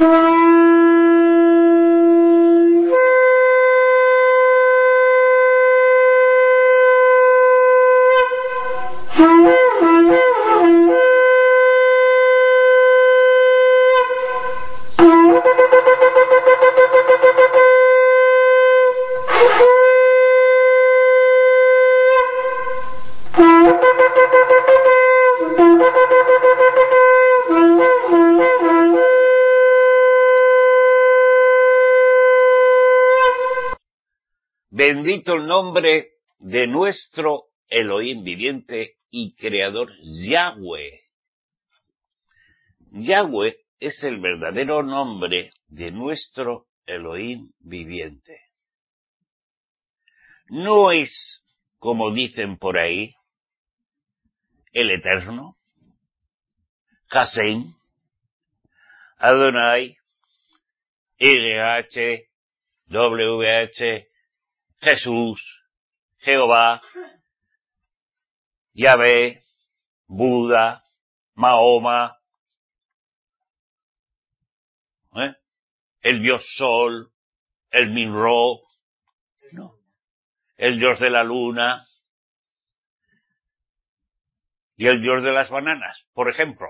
Bendito el nombre de nuestro Elohim viviente y creador Yahweh. Yahweh es el verdadero nombre de nuestro Elohim viviente. No es, como dicen por ahí, el Eterno, Hashem, Adonai, YH, WH, Jesús, Jehová, Yahvé, Buda, Mahoma, el dios Sol, el Minro, no, el dios de la luna y el dios de las bananas, por ejemplo.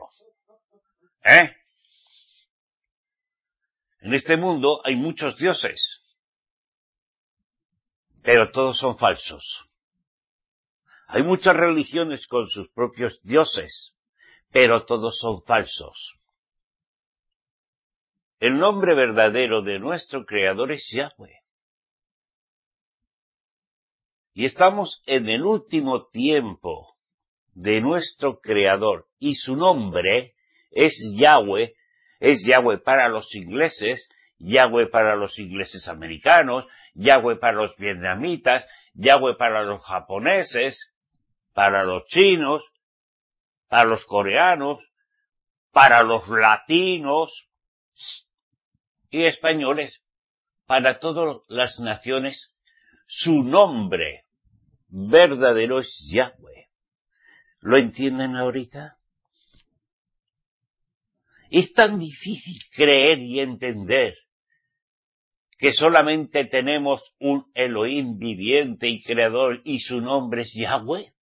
En este mundo hay muchos dioses, pero todos son falsos. Hay muchas religiones con sus propios dioses, pero todos son falsos. El nombre verdadero de nuestro Creador es Yahweh. Y estamos en el último tiempo de nuestro Creador, y su nombre es Yahweh para los ingleses, Yahweh para los ingleses americanos, Yahweh para los vietnamitas, Yahweh para los japoneses, para los chinos, para los coreanos, para los latinos y españoles, para todas las naciones. Su nombre verdadero es Yahweh. ¿Lo entienden ahorita? Es tan difícil creer y entender que solamente tenemos un Elohim viviente y creador y su nombre es Yahweh.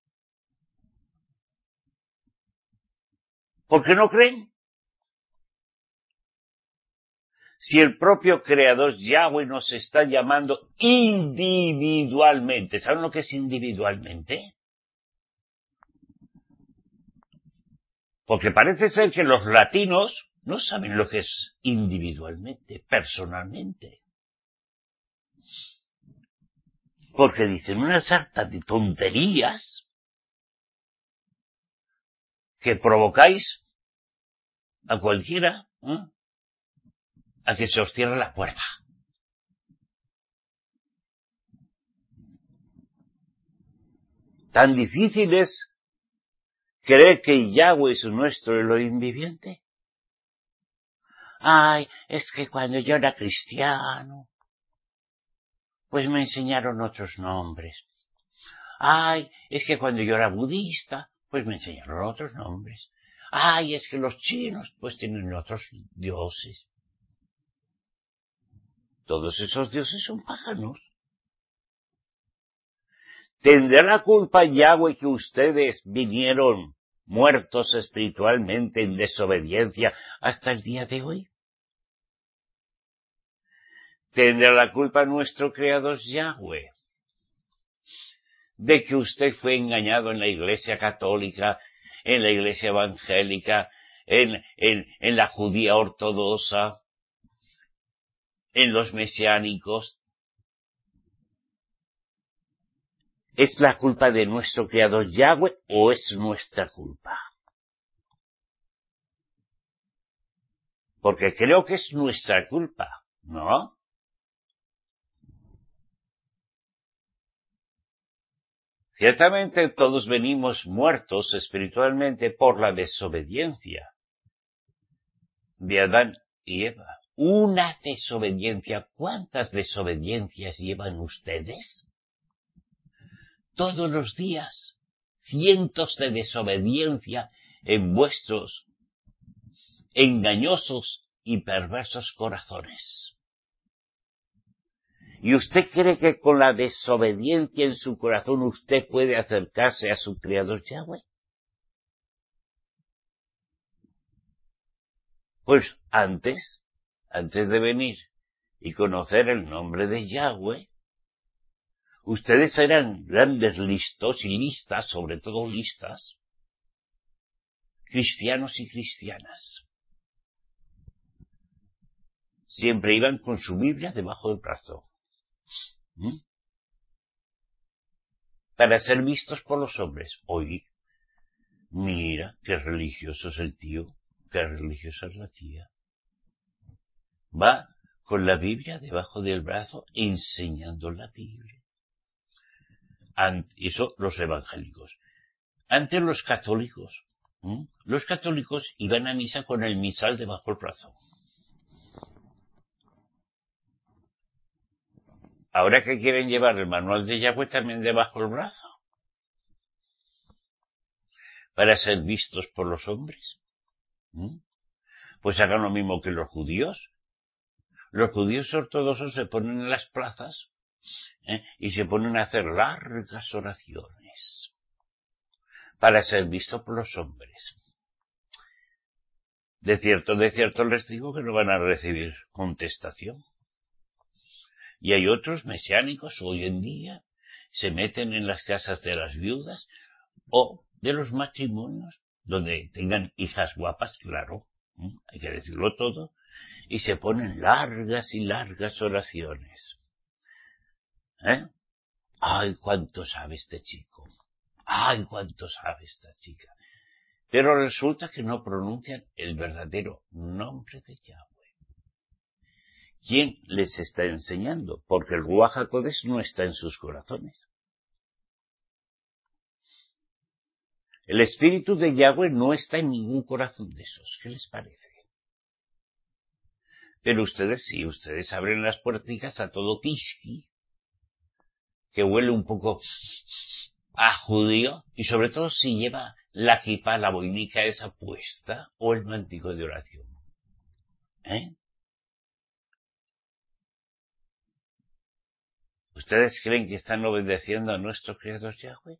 ¿Por qué no creen? Si el propio creador Yahweh nos está llamando individualmente. ¿Saben lo que es individualmente? Porque parece ser que los latinos no saben lo que es individualmente, personalmente. Porque dicen una sarta de tonterías que provocáis a cualquiera a que se os cierre la puerta. Tan difícil es creer que Yahweh es nuestro Elohim viviente. Ay, es que cuando yo era cristiano, pues me enseñaron otros nombres. Ay, es que cuando yo era budista, pues me enseñaron otros nombres. Ay, es que los chinos, pues tienen otros dioses. Todos esos dioses son paganos. ¿Tendrá la culpa Yahweh que ustedes vinieron muertos espiritualmente en desobediencia hasta el día de hoy? ¿Tendrá la culpa nuestro Creador Yahweh de que usted fue engañado en la Iglesia católica, en la Iglesia evangélica, en la judía ortodoxa, en los mesiánicos? ¿Es la culpa de nuestro Creador Yahweh o es nuestra culpa? Porque creo que es nuestra culpa, ¿no? Ciertamente todos venimos muertos espiritualmente por la desobediencia de Adán y Eva. Una desobediencia. ¿Cuántas desobediencias llevan ustedes? Todos los días, cientos de desobediencia en vuestros engañosos y perversos corazones. ¿Y usted cree que con la desobediencia en su corazón usted puede acercarse a su Creador Yahweh? Pues antes de venir y conocer el nombre de Yahweh, ustedes eran grandes listos y listas, sobre todo listas, cristianos y cristianas. Siempre iban con su Biblia debajo del brazo. Para ser vistos por los hombres. Hoy, mira, qué religioso es el tío, qué religiosa es la tía. Va con la Biblia debajo del brazo enseñando la Biblia. Eso los evangélicos. Antes los católicos. Los católicos iban a misa con el misal debajo del brazo. Ahora que quieren llevar el manual de Yahweh también debajo del brazo. Para ser vistos por los hombres. Pues hagan lo mismo que los judíos. Los judíos ortodoxos se ponen en las plazas y se ponen a hacer largas oraciones para ser vistos por los hombres. De cierto les digo que no van a recibir contestación. Y hay otros mesiánicos hoy en día se meten en las casas de las viudas o de los matrimonios donde tengan hijas guapas, claro, hay que decirlo todo, y se ponen largas y largas oraciones. ¡Ay, cuánto sabe este chico! ¡Ay, cuánto sabe esta chica! Pero resulta que no pronuncian el verdadero nombre de Yahweh. ¿Quién les está enseñando? Porque el Ruach HaKodesh no está en sus corazones. El espíritu de Yahweh no está en ningún corazón de esos. ¿Qué les parece? Pero ustedes sí, ustedes abren las puerticas a todo Kiski, que huele un poco a judío, y sobre todo si lleva la kipá, la boinica esa puesta, o el mántico de oración. ¿Ustedes creen que están obedeciendo a nuestro Creador Yahweh?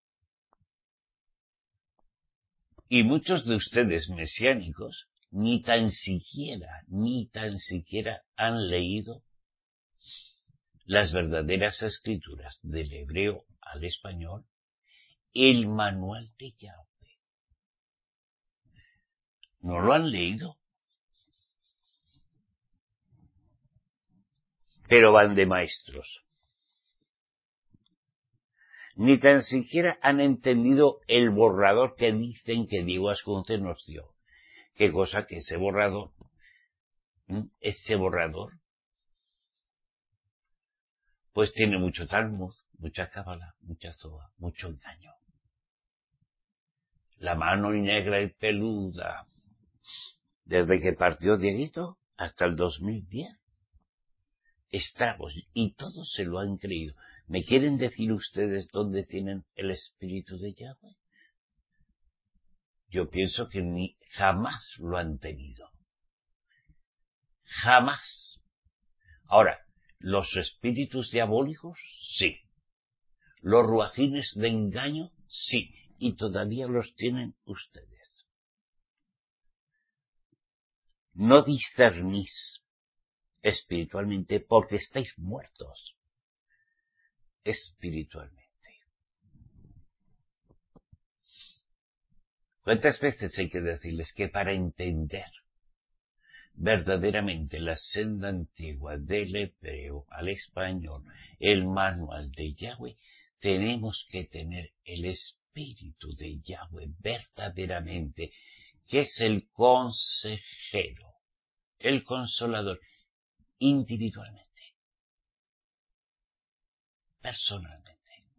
Y muchos de ustedes mesiánicos ni tan siquiera han leído las verdaderas escrituras del hebreo al español, el manual de Yahweh. ¿No lo han leído? Pero van de maestros. Ni tan siquiera han entendido el borrador que dicen que Diego Ascunce nos dio. Qué cosa que ese borrador, pues tiene mucho Talmud, mucha cábala, mucha Zohar, mucho engaño. La mano negra y peluda, desde que partió Dieguito hasta el 2010, estragos, y todos se lo han creído. ¿Me quieren decir ustedes dónde tienen el espíritu de Yahweh? Yo pienso que jamás lo han tenido. Jamás. Ahora, los espíritus diabólicos, sí. Los ruajines de engaño, sí. Y todavía los tienen ustedes. No discernís espiritualmente porque estáis muertos espiritualmente. ¿Cuántas veces hay que decirles que para entender verdaderamente la senda antigua del hebreo al español, el manual de Yahweh, tenemos que tener el espíritu de Yahweh verdaderamente, que es el consejero, el consolador, individualmente, personalmente?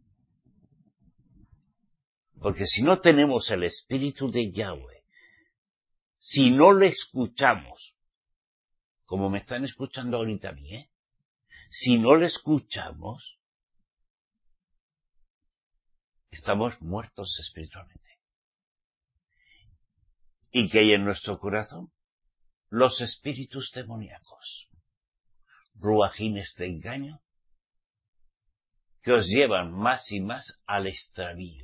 Porque si no tenemos el espíritu de Yahweh, si no le escuchamos, como me están escuchando ahorita a mí, si no le escuchamos, estamos muertos espiritualmente. ¿Y qué hay en nuestro corazón? los espíritus demoníacos, ruajines de engaño, que os llevan más y más al extravío.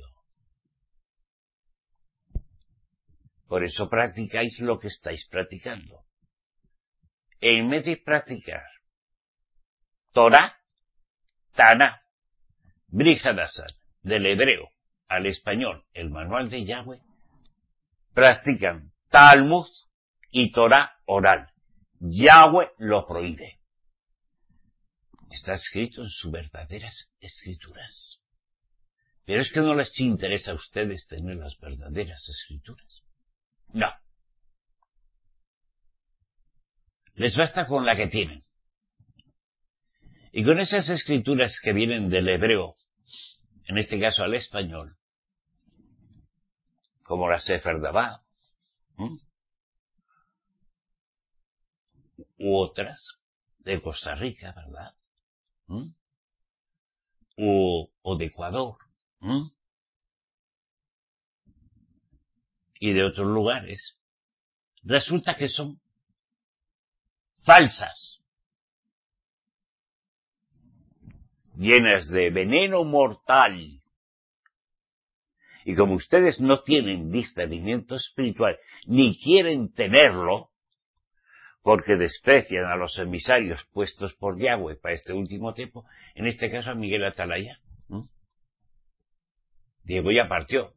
Por eso practicáis lo que estáis practicando. En vez de practicar Torah, Taná, Brit Hadashah, del hebreo al español, el manual de Yahweh, practican Talmud y Torah oral. Yahweh lo prohíbe. Está escrito en sus verdaderas escrituras. Pero es que no les interesa a ustedes tener las verdaderas escrituras. No. Les basta con la que tienen. Y con esas escrituras que vienen del hebreo, en este caso al español, como la Sefer Dabá, u otras de Costa Rica, ¿verdad? O de Ecuador, y de otros lugares, resulta que son falsas, llenas de veneno mortal. Y como ustedes no tienen discernimiento espiritual, ni quieren tenerlo, porque desprecian a los emisarios puestos por Yahweh para este último tiempo, en este caso a Miguel Atalaya. Diego ya partió.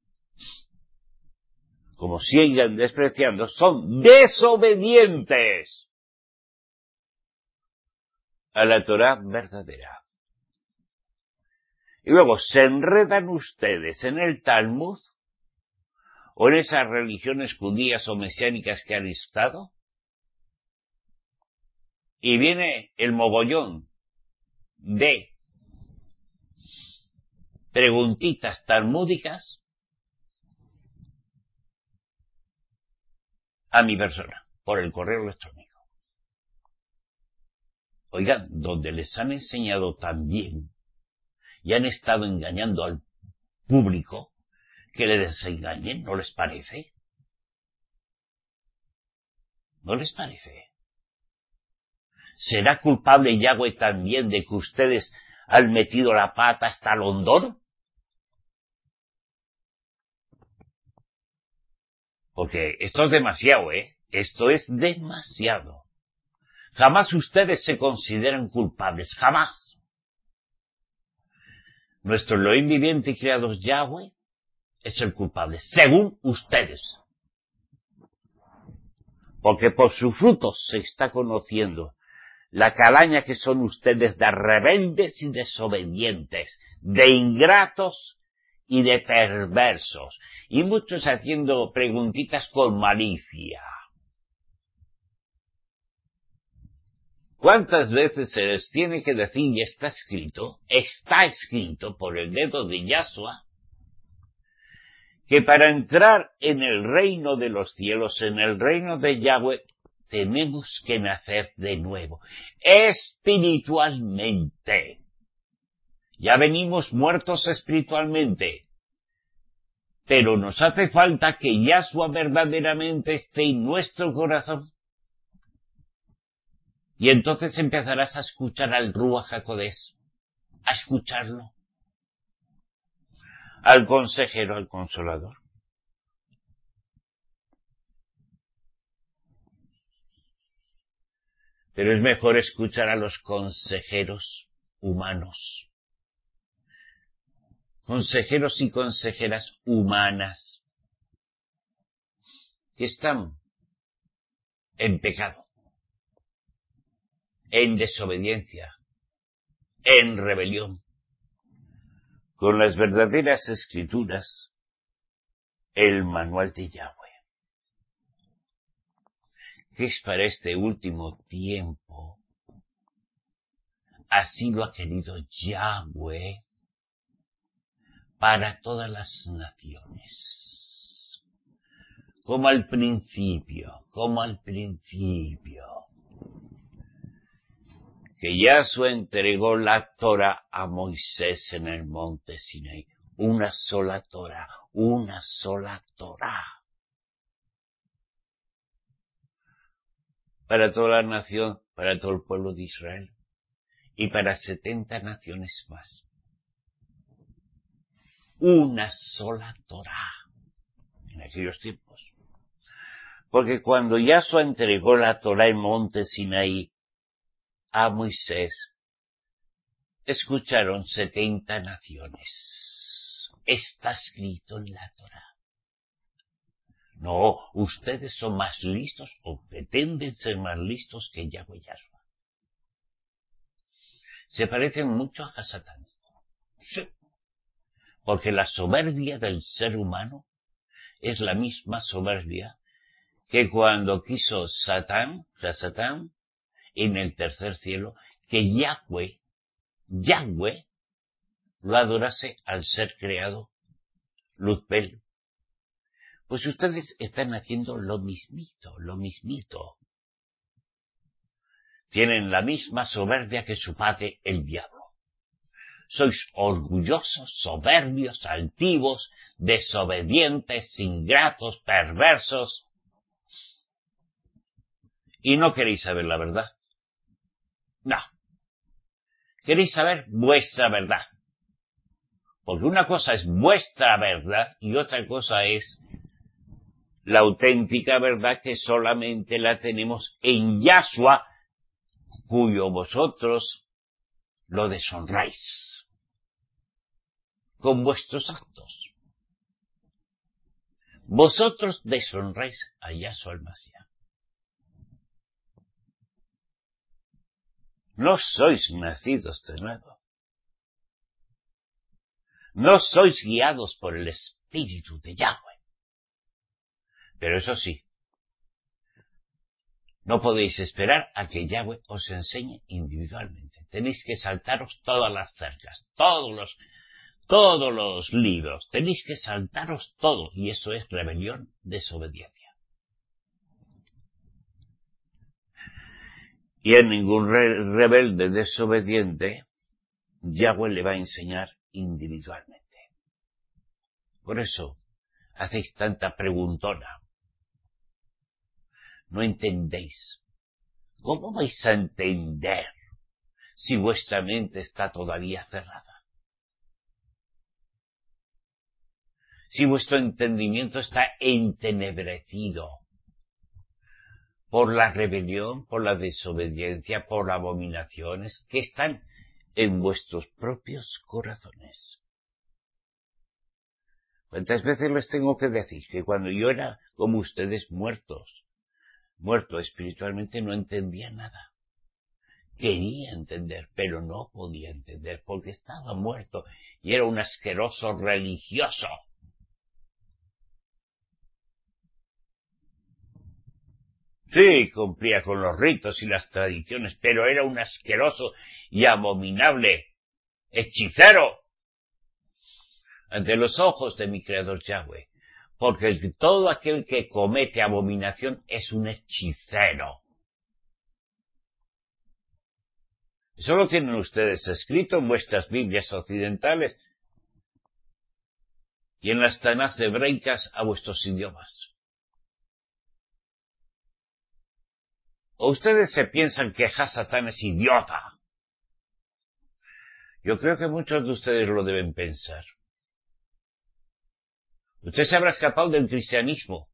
Como siguen despreciando, son desobedientes a la Torah verdadera. Y luego se enredan ustedes en el Talmud o en esas religiones judías o mesiánicas que han estado, y viene el mogollón de preguntitas talmúdicas a mi persona, por el correo electrónico. Oigan, donde les han enseñado tan bien y han estado engañando al público, que les desengañen, ¿no les parece? ¿No les parece? ¿Será culpable Yahweh también de que ustedes han metido la pata hasta el hondón? Porque esto es demasiado, Esto es demasiado. Jamás ustedes se consideran culpables, jamás. Nuestro Elohim viviente y creador Yahweh es el culpable, según ustedes. Porque por sus frutos se está conociendo la calaña que son ustedes de rebeldes y desobedientes, de ingratos y de perversos, y muchos haciendo preguntitas con malicia. ¿Cuántas veces se les tiene que decir, y está escrito por el dedo de Yahshua, que para entrar en el reino de los cielos, en el reino de Yahweh, tenemos que nacer de nuevo, espiritualmente. Ya venimos muertos espiritualmente, pero nos hace falta que Yahshua verdaderamente esté en nuestro corazón. Y entonces empezarás a escuchar al Ruach HaKodesh, a escucharlo, al consejero, al consolador. Pero es mejor escuchar a los consejeros humanos, consejeros y consejeras humanas, que están en pecado, en desobediencia, en rebelión, con las verdaderas escrituras, el manual de Yahweh, que es para este último tiempo. Así lo ha querido Yahweh para todas las naciones. Como al principio. Que Yahshua entregó la Torah a Moisés en el monte Sinaí. Una sola Torah. para toda la nación, para todo el pueblo de Israel y para 70 naciones más. Una sola Torá en aquellos tiempos. Porque cuando Yahshua entregó la Torá en monte Sinaí a Moisés, escucharon 70 naciones. Está escrito en la Torá. No, ustedes son más listos o pretenden ser más listos que Yahweh Yahshua. Se parecen mucho a Hasatán. Sí. Porque la soberbia del ser humano es la misma soberbia que cuando quiso Satán, en el tercer cielo, que Yahweh lo adorase al ser creado, Luzbel. Pues ustedes están haciendo lo mismito. Tienen la misma soberbia que su padre, el diablo. Sois orgullosos, soberbios, altivos, desobedientes, ingratos, perversos. Y no queréis saber la verdad. No. Queréis saber vuestra verdad. Porque una cosa es vuestra verdad y otra cosa es la auténtica verdad que solamente la tenemos en Yahshua, cuyo vosotros lo deshonráis con vuestros actos. Vosotros deshonráis a Yahshua el Mashiach. No sois nacidos de nuevo. No sois guiados por el Espíritu de Yahweh. Pero eso sí, no podéis esperar a que Yahweh os enseñe individualmente. Tenéis que saltaros todas las cercas, todos los libros. Tenéis que saltaros todo. Y eso es rebelión, desobediencia. Y a ningún rebelde desobediente Yahweh le va a enseñar individualmente. Por eso hacéis tanta preguntona. No entendéis. ¿Cómo vais a entender si vuestra mente está todavía cerrada? Si vuestro entendimiento está entenebrecido por la rebelión, por la desobediencia, por abominaciones que están en vuestros propios corazones. ¿Cuántas veces les tengo que decir que cuando yo era como ustedes muerto espiritualmente, no entendía nada? Quería entender, pero no podía entender porque estaba muerto y era un asqueroso religioso. Sí, cumplía con los ritos y las tradiciones, pero era un asqueroso y abominable hechicero ante los ojos de mi Creador Yahweh, porque todo aquel que comete abominación es un hechicero. Eso lo tienen ustedes escrito en vuestras Biblias occidentales y en las Tanás hebreicas a vuestros idiomas. ¿O ustedes se piensan que Hasatán es idiota? Yo creo que muchos de ustedes lo deben pensar. Usted se habrá escapado del cristianismo,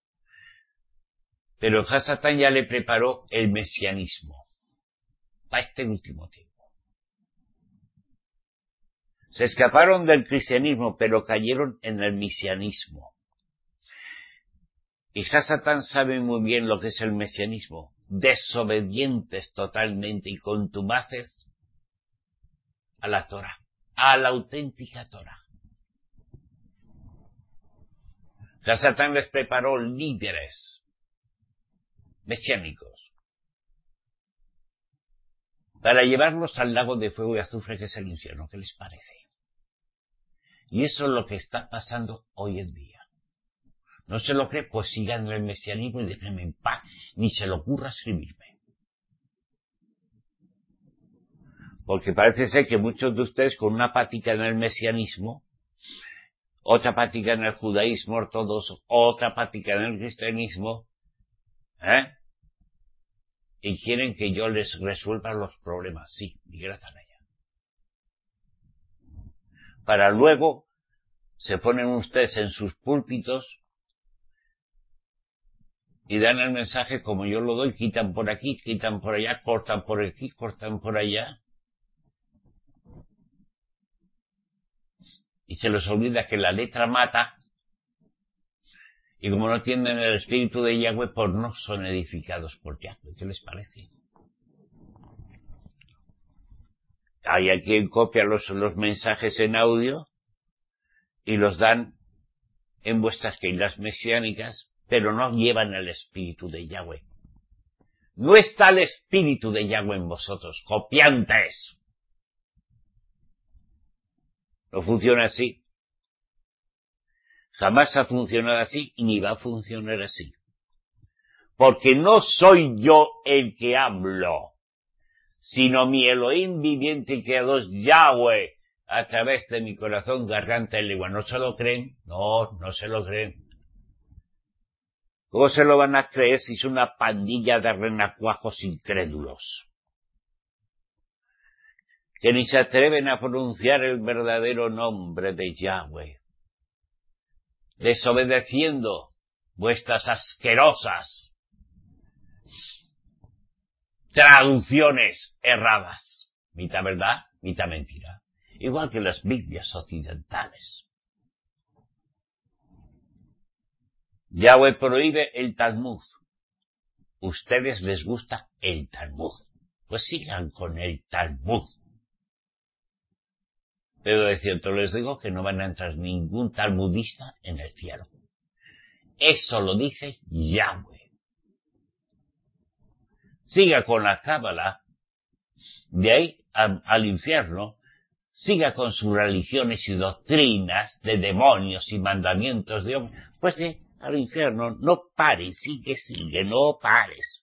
pero Hasatán ya le preparó el mesianismo para este último tiempo. Se escaparon del cristianismo, pero cayeron en el mesianismo. Y Hasatán sabe muy bien lo que es el mesianismo. Desobedientes totalmente y contumaces a la Torah, a la auténtica Torah. Hasatán les preparó líderes mesiánicos para llevarlos al lago de fuego y azufre que es el infierno. ¿Qué les parece? Y eso es lo que está pasando hoy en día. ¿No se lo cree? Pues sigan en el mesianismo y déjenme en paz, ni se le ocurra escribirme. Porque parece ser que muchos de ustedes con una patica en el mesianismo, otra patica en el judaísmo ortodoxo, otra patica en el cristianismo, y quieren que yo les resuelva los problemas. Sí, mi gran allá. Para luego se ponen ustedes en sus púlpitos y dan el mensaje como yo lo doy, quitan por aquí, quitan por allá, cortan por aquí, cortan por allá. Y se les olvida que la letra mata, y como no tienen el espíritu de Yahweh, pues no son edificados por Yahweh. ¿Qué les parece? Hay quien copia los mensajes en audio y los dan en vuestras keilas mesiánicas, pero no llevan el espíritu de Yahweh. No está el espíritu de Yahweh en vosotros, copiantes. No funciona así. Jamás ha funcionado así y ni va a funcionar así. Porque no soy yo el que hablo, sino mi Elohim viviente y creador Yahweh, a través de mi corazón, garganta y lengua. ¿No se lo creen? No, no se lo creen. ¿Cómo se lo van a creer si es una pandilla de renacuajos incrédulos? Que ni se atreven a pronunciar el verdadero nombre de Yahweh, desobedeciendo vuestras asquerosas traducciones erradas, mitad verdad, mitad mentira, igual que las Biblias occidentales. Yahweh prohíbe el Talmud. Ustedes les gusta el Talmud, pues sigan con el Talmud. Pero de cierto les digo que no van a entrar ningún talmudista en el cielo. Eso lo dice Yahweh. Siga con la cábala, de ahí al infierno, siga con sus religiones y doctrinas de demonios y mandamientos de hombres, pues al infierno, no pares, sigue, no pares.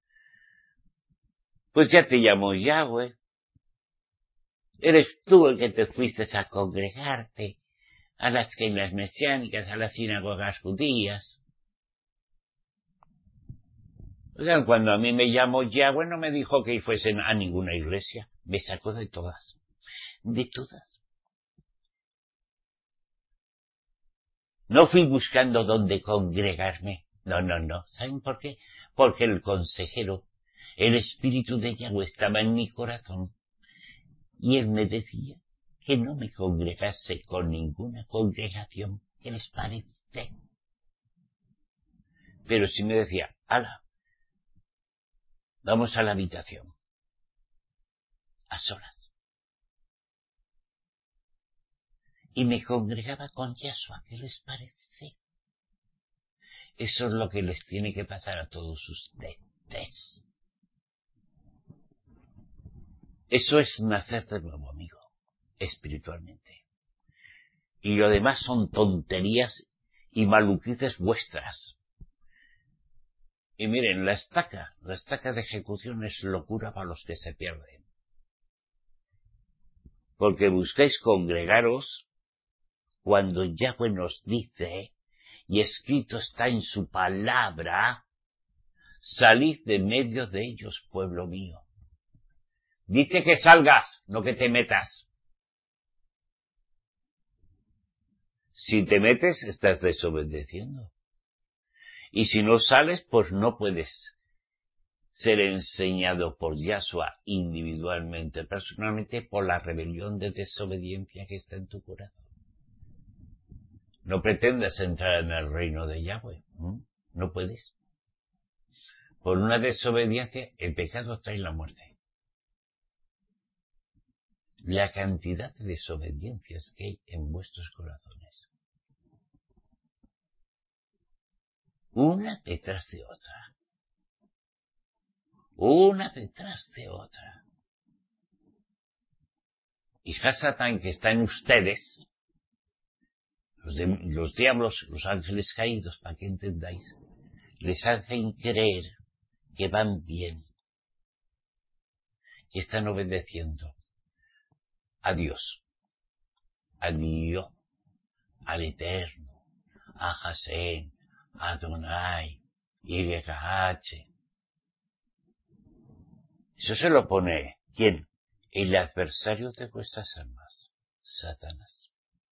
Pues ya te llamo Yahweh. Eres tú el que te fuiste a congregarte a las keilas mesiánicas, a las sinagogas judías. O sea, cuando a mí me llamó Yahweh no me dijo que fuesen a ninguna iglesia, me sacó de todas. De todas. No fui buscando dónde congregarme. No. ¿Saben por qué? Porque el consejero, el espíritu de Yahweh estaba en mi corazón. Y él me decía que no me congregase con ninguna congregación. ¿Qué les parece? Pero si me decía, ala, vamos a la habitación. A solas. Y me congregaba con Yahshua. ¿Qué les parece? Eso es lo que les tiene que pasar a todos ustedes. Eso es nacer de nuevo, amigo, espiritualmente. Y lo demás son tonterías y maluquices vuestras. Y miren, la estaca de ejecución es locura para los que se pierden. Porque buscáis congregaros cuando Yahweh nos dice, y escrito está en su palabra, salid de medio de ellos, pueblo mío. Dice que salgas, no que te metas. Si te metes, estás desobedeciendo. Y si no sales, pues no puedes ser enseñado por Yahshua individualmente, personalmente, por la rebelión de desobediencia que está en tu corazón. No pretendas entrar en el reino de Yahweh. No puedes. Por una desobediencia, el pecado trae la muerte. La cantidad de desobediencias que hay en vuestros corazones. Una detrás de otra. Una detrás de otra. Y Hasatán, que está en ustedes, los diablos, los ángeles caídos, para que entendáis, les hacen creer que van bien, que están obedeciendo a Dios, al Eterno, a Hashem, a Adonai, YH. Eso se lo pone, ¿quién? El adversario de vuestras almas, Satanás.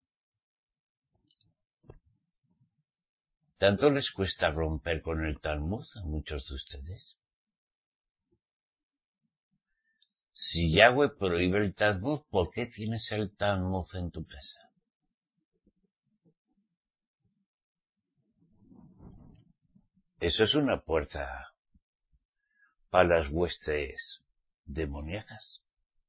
¿Tanto les cuesta romper con el Talmud a muchos de ustedes? Si Yahweh prohíbe el Talmud, ¿por qué tienes el Talmud en tu casa? Eso es una puerta para las huestes demoníacas.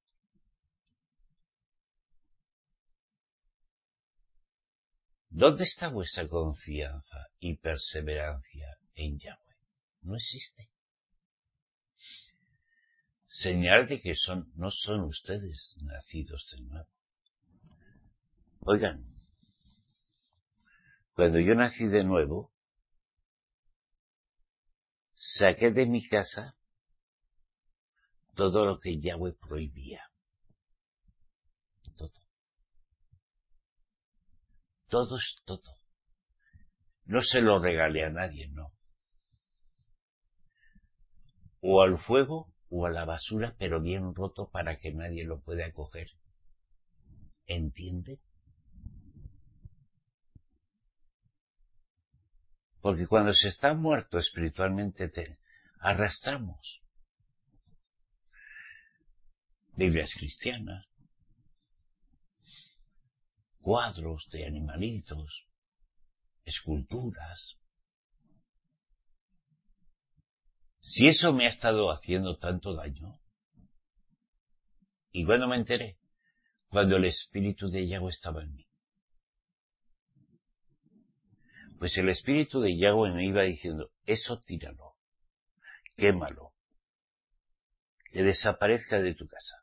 ¿Dónde está vuestra confianza y perseverancia en Yahweh? No existe. Señal de que no son ustedes nacidos de nuevo. Oigan, cuando yo nací de nuevo, saqué de mi casa todo lo que Yahweh prohibía. Todo. Todo es todo. No se lo regalé a nadie, no. O al fuego o a la basura, pero bien roto para que nadie lo pueda coger. ¿Entiende? Porque cuando se está muerto espiritualmente arrastramos Biblias cristianas, cuadros de animalitos, esculturas. Si eso me ha estado haciendo tanto daño, y cuando me enteré, cuando el espíritu de Yahweh estaba en mí, pues el espíritu de Yahweh me iba diciendo, eso tíralo, quémalo, que desaparezca de tu casa,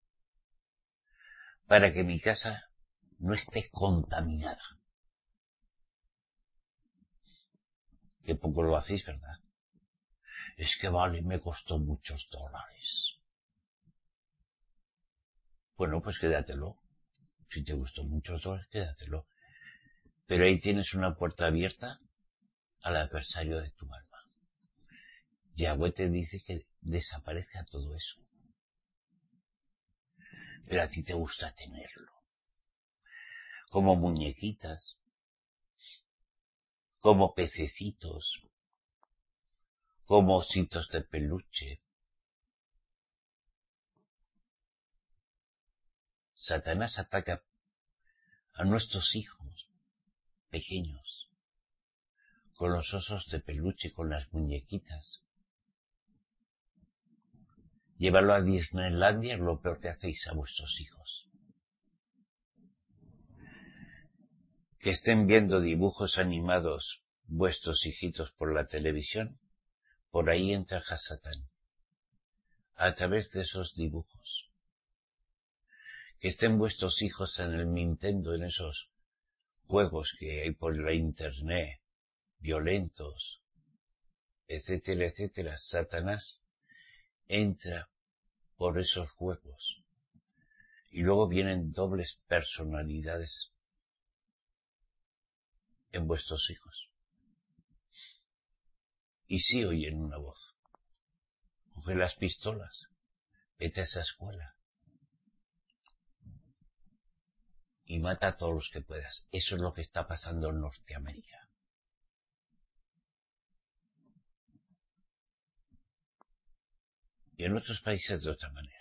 para que mi casa no esté contaminada. Que poco lo hacéis, ¿verdad? Es que vale, me costó muchos dólares. Bueno, pues quédatelo. Si te gustó muchos dólares, quédatelo. Pero ahí tienes una puerta abierta al adversario de tu alma. Yahweh te dice que desaparezca todo eso. Pero a ti te gusta tenerlo. Como muñequitas, como pececitos, como ositos de peluche. Satanás ataca a nuestros hijos pequeños con los osos de peluche, con las muñequitas. Llévalo a Disneylandia es lo peor que hacéis a vuestros hijos. Que estén viendo dibujos animados vuestros hijitos por la televisión, por ahí entra Satán, a través de esos dibujos. Que estén vuestros hijos en el Nintendo, en esos juegos que hay por la internet, violentos, etcétera, etcétera. Satanás entra por esos juegos. Y luego vienen dobles personalidades en vuestros hijos. Y sí oyen una voz. Coge las pistolas, vete a esa escuela y mata a todos los que puedas. Eso es lo que está pasando en Norteamérica. Y en otros países de otra manera.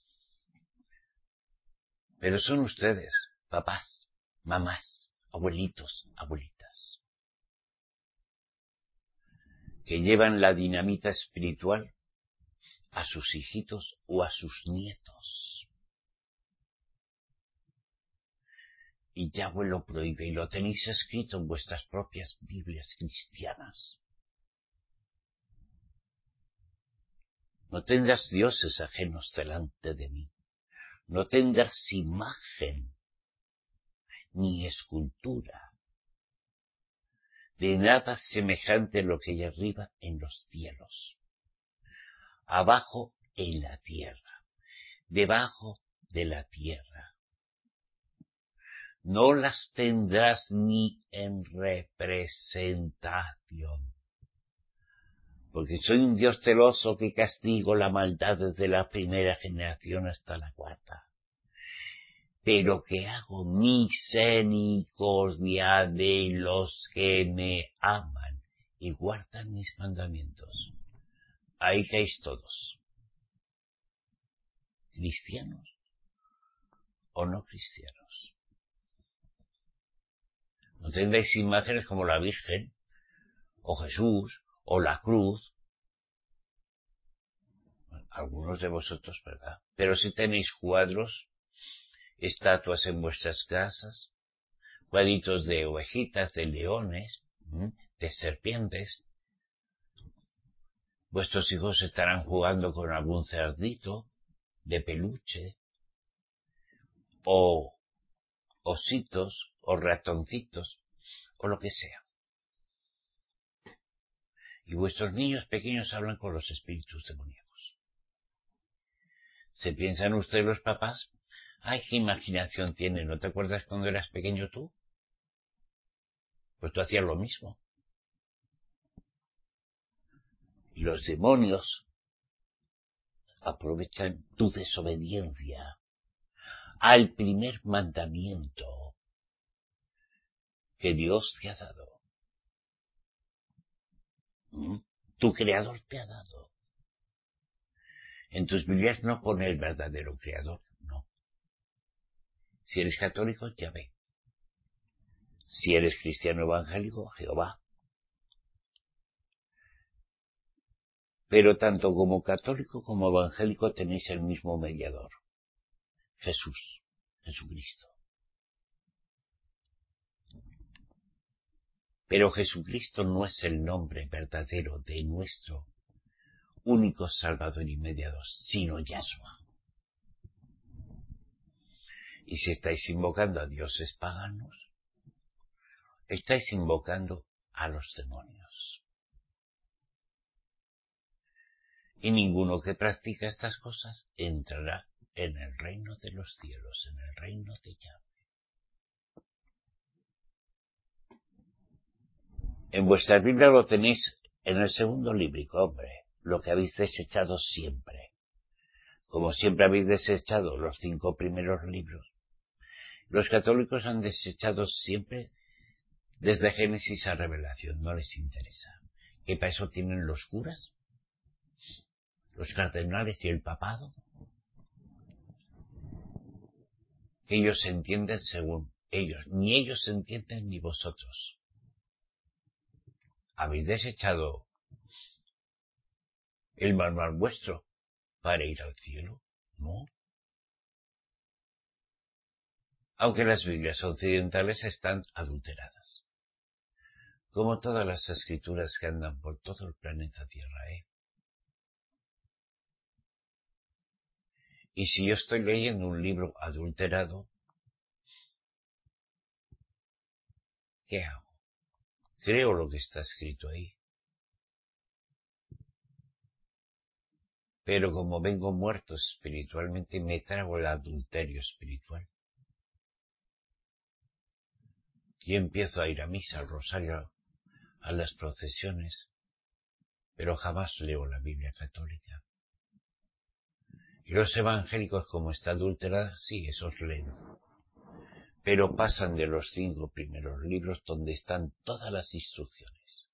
Pero son ustedes, papás, mamás, abuelitos, abuelitas, que llevan la dinamita espiritual a sus hijitos o a sus nietos. Y Yahweh lo prohíbe y lo tenéis escrito en vuestras propias Biblias cristianas. No tendrás dioses ajenos delante de mí. No tendrás imagen ni escultura de nada semejante a lo que hay arriba en los cielos, abajo en la tierra, debajo de la tierra. No las tendrás ni en representación, porque soy un Dios celoso que castigo la maldad desde la primera generación hasta la cuarta, pero que hago misericordia de los que me aman y guardan mis mandamientos. Ahí caéis todos, cristianos o no cristianos. No tendréis imágenes como la Virgen, o Jesús, o la cruz. Bueno, algunos de vosotros, ¿verdad? Pero si tenéis cuadros, estatuas en vuestras casas, cuadritos de ovejitas, de leones, de serpientes. Vuestros hijos estarán jugando con algún cerdito de peluche, o ositos, o ratoncitos, o lo que sea. Y vuestros niños pequeños hablan con los espíritus demoníacos. ¿Se piensan ustedes los papás? ¡Ay, qué imaginación tienen! ¿No te acuerdas cuando eras pequeño tú? Pues tú hacías lo mismo. Y los demonios aprovechan tu desobediencia al primer mandamiento que Dios te ha dado. Tu Creador te ha dado. En tus Biblias no pone el verdadero Creador, no. Si eres católico, Yahvé. Si eres cristiano evangélico, Jehová. Pero tanto como católico como evangélico tenéis el mismo mediador, Jesús, Jesucristo. Pero Jesucristo no es el nombre verdadero de nuestro único Salvador y mediador, sino Yahshua. Y si estáis invocando a dioses paganos, estáis invocando a los demonios. Y ninguno que practica estas cosas entrará en el reino de los cielos, en el reino de Yahvé. En vuestra Biblia lo tenéis en el segundo líbrico, hombre, lo que habéis desechado siempre. Como siempre habéis desechado los 5 primeros libros. Los católicos han desechado siempre desde Génesis a Revelación, no les interesa. ¿Qué para eso tienen los curas? Los cardenales y el papado. Que ellos se entienden según ellos. Ni ellos se entienden ni vosotros. ¿Habéis desechado el manual vuestro para ir al cielo? No. Aunque las Biblias occidentales están adulteradas. Como todas las escrituras que andan por todo el planeta Tierra, Y si yo estoy leyendo un libro adulterado, ¿qué hago? Creo lo que está escrito ahí. Pero como vengo muerto espiritualmente, me trago el adulterio espiritual. Y empiezo a ir a misa, al rosario, a las procesiones, pero jamás leo la Biblia católica. Y los evangélicos, como está adulterada, sí, esos leen. Pero pasan de los 5 primeros libros donde están todas las instrucciones,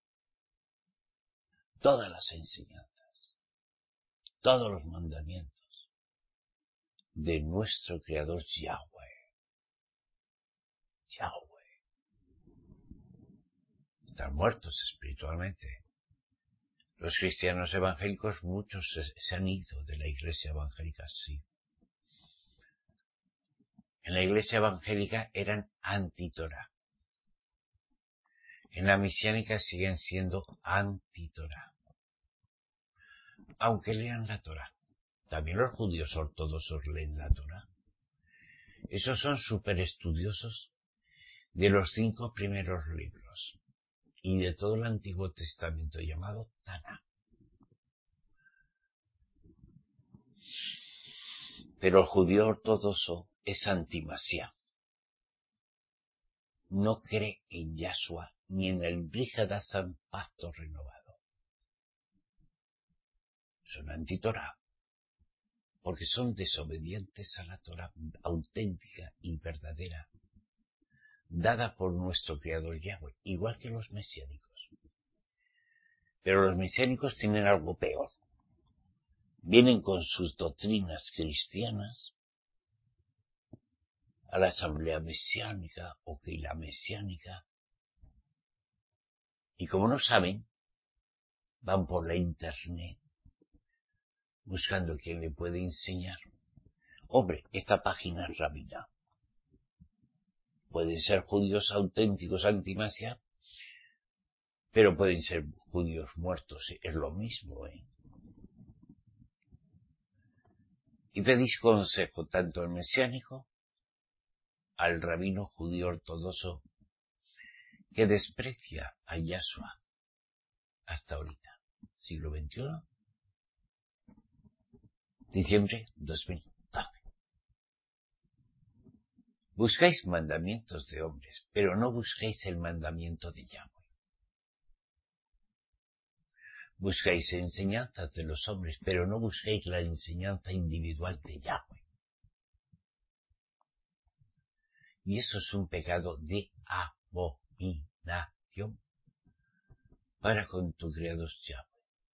todas las enseñanzas, todos los mandamientos de nuestro Creador Yahweh. Yahweh. Están muertos espiritualmente. Los cristianos evangélicos, muchos se han ido de la iglesia evangélica, sí. En la iglesia evangélica eran anti-Torah. En la mesiánica siguen siendo anti-Torah. Aunque lean la Torah. También los judíos ortodoxos leen la Torah. Esos son súper estudiosos de los 5 primeros libros y de todo el Antiguo Testamento llamado Taná. Pero el judío ortodoxo es anti-Mashiach. No cree en Yahshua ni en el Brit Hadashah, pacto renovado. son anti-Torah, porque son desobedientes a la Torah auténtica y verdadera, dada por nuestro Creador Yahweh, igual que los mesiánicos. Pero los mesiánicos tienen algo peor. Vienen con sus doctrinas cristianas a la asamblea mesiánica o la mesiánica, y como no saben, van por la internet buscando quien le puede enseñar. Hombre, esta página es rabina. Pueden ser judíos auténticos antimasia, pero pueden ser judíos muertos, es lo mismo, Y pedís consejo tanto al mesiánico, al rabino judío ortodoxo, que desprecia a Yahshua hasta ahorita, siglo XXI, diciembre 2012. Buscáis mandamientos de hombres, pero no buscáis el mandamiento de Yahweh. Buscáis enseñanzas de los hombres, pero no buscáis la enseñanza individual de Yahweh. Y eso es un pecado de abominación para con tu Creador Yahweh.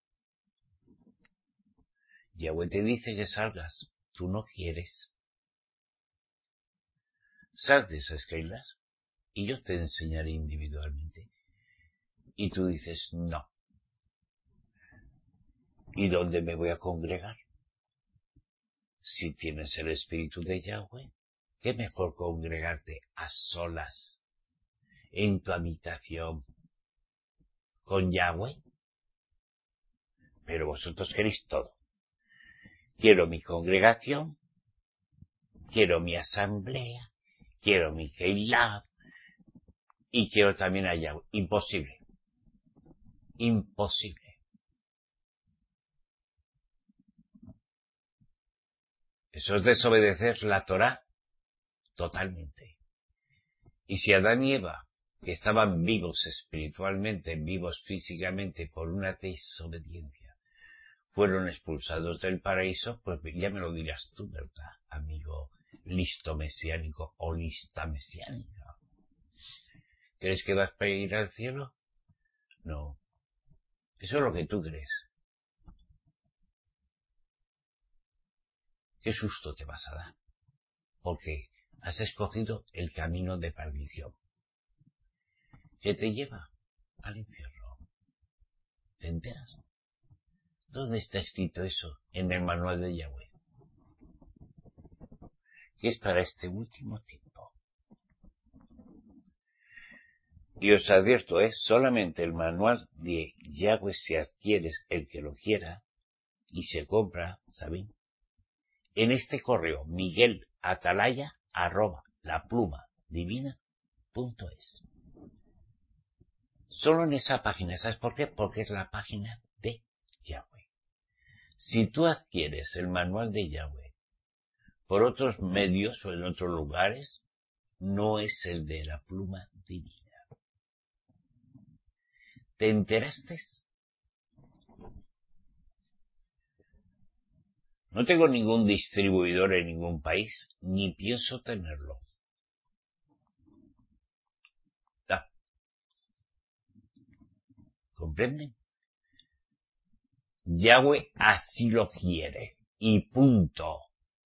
Yahweh te dice que salgas, tú no quieres. Sal de esas keilas y yo te enseñaré individualmente. Y tú dices, no. ¿Y dónde me voy a congregar? Si tienes el Espíritu de Yahweh, qué mejor congregarte a solas, en tu habitación, con Yahweh. Pero vosotros queréis todo. Quiero mi congregación, quiero mi asamblea, quiero mi keilah, y quiero también a Yahweh. Imposible. Imposible. Eso es desobedecer la Torá totalmente. Y si Adán y Eva, que estaban vivos espiritualmente, vivos físicamente por una desobediencia, fueron expulsados del paraíso, pues ya me lo dirás tú, ¿verdad, amigo listo mesiánico o lista mesiánica? ¿Crees que vas para ir al cielo? No. Eso es lo que tú crees. ¿Qué susto te vas a dar? Porque has escogido el camino de perdición, que te lleva al infierno. ¿Te enteras? ¿Dónde está escrito eso en el manual de Yahweh? Que es para este último tiempo. Y os advierto, solamente el manual de Yahweh si adquieres el que lo quiera y se compra, ¿saben? En este correo, miguelatalaya@laplumadivina.es. Solo en esa página, ¿sabes por qué? Porque es la página de Yahweh. Si tú adquieres el manual de Yahweh por otros medios o en otros lugares, no es el de la pluma divina. ¿Te enteraste? No tengo ningún distribuidor en ningún país, ni pienso tenerlo. ¿Comprenden? Yahweh así lo quiere. Y punto.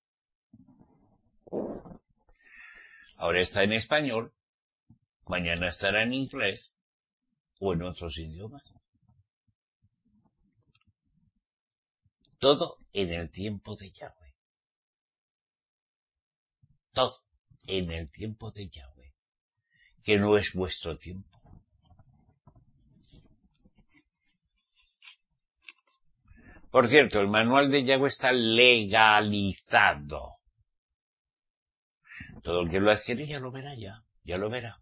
Ahora está en español, mañana estará en inglés o en otros idiomas. Todo en el tiempo de Yahweh. Todo en el tiempo de Yahweh, que no es vuestro tiempo. Por cierto, el manual de Yahweh está legalizado. Todo el que lo adquiere ya lo verá, ya lo verá.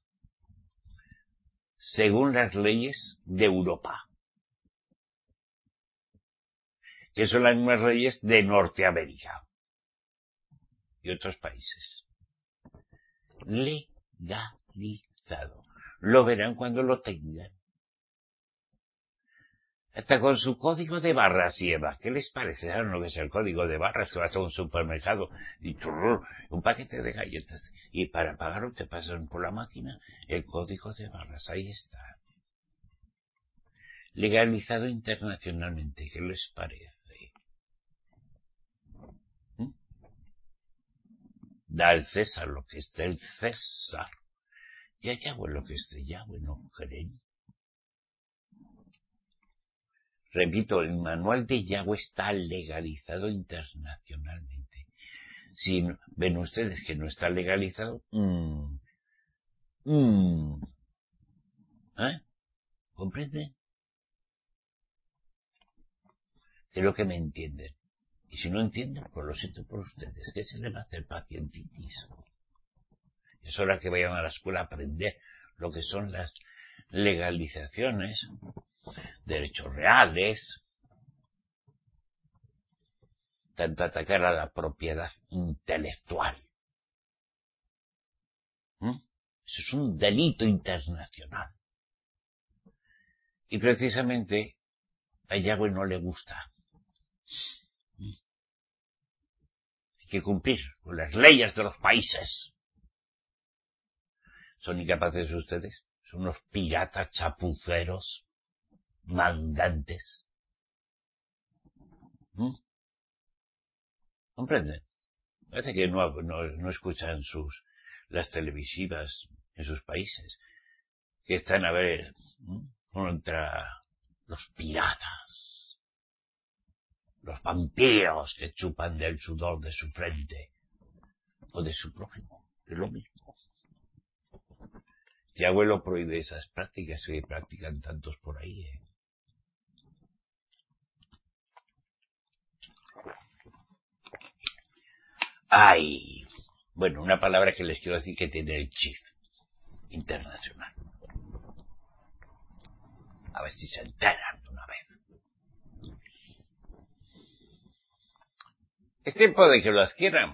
Según las leyes de Europa, que son las mismas leyes de Norteamérica y otros países. Legalizado. Lo verán cuando lo tengan. Hasta con su código de barras lleva. ¿Qué les parece? ¿Saben lo que es el código de barras? Que vas a un supermercado y un paquete de galletas. Y para pagarlo te pasan por la máquina el código de barras. Ahí está. Legalizado internacionalmente. ¿Qué les parece? Da al César lo que es del César. Y a Yahweh lo que es de Yahweh, ¿no creen? Repito, el manual de Yahweh está legalizado internacionalmente. Si ven ustedes que no está legalizado, ¿comprenden? Creo que me entienden. Y si no entienden, pues lo siento por ustedes. ¿Qué se le va a hacer? Pacientitis? Es hora que vayan a la escuela a aprender lo que son las legalizaciones, derechos reales, tanto atacar a la propiedad intelectual. Eso es un delito internacional. Y precisamente a Yahweh no le gusta. Hay que cumplir con las leyes de los países. ¿Son incapaces ustedes? Son unos piratas chapuceros, mandantes. ¿Comprenden? Parece que no escuchan las televisivas en sus países, que están a ver contra los piratas, los vampiros que chupan del sudor de su frente o de su prójimo, es lo mismo. Yahweh lo prohíbe esas prácticas que practican tantos por ahí. Ay, bueno, una palabra que les quiero decir que tiene el chip internacional. A ver si se enteran de una vez. Es tiempo de que lo adquieran.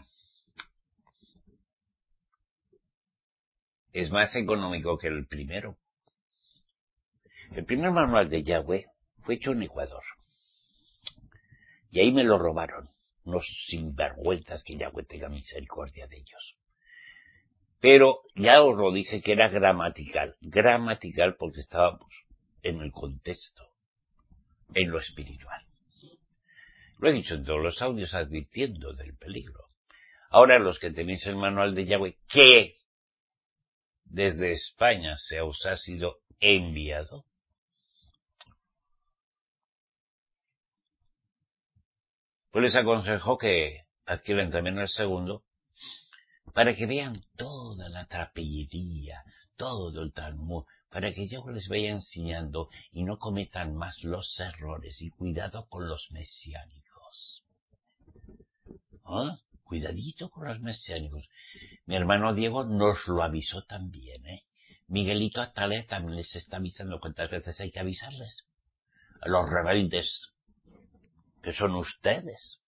Es más económico que el primero. El primer manual de Yahweh fue hecho en Ecuador. Y ahí me lo robaron. Unos sinvergüenzas, que Yahweh tenga misericordia de ellos. Pero ya os lo dije que era gramatical. Gramatical porque estábamos en el contexto, en lo espiritual. Lo he dicho en todos los audios advirtiendo del peligro. Ahora los que tenéis el manual de Yahweh, que desde España se os ha sido enviado, pues les aconsejo que adquieran también el segundo, para que vean toda la trapillería, todo el Talmud, para que yo les vaya enseñando y no cometan más los errores. Y cuidado con los mesiánicos. Cuidadito con los mesiánicos. Mi hermano Diego nos lo avisó también, Miguelito Atale también les está avisando. ¿Cuántas veces hay que avisarles? A los rebeldes, que son ustedes.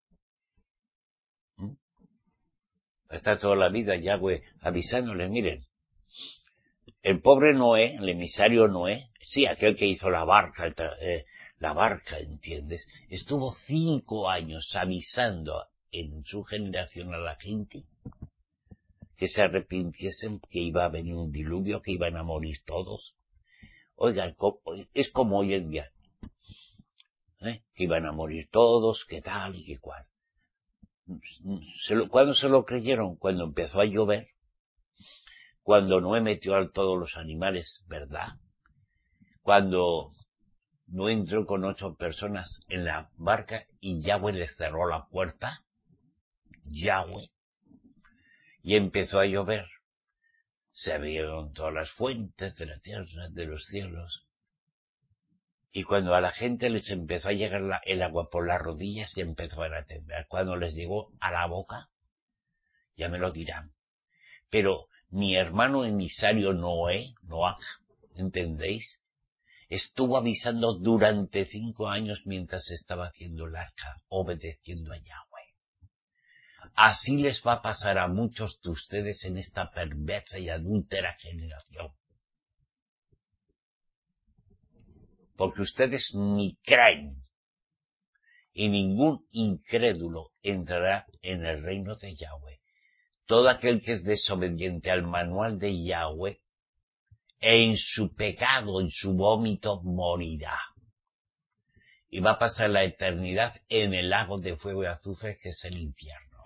Está toda la vida Yahweh avisándoles, miren. El pobre Noé, el emisario Noé, sí, aquel que hizo la barca, ¿entiendes? Estuvo 5 años avisando en su generación a la gente que se arrepintiesen, que iba a venir un diluvio, que iban a morir todos. Oigan, es como hoy en día, que iban a morir todos, que tal y que cual. ¿Cuándo se lo creyeron? Cuando empezó a llover, cuando Noé metió a todos los animales, ¿verdad? Cuando no entró con 8 personas en la barca y Yahweh le cerró la puerta, Yahweh, y empezó a llover. Se abrieron todas las fuentes de la tierra, de los cielos. Y cuando a la gente les empezó a llegar el agua por las rodillas, y empezaron a temblar. Cuando les llegó a la boca, ya me lo dirán. Pero mi hermano emisario Noah, ¿entendéis? Estuvo avisando durante 5 años mientras estaba haciendo el arca, obedeciendo a Yahweh. Así les va a pasar a muchos de ustedes en esta perversa y adúltera generación. porque ustedes ni creen, y ningún incrédulo entrará en el reino de Yahweh. Todo aquel que es desobediente al manual de Yahweh, en su pecado, en su vómito, morirá. Y va a pasar la eternidad en el lago de fuego y azufre, que es el infierno.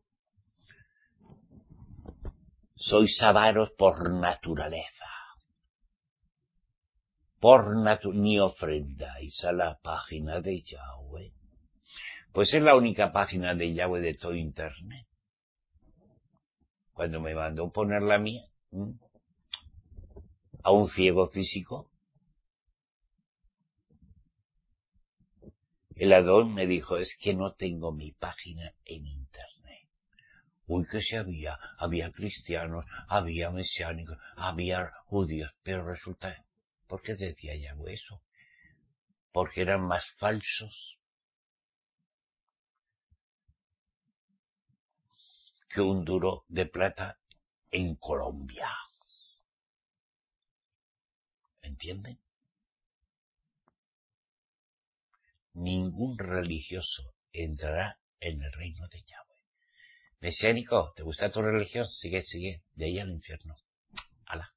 Sois avaros por naturaleza. Ni ofrendáis a la página de Yahweh. Pues es la única página de Yahweh de todo Internet. Cuando me mandó poner la mía, a un ciego físico, el Adón me dijo, es que no tengo mi página en Internet. Uy, que si había cristianos, había mesiánicos, había judíos, pero resulta, ¿por qué decía Yahweh eso? Porque eran más falsos que un duro de plata en Colombia. ¿Entienden? Ningún religioso entrará en el reino de Yahweh. Mesiánico, ¿te gusta tu religión? Sigue, de ahí al infierno. ¡Hala!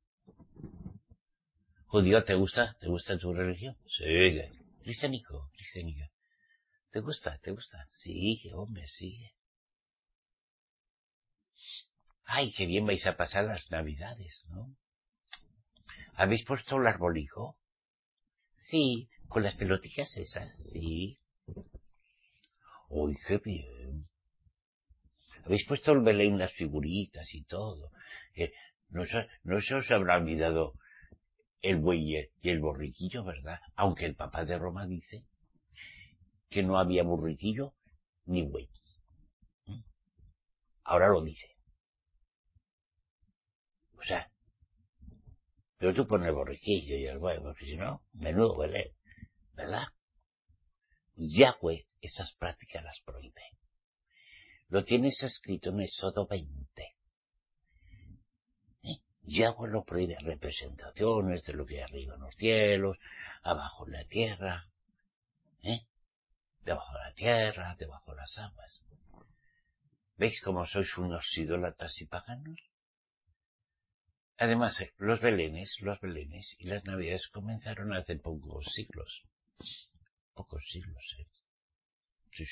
Judío, ¿te gusta tu religión? Sigue. Cristiánico. ¿Te gusta? Sigue, hombre, sigue. Ay, qué bien vais a pasar las Navidades, ¿no? ¿Habéis puesto el arbolico? Sí, con las pelotitas esas, sí. Uy, qué bien. Habéis puesto el Belén, las figuritas y todo. No se os habrá olvidado el buey y el borriquillo, ¿verdad? Aunque el Papa de Roma dice que no había borriquillo ni buey. Ahora lo dice. O sea, pero tú pones el borriquillo y el buey, porque si no, menudo Belén, ¿verdad? Yahweh esas prácticas las prohíbe. Lo tienes escrito en Éxodo 20. Yahweh lo prohíbe, representaciones de lo que hay arriba en los cielos, abajo en la tierra, debajo de la tierra, debajo de las aguas. ¿Veis cómo sois unos idólatras y paganos? Además, los belenes y las navidades comenzaron hace pocos siglos. Sí.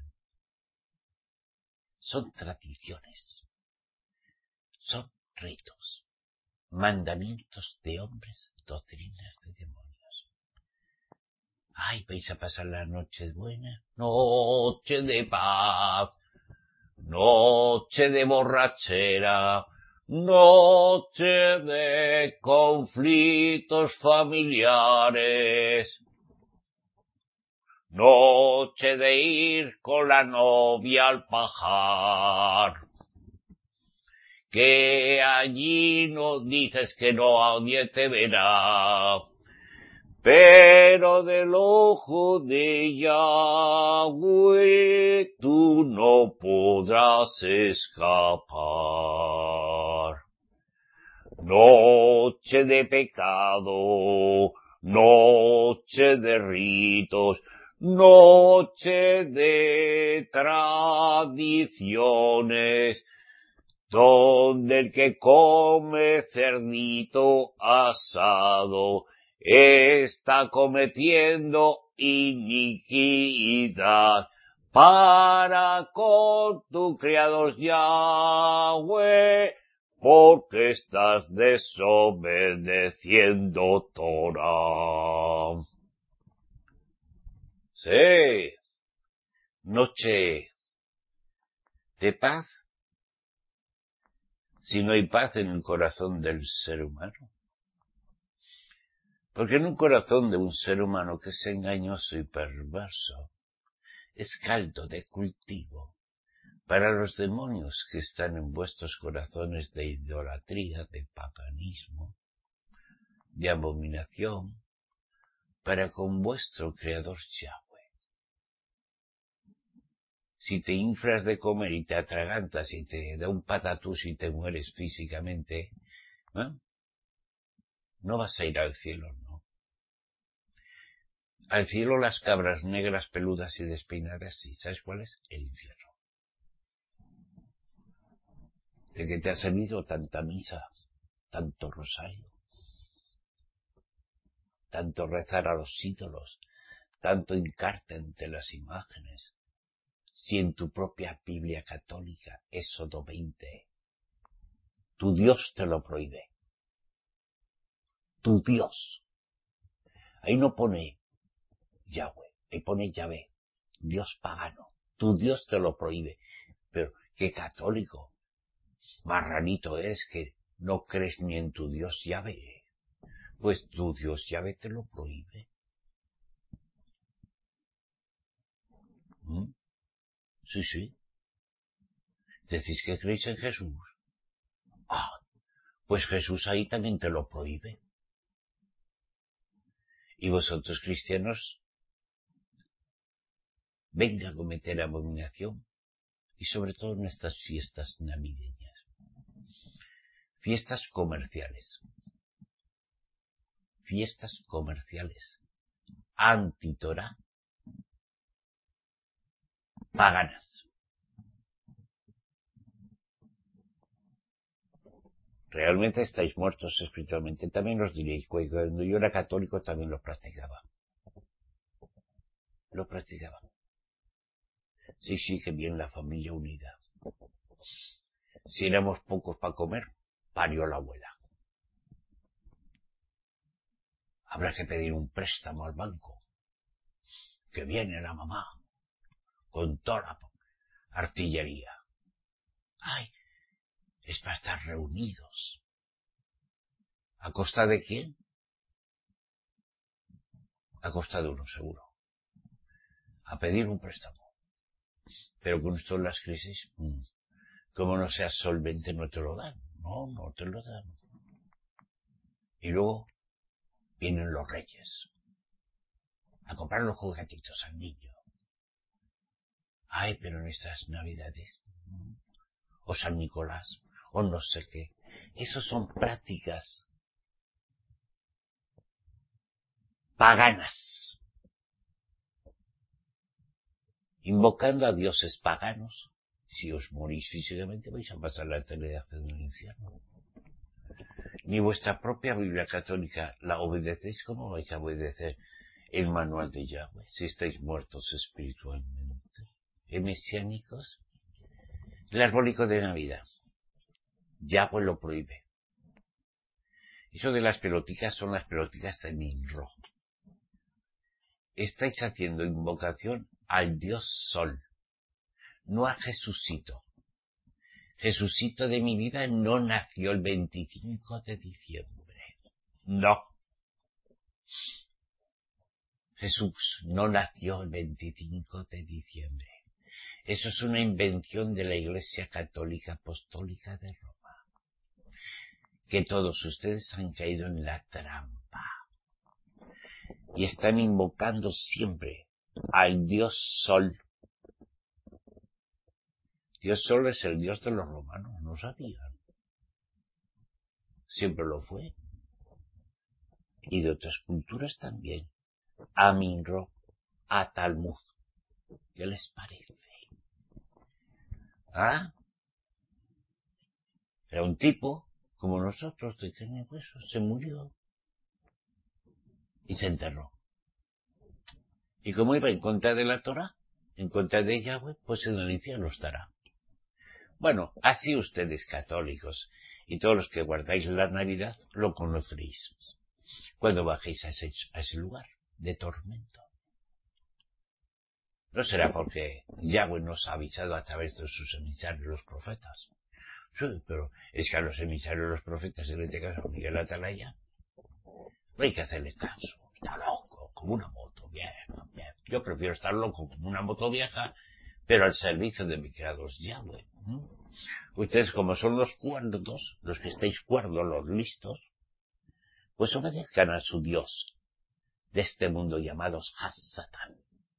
Son tradiciones, son ritos, mandamientos de hombres, doctrinas de demonios. Ay, vais a pasar la noche buena, noche de paz, noche de borrachera, noche de conflictos familiares, noche de ir con la novia al pajar, que allí no dices que nadie te verá, pero del ojo de Yahweh tú no podrás escapar. Noche de pecado, noche de ritos, noche de tradiciones, donde el que come cerdito asado está cometiendo iniquidad para con tu Creador Yahweh, porque estás desobedeciendo Torah. Sí, noche de paz, si no hay paz en el corazón del ser humano. Porque en un corazón de un ser humano que es engañoso y perverso, es caldo de cultivo para los demonios que están en vuestros corazones de idolatría, de paganismo, de abominación, para con vuestro Creador Yahweh. Si te inflas de comer y te atragantas y te da un patatús y te mueres físicamente, no vas a ir al cielo, no. Al cielo las cabras negras, peludas y despeinadas, sí. ¿Sabes cuál es? El infierno. ¿De qué te ha servido tanta misa, tanto rosario, tanto rezar a los ídolos, tanto hincarte ante las imágenes, si en tu propia Biblia católica, Éxodo 20, tu Dios te lo prohíbe? Tu Dios. Ahí no pone Yahweh, ahí pone Yahvé, Dios pagano. Tu Dios te lo prohíbe. Pero qué católico, marranito es que no crees ni en tu Dios Yahvé. Pues tu Dios Yahvé te lo prohíbe. ¿Mm? Sí, sí. ¿Decís que creéis en Jesús? Ah, pues Jesús ahí también te lo prohíbe. Y vosotros, cristianos, venga a cometer abominación, y sobre todo en estas fiestas navideñas. Fiestas comerciales. Fiestas comerciales. Antitorá. Paganas. Realmente estáis muertos espiritualmente. También os diréis, cuando yo era católico también lo practicaba. Lo practicaba. Sí, sí, que bien la familia unida. Si éramos pocos para comer, parió la abuela. Habrá que pedir un préstamo al banco. Que viene la mamá con toda la artillería. Ay, es para estar reunidos. ¿A costa de quién? A costa de uno, seguro. A pedir un préstamo. Pero con esto en las crisis, como no seas solvente, no te lo dan. No te lo dan. Y luego vienen los reyes a comprar los juguetitos al niño. Ay, pero en estas navidades, o San Nicolás, o no sé qué. Esas son prácticas paganas. Invocando a dioses paganos, si os morís físicamente vais a pasar la eternidad en el infierno. Ni vuestra propia Biblia católica la obedecéis. ¿Cómo vais a obedecer el manual de Yahweh si estáis muertos espiritualmente? Mesiánicos. El arbólico de Navidad. Yahweh lo prohíbe. Eso de las peloticas son las peloticas de Ninro. Estáis haciendo invocación al Dios Sol, no a Jesucito. Jesucito de mi vida no nació el 25 de diciembre. No. Jesús no nació el 25 de diciembre. Eso es una invención de la Iglesia Católica Apostólica de Roma. Que todos ustedes han caído en la trampa. Y están invocando siempre al Dios Sol. Dios Sol es el Dios de los romanos, no sabían. Siempre lo fue. Y de otras culturas también. A Minro, a Talmud. ¿Qué les parece? ¿Ah? Era un tipo, como nosotros, de carne y hueso, se murió. Y se enterró. Y como iba en contra de la Torah, en contra de Yahweh, pues en el infierno estará. Bueno, así ustedes católicos y todos los que guardáis la Navidad lo conoceréis cuando bajéis a ese lugar de tormento. No será porque Yahweh nos ha avisado a través de sus emisarios los profetas. Sí, pero es que a los emisarios los profetas, en este caso Miguel Atalaya, no hay que hacerle caso. Está loco, como una moto vieja. Yo prefiero estar loco como una moto vieja, pero al servicio de mi creador Yahweh. Ustedes, como son los cuerdos, los que estáis cuerdos, los listos, pues obedezcan a su Dios de este mundo llamados Hasatán,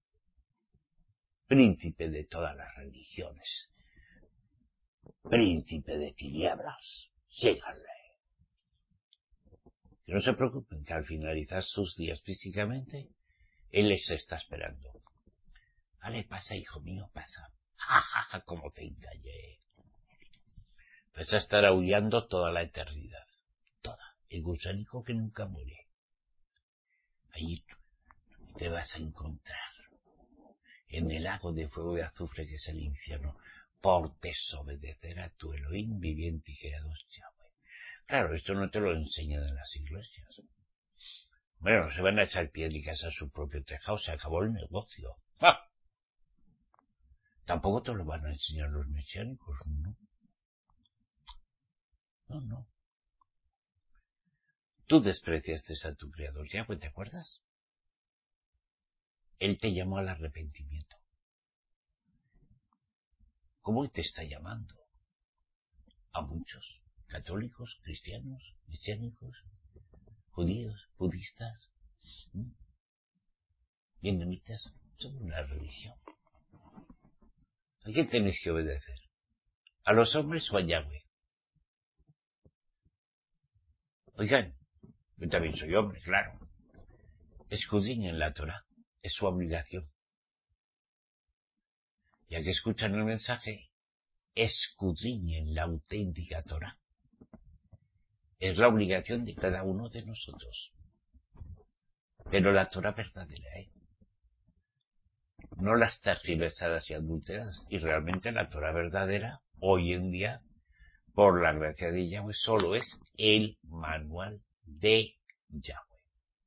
príncipe de todas las religiones, príncipe de tinieblas. Síganle. Que no se preocupen, que al finalizar sus días físicamente, Él les está esperando. Vale, pasa, hijo mío, pasa. Ja, ja, ja, como te engañé. Vas a estar aullando toda la eternidad. Toda. El gusanico que nunca muere. Allí te vas a encontrar. En el lago de fuego y azufre que es el infierno. Por desobedecer a tu Elohim viviente y creador Yahweh. Claro, esto no te lo enseñan en las iglesias. Bueno, se van a echar piedricas a su propio tejado, se acabó el negocio. ¡Ah! Tampoco te lo van a enseñar los mesiánicos, ¿no? No, no. Tú despreciaste a tu creador Yahweh, ¿te acuerdas? Él te llamó al arrepentimiento. ¿Cómo te está llamando? A muchos, católicos, cristianos, mesiánicos, judíos, budistas, vietnamitas, somos una religión. ¿A quién tenéis que obedecer? ¿A los hombres o a Yahweh? Oigan, yo también soy hombre, claro. Escudriñen la Torá, es su obligación. Ya que escuchan el mensaje, escudriñen la auténtica Torá. Es la obligación de cada uno de nosotros. Pero la Torá verdadera, no las tergiversadas y adulteradas. Y realmente la Torá verdadera, hoy en día, por la gracia de Yahweh, solo es el manual de Yahweh.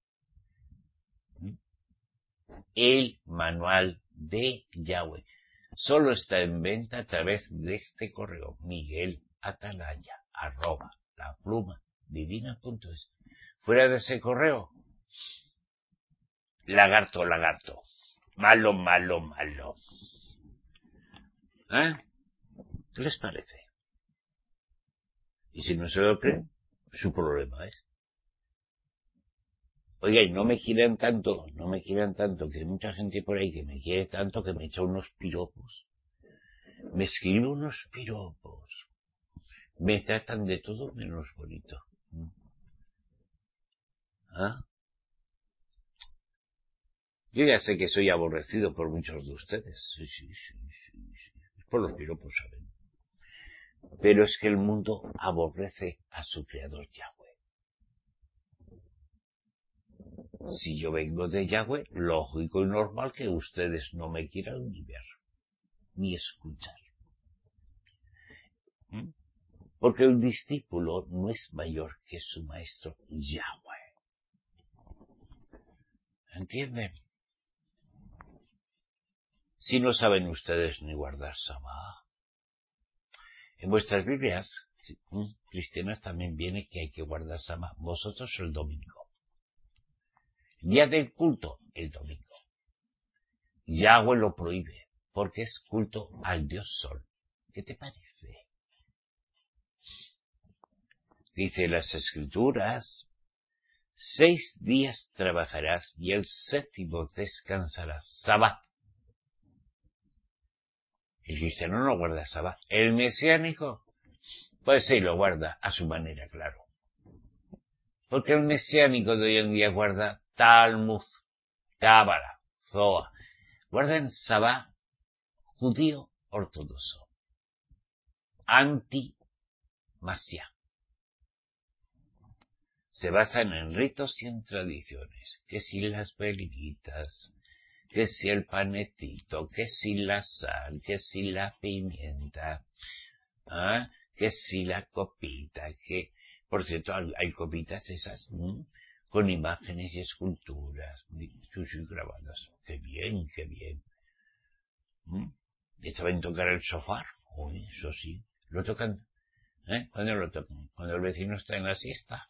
El manual de Yahweh. Solo está en venta a través de este correo, miguelatalaya@laplumadivina.es. Fuera de ese correo, lagarto. Malo. ¿Qué les parece? Y si no se lo creen, su problema es. Oiga, y no me quieran tanto, que hay mucha gente por ahí que me quiere tanto que me echa unos piropos. Me escribe unos piropos. Me tratan de todo menos bonito. ¿Ah? Yo ya sé que soy aborrecido por muchos de ustedes. Sí. Por los piropos, ¿saben? Pero es que el mundo aborrece a su creador Yahweh. Si yo vengo de Yahweh, lógico y normal que ustedes no me quieran ni ver, ni escuchar. Porque el discípulo no es mayor que su maestro Yahweh. ¿Entienden? Si no saben ustedes ni guardar Sabá. En vuestras Biblias cristianas también viene que hay que guardar Sabá. Vosotros el domingo. Día del culto, el domingo. Yahweh lo prohíbe, porque es culto al Dios Sol. ¿Qué te parece? Dice las Escrituras, 6 días trabajarás y el 7º descansarás. Sabbat. El cristiano no guarda Sabbat. El mesiánico, pues sí, lo guarda a su manera, claro. Porque el mesiánico de hoy en día guarda Talmud, Cábala, Zohar. Guardan Sabbat judío ortodoxo. Anti-Masía. Se basan en ritos y en tradiciones. Que si las velitas, que si el panetito, que si la sal, que si la pimienta, que si la copita, que, por cierto, hay copitas esas, con imágenes y esculturas, grabadas. Qué bien. ¿Y saben tocar el sofá? Uy, eso sí. Lo tocan, ¿Cuándo lo tocan? Cuando el vecino está en la siesta.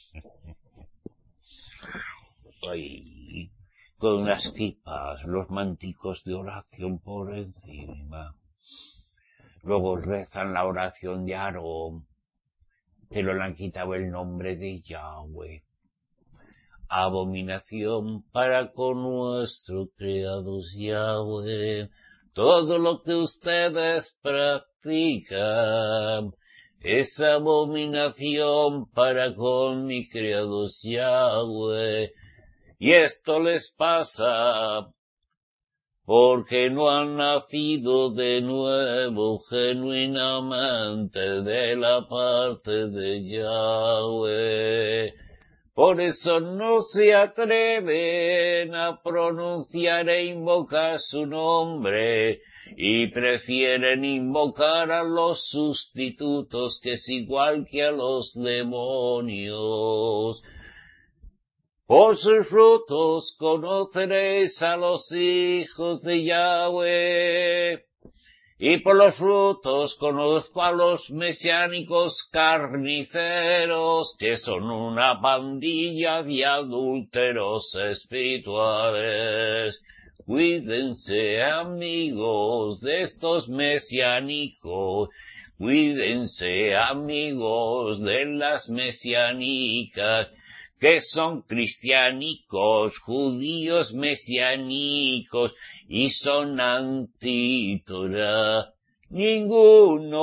Ay, con unas kipas, los manticos de oración por encima. Luego rezan la oración de Aarón, pero le han quitado el nombre de Yahweh. Abominación para con nuestro creador Yahweh. Todo lo que ustedes practican es abominación para con mi creador Yahweh. Y esto les pasa porque no han nacido de nuevo genuinamente de la parte de Yahweh. Por eso no se atreven a pronunciar e invocar su nombre, y prefieren invocar a los sustitutos, que es igual que a los demonios. Por sus frutos conoceréis a los hijos de Yahweh, y por los frutos conozco a los mesiánicos carniceros, que son una pandilla de adúlteros espirituales. Cuídense, amigos, de estos mesiánicos. Cuídense, amigos, de las mesiánicas, que son cristiánicos, judíos mesiánicos, y son antítora. Ninguno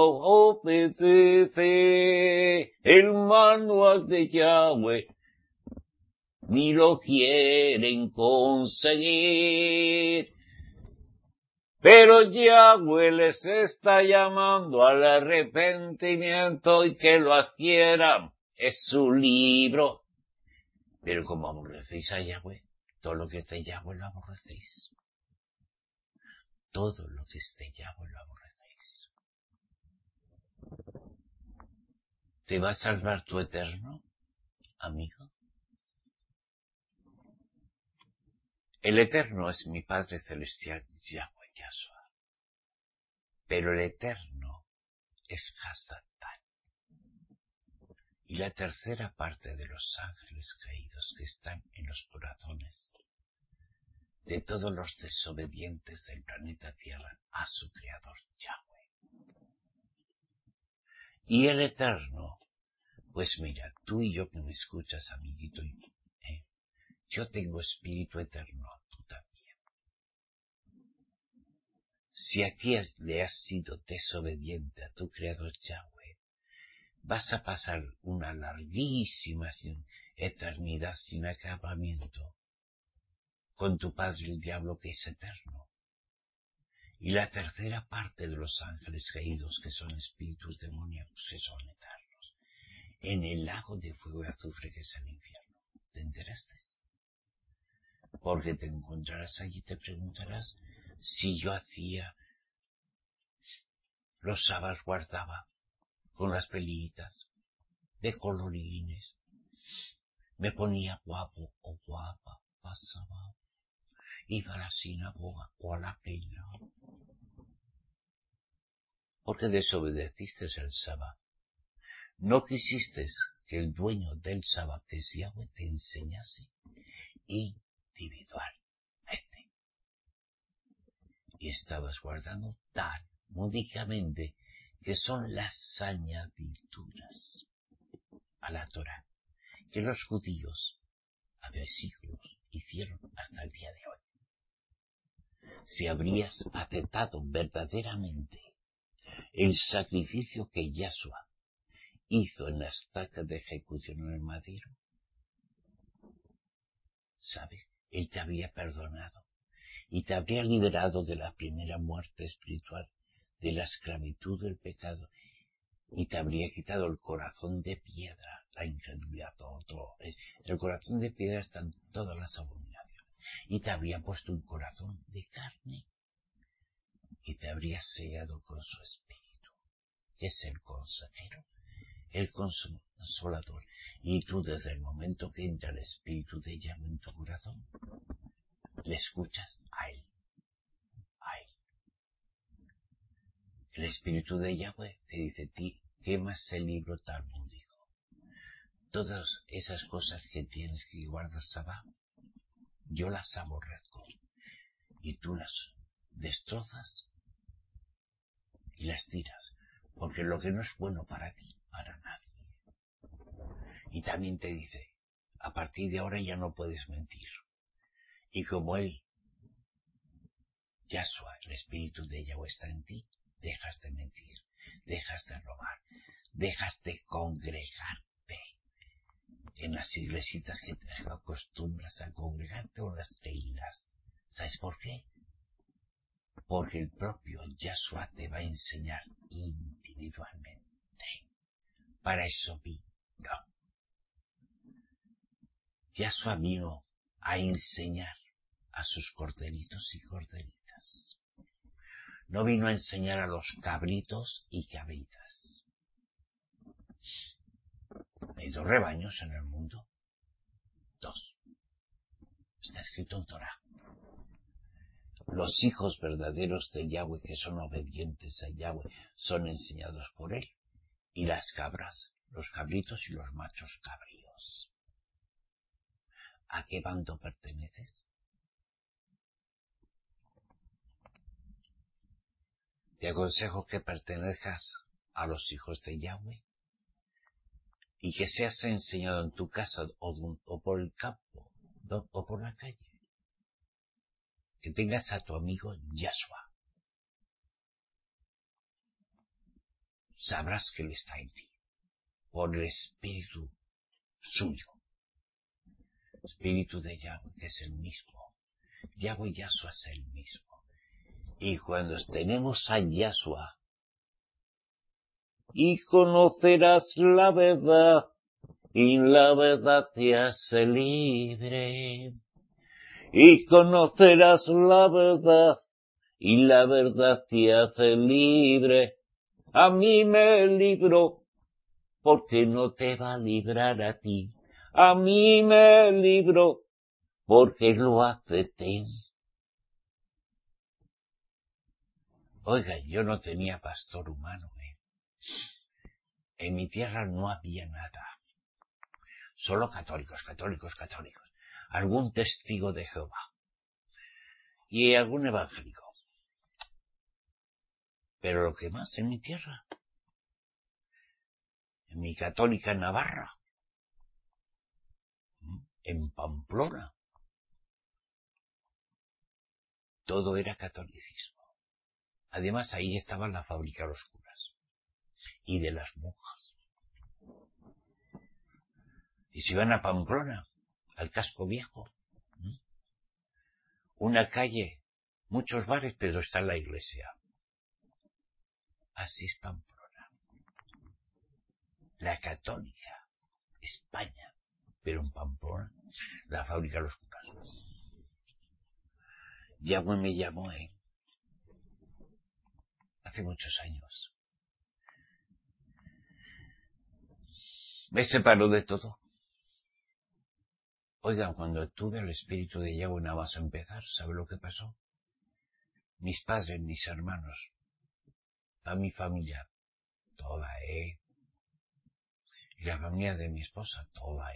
obedece el manual de Yahweh, ni lo quieren conseguir. Pero Yahweh les está llamando al arrepentimiento y que lo adquieran. Es su libro. Pero como aborrecéis a Yahweh, todo lo que es de Yahweh lo aborrecéis. Todo lo que es de Yahweh lo aborrecéis. ¿Te va a salvar tu eterno, amigo? El eterno es mi Padre Celestial, Yahweh Yahshua. Pero el eterno es Hasatán. Y la tercera parte de los ángeles caídos que están en los corazones de todos los desobedientes del planeta Tierra a su Creador, Yahweh. Y el Eterno, pues mira, tú y yo que me escuchas, amiguito, yo tengo espíritu eterno, tú también. Si aquí le has sido desobediente a tu Creador, Yahweh, vas a pasar una larguísima eternidad sin acabamiento con tu padre el diablo, que es eterno. Y la tercera parte de los ángeles caídos, que son espíritus demoníacos, que son eternos, en el lago de fuego y azufre, que es el infierno. ¿Te enteraste? Porque te encontrarás allí y te preguntarás si yo hacía los sábados, guardaba con las pelitas de colorines, me ponía guapo o guapa, pasaba, iba a la sinagoga o a la pena. Porque desobedeciste el sábado. No quisiste que el dueño del sábado, que es Yahweh, te enseñase individualmente. Y estabas guardando tan módicamente que son las añadiduras a la Torá que los judíos hace siglos hicieron hasta el día de hoy. Si habrías aceptado verdaderamente el sacrificio que Yahshua hizo en la estaca de ejecución en el madero, ¿sabes? Él te habría perdonado y te habría liberado de la primera muerte espiritual, de la esclavitud del pecado, y te habría quitado el corazón de piedra, la incredulidad, todo. El corazón de piedra están todas las abominaciones, y te habría puesto un corazón de carne, y te habría sellado con su espíritu, que es el consejero, el consolador. Y tú, desde el momento que entra el espíritu de Yahweh en tu corazón, le escuchas a él. El espíritu de Yahweh te dice: ti quemas el libro talmúdico. Todas esas cosas que tienes que guardar Sabá, yo las aborrezco. Y tú las destrozas y las tiras, porque lo que no es bueno para ti, para nadie. Y también te dice: a partir de ahora ya no puedes mentir. Y como él, Yahshua, el espíritu de Yahweh, está en ti, dejas de mentir, dejas de robar, dejas de congregarte. en las iglesitas que te acostumbras a congregarte o las teilas. ¿Sabes por qué? Porque el propio Yahshua te va a enseñar individualmente. Para eso vino. Yahshua vino a enseñar a sus corderitos y corderitas. No vino a enseñar a los cabritos y cabritas. Hay 2 rebaños en el mundo. 2. Está escrito en Torah. Los hijos verdaderos de Yahweh, que son obedientes a Yahweh, son enseñados por él. Y las cabras, los cabritos y los machos cabríos. ¿A qué bando perteneces? Te aconsejo que pertenezcas a los hijos de Yahweh y que seas enseñado en tu casa o por el campo o por la calle. Que tengas a tu amigo Yahshua. Sabrás que él está en ti, por el espíritu suyo. Espíritu de Yahweh, que es el mismo. Yahweh y Yahshua es el mismo. Y cuando tenemos a Yahshua, y conocerás la verdad, y la verdad te hace libre. Y conocerás la verdad, y la verdad te hace libre. A mí me libró, porque no te va a librar a ti. A mí me libró, porque lo acepté. Oiga, yo no tenía pastor humano, En mi tierra no había nada. Solo católicos. Algún testigo de Jehová. Y algún evangélico. Pero lo que más en mi tierra, en mi católica Navarra, en Pamplona, todo era catolicismo. Además, ahí estaba la fábrica de los curas y de las monjas. Y si van a Pamplona, al casco viejo, una calle, muchos bares, pero está la iglesia. Así es Pamplona. La católica, España, pero en Pamplona, la fábrica de los curas. Yahweh me llamó, hace muchos años. Me separó de todo. Oigan, cuando tuve el espíritu de Yahweh nada más a empezar, ¿sabe lo que pasó? Mis padres, mis hermanos, a mi familia, toda, Y la familia de mi esposa, toda,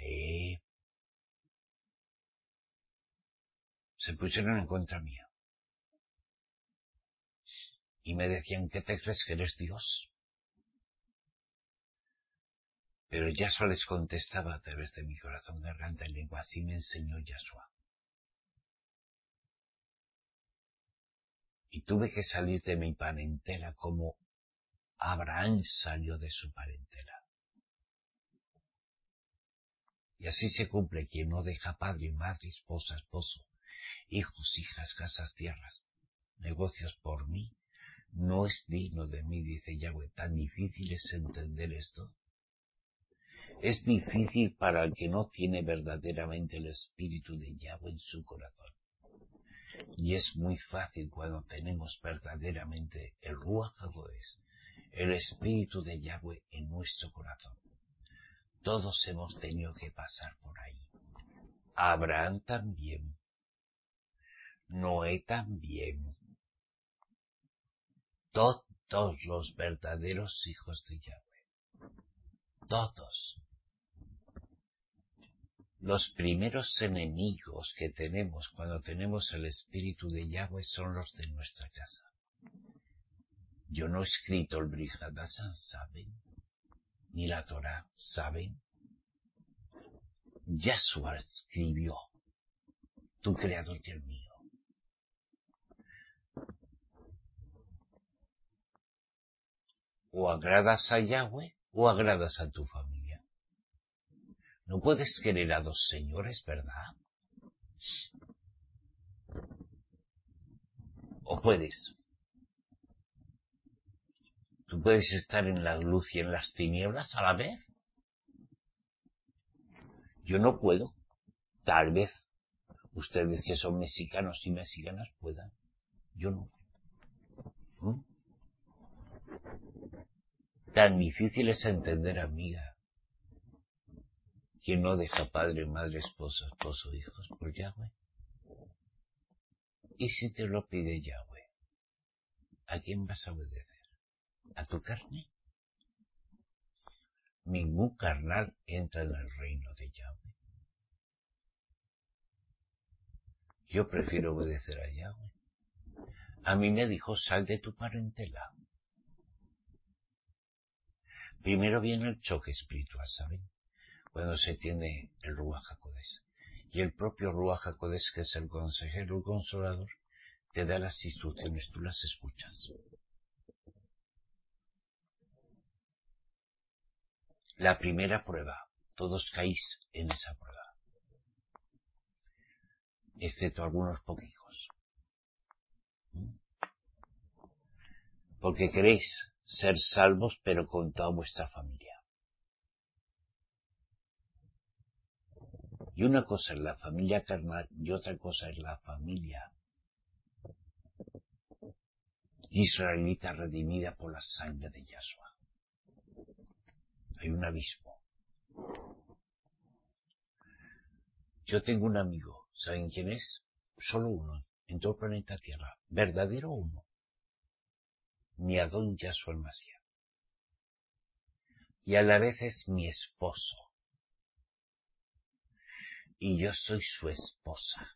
Se pusieron en contra mía. Y me decían, ¿qué te crees que eres Dios? Pero Yahshua les contestaba a través de mi corazón, garganta y lengua. Así me enseñó Yahshua. Y tuve que salir de mi parentela como Abraham salió de su parentela. Y así se cumple: quien no deja padre, madre, esposa, esposo, hijos, hijas, casas, tierras, negocios por mí, no es digno de mí, dice Yahweh. Tan difícil es entender esto. Es difícil para el que no tiene verdaderamente el espíritu de Yahweh en su corazón. Y es muy fácil cuando tenemos verdaderamente el Ruach HaKodesh, el espíritu de Yahweh en nuestro corazón. Todos hemos tenido que pasar por ahí. Abraham también. Noé también. Todos los verdaderos hijos de Yahweh. Todos. Los primeros enemigos que tenemos cuando tenemos el espíritu de Yahweh son los de nuestra casa. Yo no he escrito el Brit Hadashah, ¿saben? Ni la Torah, ¿saben? Yahshua escribió, tu creador y el mío. O agradas a Yahweh o agradas a tu familia. No puedes querer a dos señores, ¿verdad? ¿O puedes? ¿Tú puedes estar en la luz y en las tinieblas a la vez? Yo no puedo. Tal vez ustedes que son mexicanos y mexicanas puedan. Yo no. Tan difícil es entender, amiga, que no deja padre, madre, esposa, esposo, hijos por Yahweh. ¿Y si te lo pide Yahweh? ¿A quién vas a obedecer? ¿A tu carne? Ningún carnal entra en el reino de Yahweh. Yo prefiero obedecer a Yahweh. A mí me dijo, sal de tu parentela. Primero viene el choque espiritual, ¿saben? Cuando se tiene el Ruach HaKodesh. Y el propio Ruach HaKodesh, que es el consejero, el consolador, te da las instrucciones, tú las escuchas. La primera prueba, todos caís en esa prueba, excepto algunos poquijos. Porque queréis ser salvos, pero con toda vuestra familia. Y una cosa es la familia carnal y otra cosa es la familia israelita redimida por la sangre de Yahshua. Hay un abismo. Yo tengo un amigo, ¿saben quién es? Solo uno, en todo el planeta Tierra, verdadero uno. Mi Adón Yahshua el Mashiach. Y a la vez es mi esposo. Y yo soy su esposa.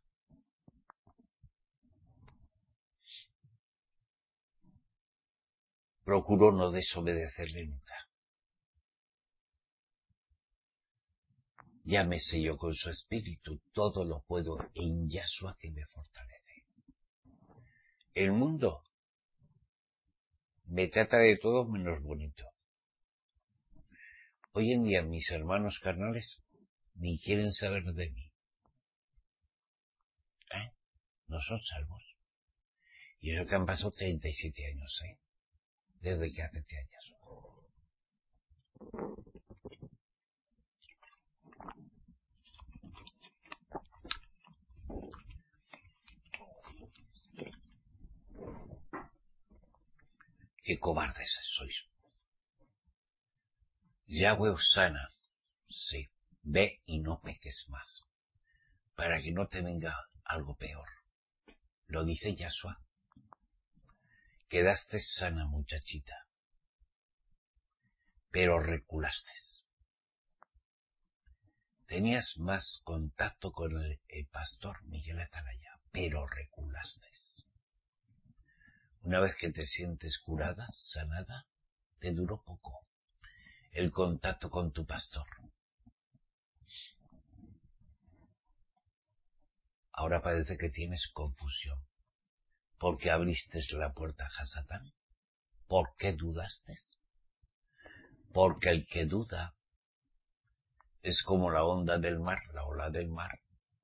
Procuro no desobedecerle nunca. Ya me selló con su espíritu, todo lo puedo en Yahshua que me fortalece. El mundo me trata de todo menos bonito. Hoy en día mis hermanos carnales ni quieren saber de mí. No son salvos. Y eso que han pasado 37 años, desde que acepté a Yahshua. Qué cobardes sois. Yahweh os sana, sí, ve y no peques más, para que no te venga algo peor. Lo dice Yahshua. Quedaste sana, muchachita, pero reculaste. Tenías más contacto con el pastor Miguel Atalaya, pero reculaste. Una vez que te sientes curada, sanada, te duró poco el contacto con tu pastor. Ahora parece que tienes confusión. ¿Por qué abriste la puerta a Satán? ¿Por qué dudaste? Porque el que duda es como la onda del mar, la ola del mar,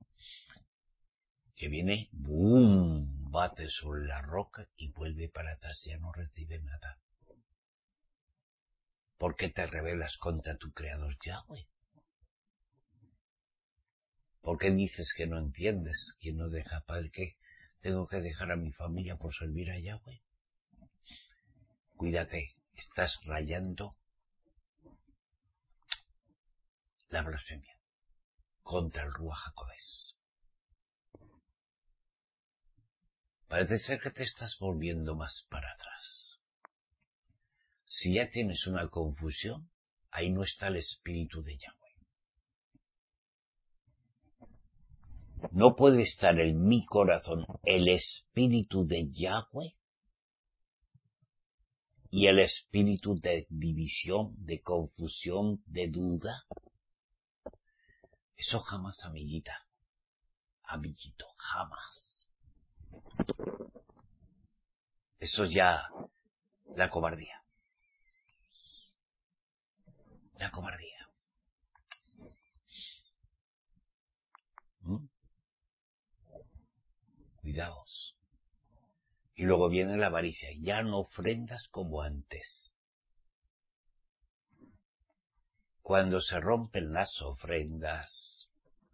que viene, ¡boom!, bate sobre la roca y vuelve para atrás, ya no recibe nada. ¿Por qué te rebelas contra tu creador Yahweh? ¿Por qué dices que no entiendes? ¿Quién no deja? ¿Para qué tengo que dejar a mi familia por servir a Yahweh? Cuídate, estás rayando la blasfemia contra el Ruach HaKodesh. Parece ser que te estás volviendo más para atrás. Si ya tienes una confusión, ahí no está el espíritu de Yahweh. No puede estar en mi corazón el espíritu de Yahweh y el espíritu de división, de confusión, de duda. Eso jamás, amiguita, amiguito, jamás. Eso es ya la cobardía. La cobardía. cuidaos. Y luego viene la avaricia, ya no ofrendas como antes. Cuando se rompen las ofrendas,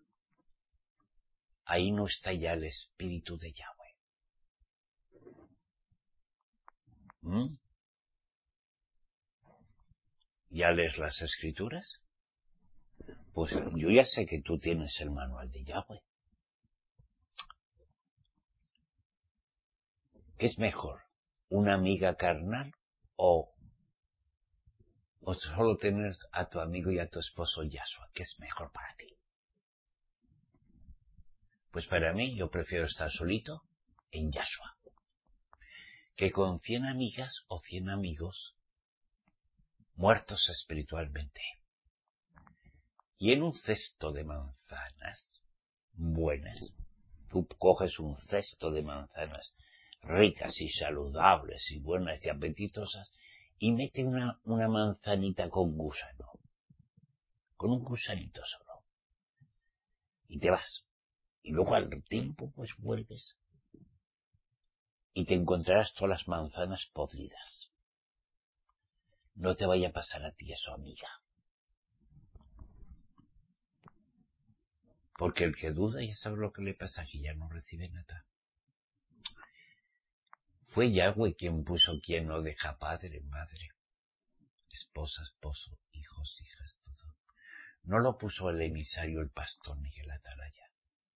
ahí no está ya el espíritu de Yahweh. ¿Ya lees las escrituras? Pues yo ya sé que tú tienes el manual de Yahweh. ¿Qué es mejor? ¿Una amiga carnal o solo tener a tu amigo y a tu esposo Yahshua? ¿Qué es mejor para ti? Pues para mí yo prefiero estar solito en Yahshua que con 100 amigas o 100 amigos muertos espiritualmente. Y en un cesto de manzanas buenas, tú coges un cesto de manzanas ricas y saludables y buenas y apetitosas y mete una manzanita con gusano, con un gusanito solo, y te vas. Y luego al tiempo pues vuelves y te encontrarás todas las manzanas podridas. No te vaya a pasar a ti eso, amiga. Porque el que duda ya sabe lo que le pasa, que ya no recibe nada. Fue Yahweh quien puso quien no deja padre, madre, esposa, esposo, hijos, hijas, todo. No lo puso el emisario, el pastor Miguel Atalaya.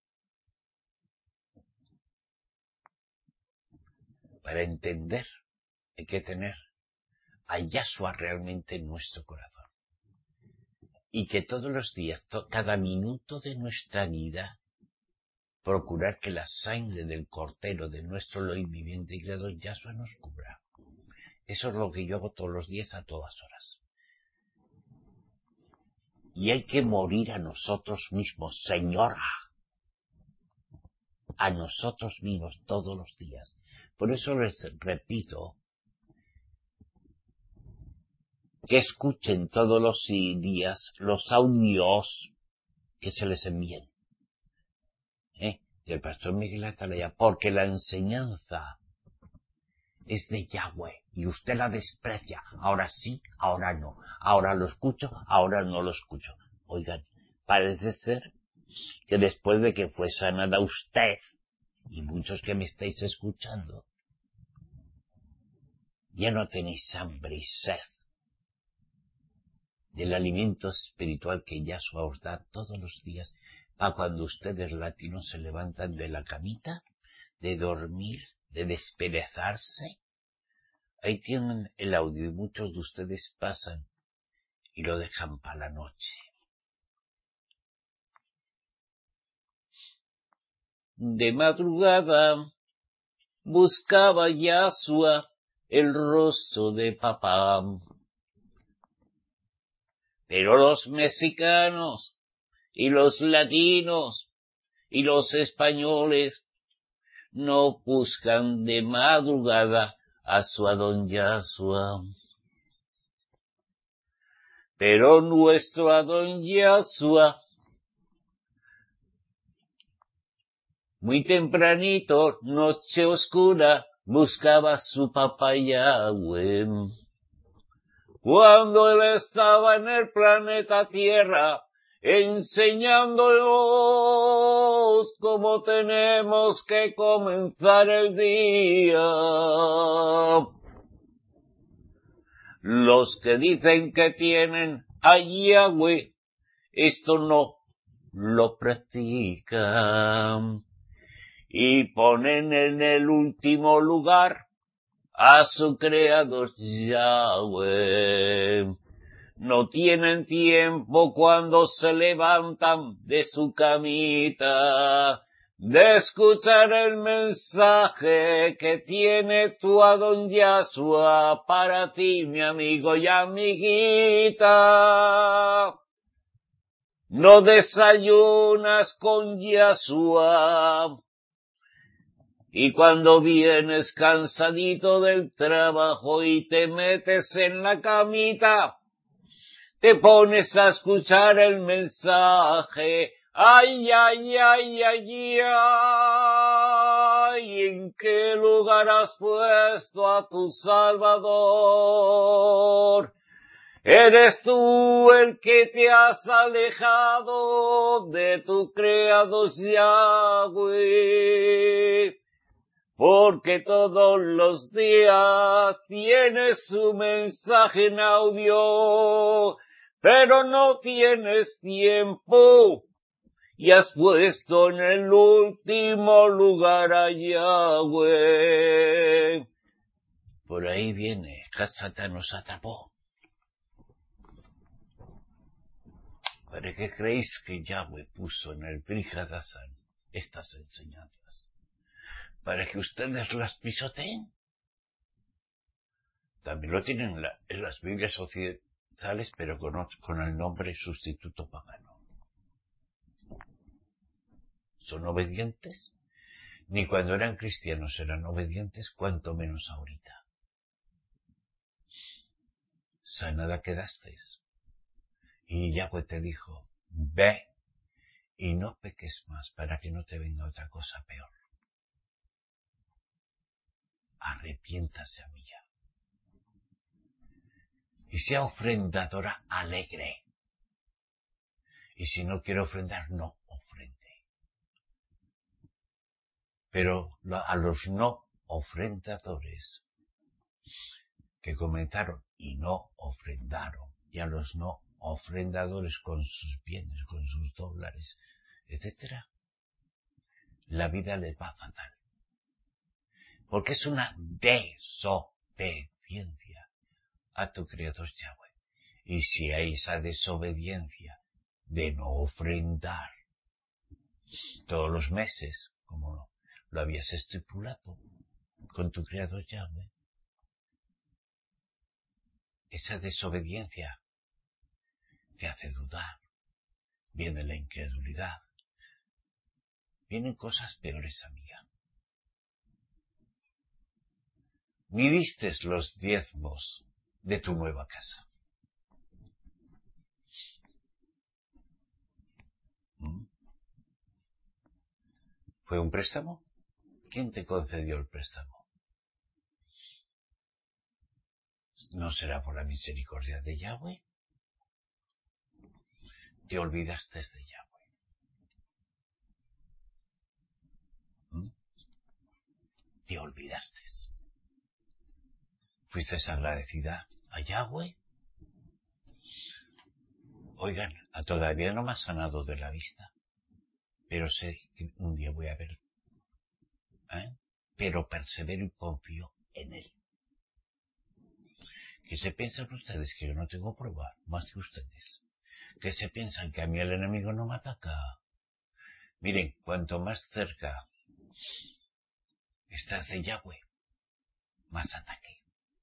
Para entender hay que tener a Yahshua realmente en nuestro corazón. Y que todos los días, cada minuto de nuestra vida, procurar que la sangre del Cordero de nuestro Elohim viviente y creador Yahshua nos cubra. Eso es lo que yo hago todos los días a todas horas. Y hay que morir a nosotros mismos, Señora. A nosotros mismos todos los días. Por eso les repito que escuchen todos los días los audios que se les envíen. Del pastor Miguel Atalaya, porque la enseñanza es de Yahweh y usted la desprecia. Ahora sí, ahora no. Ahora lo escucho, ahora no lo escucho. Oigan, parece ser que después de que fue sanada usted y muchos que me estáis escuchando, ya no tenéis hambre y sed del alimento espiritual que Yahshua os da todos los días, para cuando ustedes latinos se levantan de la camita, de dormir, de desperezarse. Ahí tienen el audio y muchos de ustedes pasan y lo dejan para la noche. De madrugada buscaba Yahshua el rostro de papá. Pero los mexicanos y los latinos y los españoles no buscan de madrugada a su Adón Yahshua. Pero nuestro Adón Yahshua, muy tempranito, noche oscura, buscaba a su papá Yahweh. Cuando él estaba en el planeta Tierra, enseñándonos cómo tenemos que comenzar el día. Los que dicen que tienen a Yahweh, esto no lo practican y ponen en el último lugar a su creador Yahweh. No tienen tiempo cuando se levantan de su camita de escuchar el mensaje que tiene tu Adón Yahshua para ti, mi amigo y amiguita. No desayunas con Yahshua. Y cuando vienes cansadito del trabajo y te metes en la camita, te pones a escuchar el mensaje Ay, ay, ay, ay, ay, ¿en qué lugar has puesto a tu Salvador? Eres tú el que te has alejado de tu Creador Yahweh, porque todos los días tienes su mensaje en audio, pero no tienes tiempo y has puesto en el último lugar a Yahweh. Por ahí viene, Hasatán nos atrapó. ¿Para qué creéis que Yahweh puso en el Brit Hadashah estas enseñanzas? ¿Para que ustedes las pisoteen? También lo tienen en las Biblias occidentales, pero con el nombre sustituto pagano. ¿Son obedientes? Ni cuando eran cristianos eran obedientes, cuanto menos ahorita. Sanada quedasteis. Y Yahweh te dijo, ve y no peques más para que no te venga otra cosa peor. Arrepiéntase a mí ya. Y sea ofrendadora alegre. Y si no quiere ofrendar, no ofrende. Pero a los no ofrendadores que comenzaron y no ofrendaron, y a los no ofrendadores con sus bienes, con sus dólares, etcétera, la vida les va fatal. Porque es una desobediencia a tu Creador Yahweh. Y si hay esa desobediencia de no ofrendar todos los meses, como lo habías estipulado con tu Creador Yahweh, esa desobediencia te hace dudar, viene la incredulidad, vienen cosas peores, amiga. Ni distes los diezmos de tu nueva casa. ¿Fue un préstamo? ¿Quién te concedió el préstamo? ¿No será por la misericordia de Yahweh? Te olvidaste de Yahweh. Te olvidaste. ¿Fuiste agradecida a Yahweh? Oigan, todavía no me ha sanado de la vista, pero sé que un día voy a ver. Pero persevero y confío en Él. Que se piensan ustedes que yo no tengo prueba más que ustedes. Que se piensan que a mí el enemigo no me ataca. Miren, cuanto más cerca estás de Yahweh, más ataque.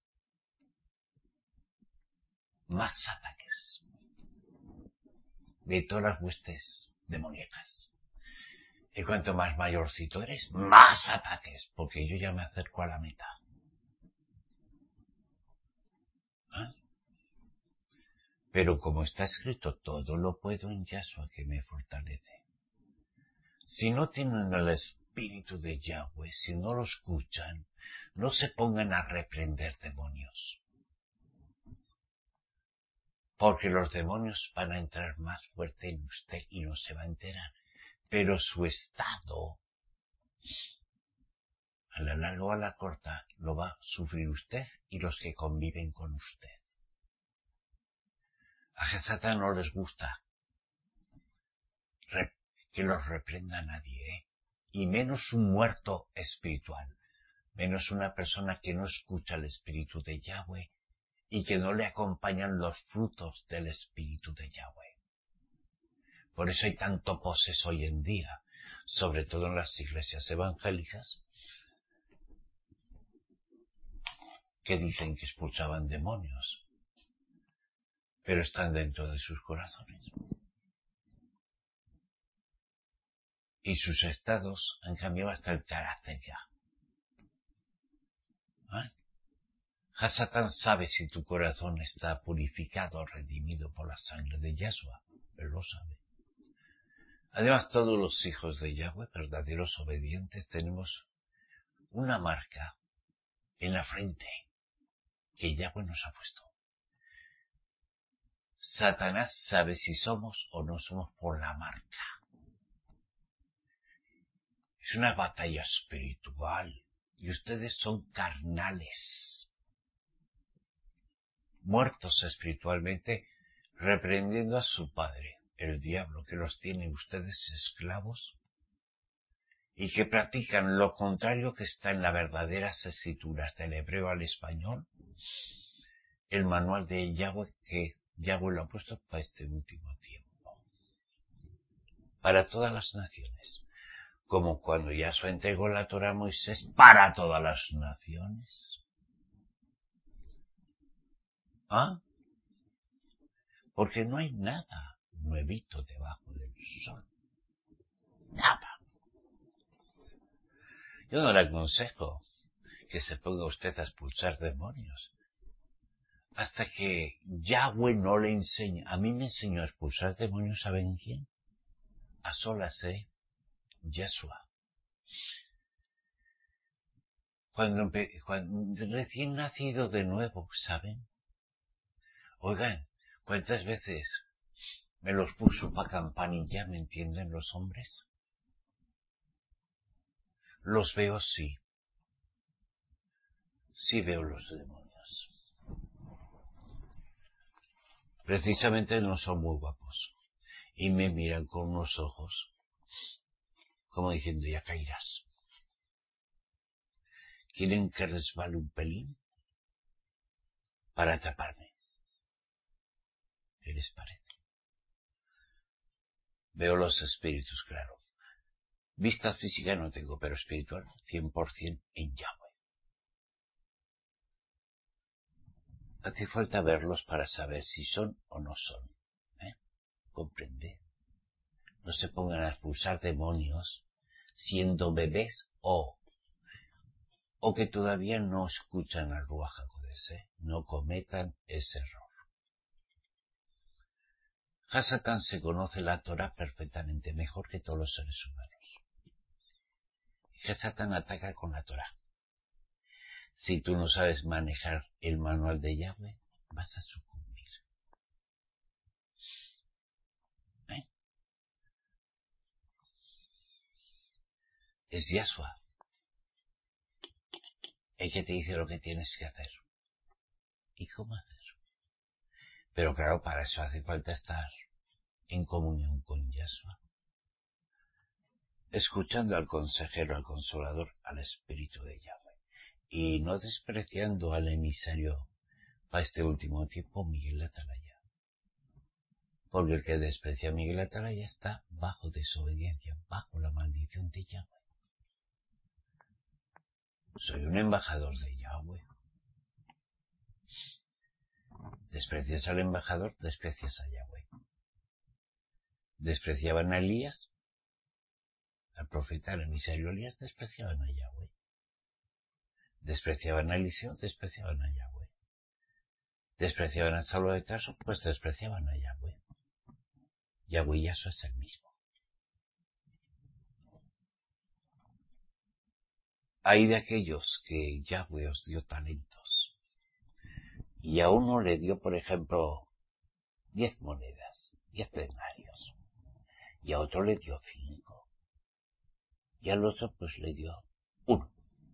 Más ataques. De todas las huestes demoníacas. Y cuanto más mayorcito eres, más ataques, porque yo ya me acerco a la meta. Pero como está escrito, todo lo puedo en Yahshua que me fortalece. Si no tienen el espíritu de Yahweh, si no lo escuchan, no se pongan a reprender demonios. Porque los demonios van a entrar más fuerte en usted y no se va a enterar. Pero su estado, a la larga o a la corta, lo va a sufrir usted y los que conviven con usted. A Satán no les gusta que los reprenda nadie, y menos un muerto espiritual, menos una persona que no escucha el espíritu de Yahweh y que no le acompañan los frutos del espíritu de Yahweh. Por eso hay tanto poseso hoy en día, sobre todo en las iglesias evangélicas, que dicen que expulsaban demonios, pero están dentro de sus corazones. Y sus estados han cambiado hasta el carácter ya. Hasatán sabe si tu corazón está purificado o redimido por la sangre de Yahshua. Él lo sabe. Además, todos los hijos de Yahweh, verdaderos obedientes, tenemos una marca en la frente que Yahweh nos ha puesto. Satanás sabe si somos o no somos por la marca. Es una batalla espiritual y ustedes son carnales, muertos espiritualmente, reprendiendo a su padre, el diablo, que los tiene ustedes esclavos y que practican lo contrario que está en las verdaderas escrituras del hebreo al español, el manual de Yahweh que Yahweh lo ha puesto para este último tiempo, para todas las naciones, como cuando Yahshua entregó la Torá a Moisés para todas las naciones. ¿Ah? Porque no hay nada nuevito debajo del sol. Nada. Yo no le aconsejo que se ponga usted a expulsar demonios hasta que Yahweh no le enseñe. A mí me enseñó a expulsar demonios, ¿saben quién? A solas, Yahshua. Cuando recién nacido de nuevo, ¿saben? Oigan, ¿cuántas veces me los puso pa' campanilla, me entienden los hombres? Los veo, sí. Sí veo los demonios. Precisamente no son muy guapos. Y me miran con unos ojos, como diciendo, ya caerás. Quieren que resbale un pelín para atraparme. ¿Qué les parece? Veo los espíritus, claro. Vista física no tengo, pero espiritual 100% en Yahweh. Hace falta verlos para saber si son o no son. ¿Comprende? No se pongan a expulsar demonios siendo bebés o que todavía no escuchan al Ruach HaKodesh. No cometan ese error. Hasatán se conoce la Torah perfectamente, mejor que todos los seres humanos. Hasatán ataca con la Torah. Si tú no sabes manejar el manual de Yahweh, vas a sucumbir. Es Yahshua el que te dice lo que tienes que hacer y cómo hacer. Pero claro, para eso hace falta estar en comunión con Yahshua, escuchando al consejero, al consolador, al Espíritu de Yahweh, y no despreciando al emisario para este último tiempo, Miguel Atalaya. Porque el que desprecia a Miguel Atalaya está bajo desobediencia, bajo la maldición de Yahweh. Soy un embajador de Yahweh. Desprecias al embajador, desprecias a Yahweh. Despreciaban a Elías, al profeta, al emisario Elías, despreciaban a Yahweh. Despreciaban a Eliseo, despreciaban a Yahweh. Despreciaban a Saulo de Tarso, pues despreciaban a Yahweh. Yahweh y Yahshua es el mismo. Hay de aquellos que Yahweh os dio talentos y a uno le dio, por ejemplo, 10 monedas, 10 denarios, y a otro le dio 5, y al otro pues le dio 1.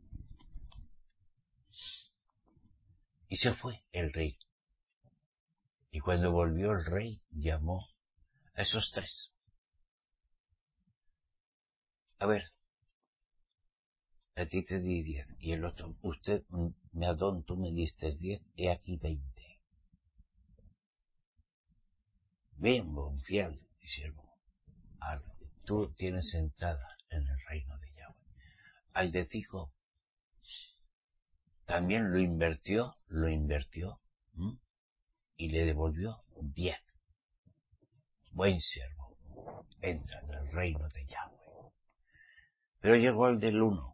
Y se fue el rey. Y cuando volvió el rey, llamó a esos 3. A ver, a ti te di 10, y el otro, usted, me Adón, tú me diste 10, he aquí 20. Bien, buen fiel y siervo. Tú tienes entrada en el reino de Yahweh. Al de 5 también lo invirtió, y le devolvió 10. Buen siervo, entra en el reino de Yahweh. Pero llegó el del 1.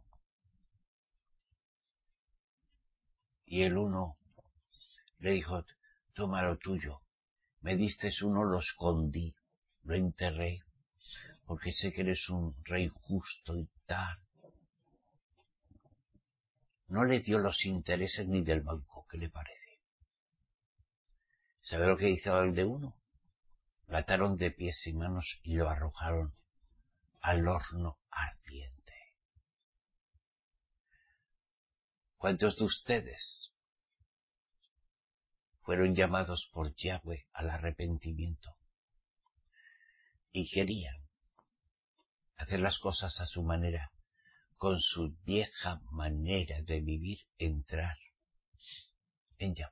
Y el 1 le dijo, toma lo tuyo. Me diste 1, lo escondí, lo enterré, porque sé que eres un rey justo y tal. No le dio los intereses ni del banco, ¿qué le parece? ¿Sabe lo que hizo el de uno? Lo ataron de pies y manos y lo arrojaron al horno ardiente. ¿Cuántos de ustedes fueron llamados por Yahweh al arrepentimiento y querían hacer las cosas a su manera, con su vieja manera de vivir, entrar en Yahweh?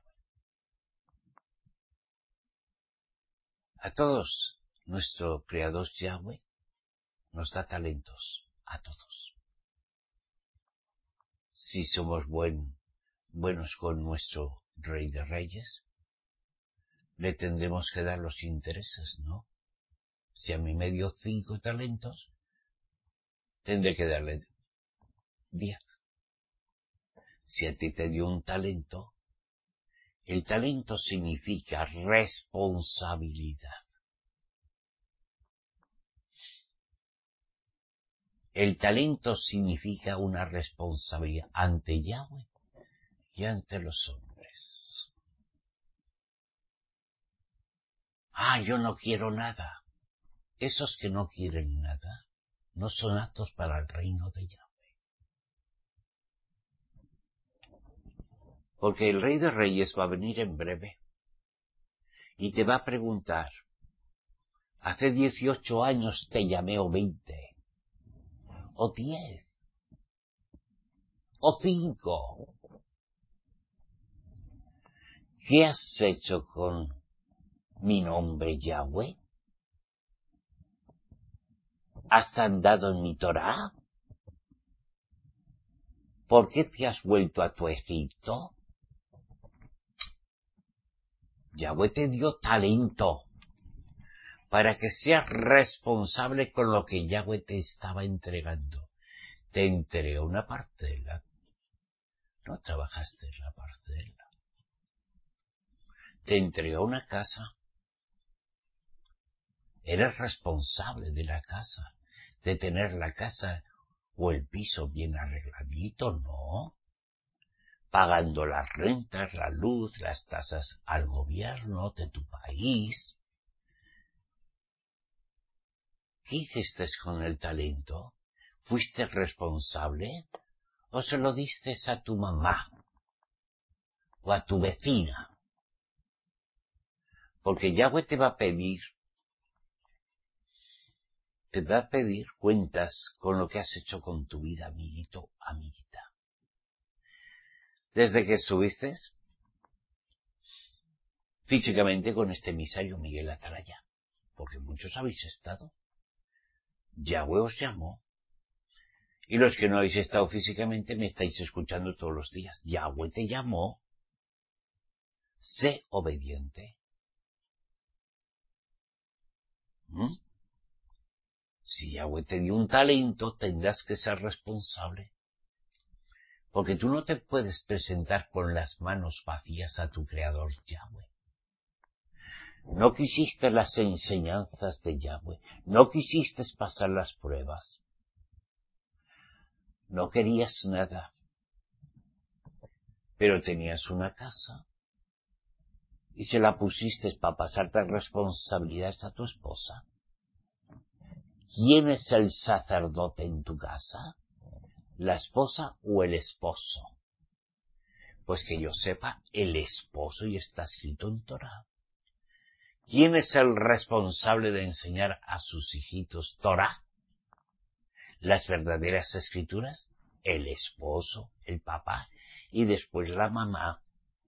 A todos, nuestro Creador Yahweh nos da talentos, a todos. Si somos buenos con nuestro Rey de Reyes, le tendremos que dar los intereses, ¿no? Si a mí me dio 5 talentos, tendré que darle 10. Si a ti te dio un talento, el talento significa responsabilidad. El talento significa una responsabilidad ante Yahweh y ante los hombres. Yo no quiero nada. Esos que no quieren nada no son aptos para el reino de Yahweh. Porque el Rey de Reyes va a venir en breve y te va a preguntar, hace 18 años te llamé, o 20, o 10, o 5. ¿Qué has hecho con mi nombre, Yahweh? ¿Has andado en mi Torá? ¿Por qué te has vuelto a tu Egipto? Yahweh te dio talento para que seas responsable con lo que Yahweh te estaba entregando. Te entregó una parcela. No trabajaste en la parcela. Te entregó una casa. Eres responsable de la casa, de tener la casa o el piso bien arregladito, ¿no? Pagando las rentas, la luz, las tasas al gobierno de tu país. ¿Qué hiciste con el talento? ¿Fuiste responsable? ¿O se lo diste a tu mamá? ¿O a tu vecina? Porque Yahweh te va a pedir cuentas con lo que has hecho con tu vida, amiguito, amiguita. Desde que estuviste físicamente con este emisario Miguel Atalaya, porque muchos habéis estado. Yahweh os llamó. Y los que no habéis estado físicamente me estáis escuchando todos los días. Yahweh te llamó. Sé obediente. Si Yahweh te dio un talento, tendrás que ser responsable. Porque tú no te puedes presentar con las manos vacías a tu Creador Yahweh. No quisiste las enseñanzas de Yahweh. No quisiste pasar las pruebas. No querías nada. Pero tenías una casa. Y se la pusiste para pasarte responsabilidades a tu esposa. ¿Quién es el sacerdote en tu casa? ¿La esposa o el esposo? Pues que yo sepa, el esposo, y está escrito en Torá. ¿Quién es el responsable de enseñar a sus hijitos Torá? Las verdaderas escrituras, el esposo, el papá, y después la mamá.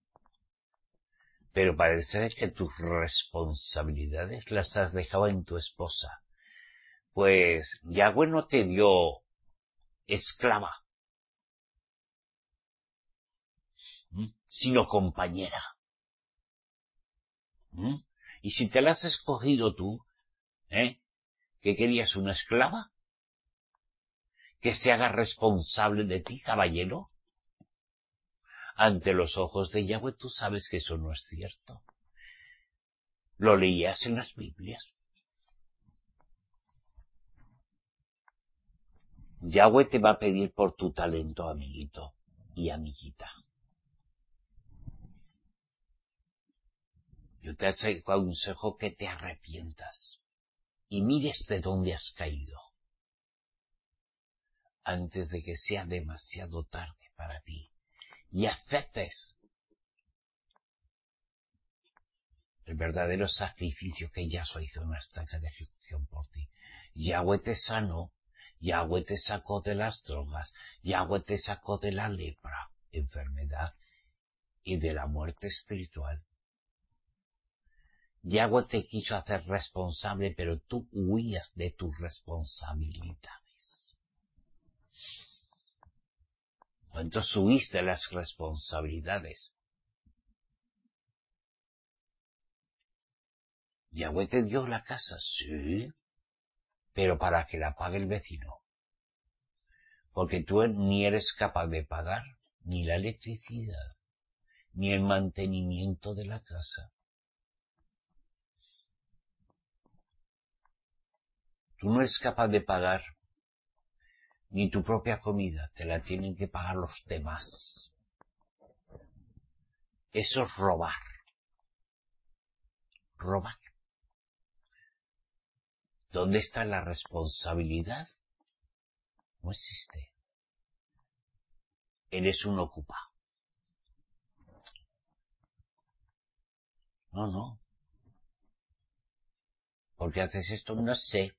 Pero parece ser que tus responsabilidades las has dejado en tu esposa. Pues Yahweh no te dio esclava, sino compañera. Y si te la has escogido tú, ¿qué querías, una esclava? ¿Que se haga responsable de ti, caballero? Ante los ojos de Yahweh tú sabes que eso no es cierto. Lo leías en las Biblias. Yahweh te va a pedir por tu talento, amiguito y amiguita. Yo te aconsejo que te arrepientas y mires de dónde has caído antes de que sea demasiado tarde para ti y aceptes el verdadero sacrificio que Yahshua hizo en la estaca de ejecución por ti. Yahweh te sanó, Yahweh te sacó de las drogas, Yahweh te sacó de la lepra, enfermedad y de la muerte espiritual. Yahweh te quiso hacer responsable, pero tú huías de tus responsabilidades. ¿Cuántos huiste de las responsabilidades? Yahweh te dio la casa, sí, pero para que la pague el vecino. Porque tú ni eres capaz de pagar ni la electricidad, ni el mantenimiento de la casa. Tú no eres capaz de pagar ni tu propia comida, te la tienen que pagar los demás. Eso es robar. Robar. ¿Dónde está la responsabilidad? No existe. Eres un ocupado. No. ¿Por qué haces esto? No sé.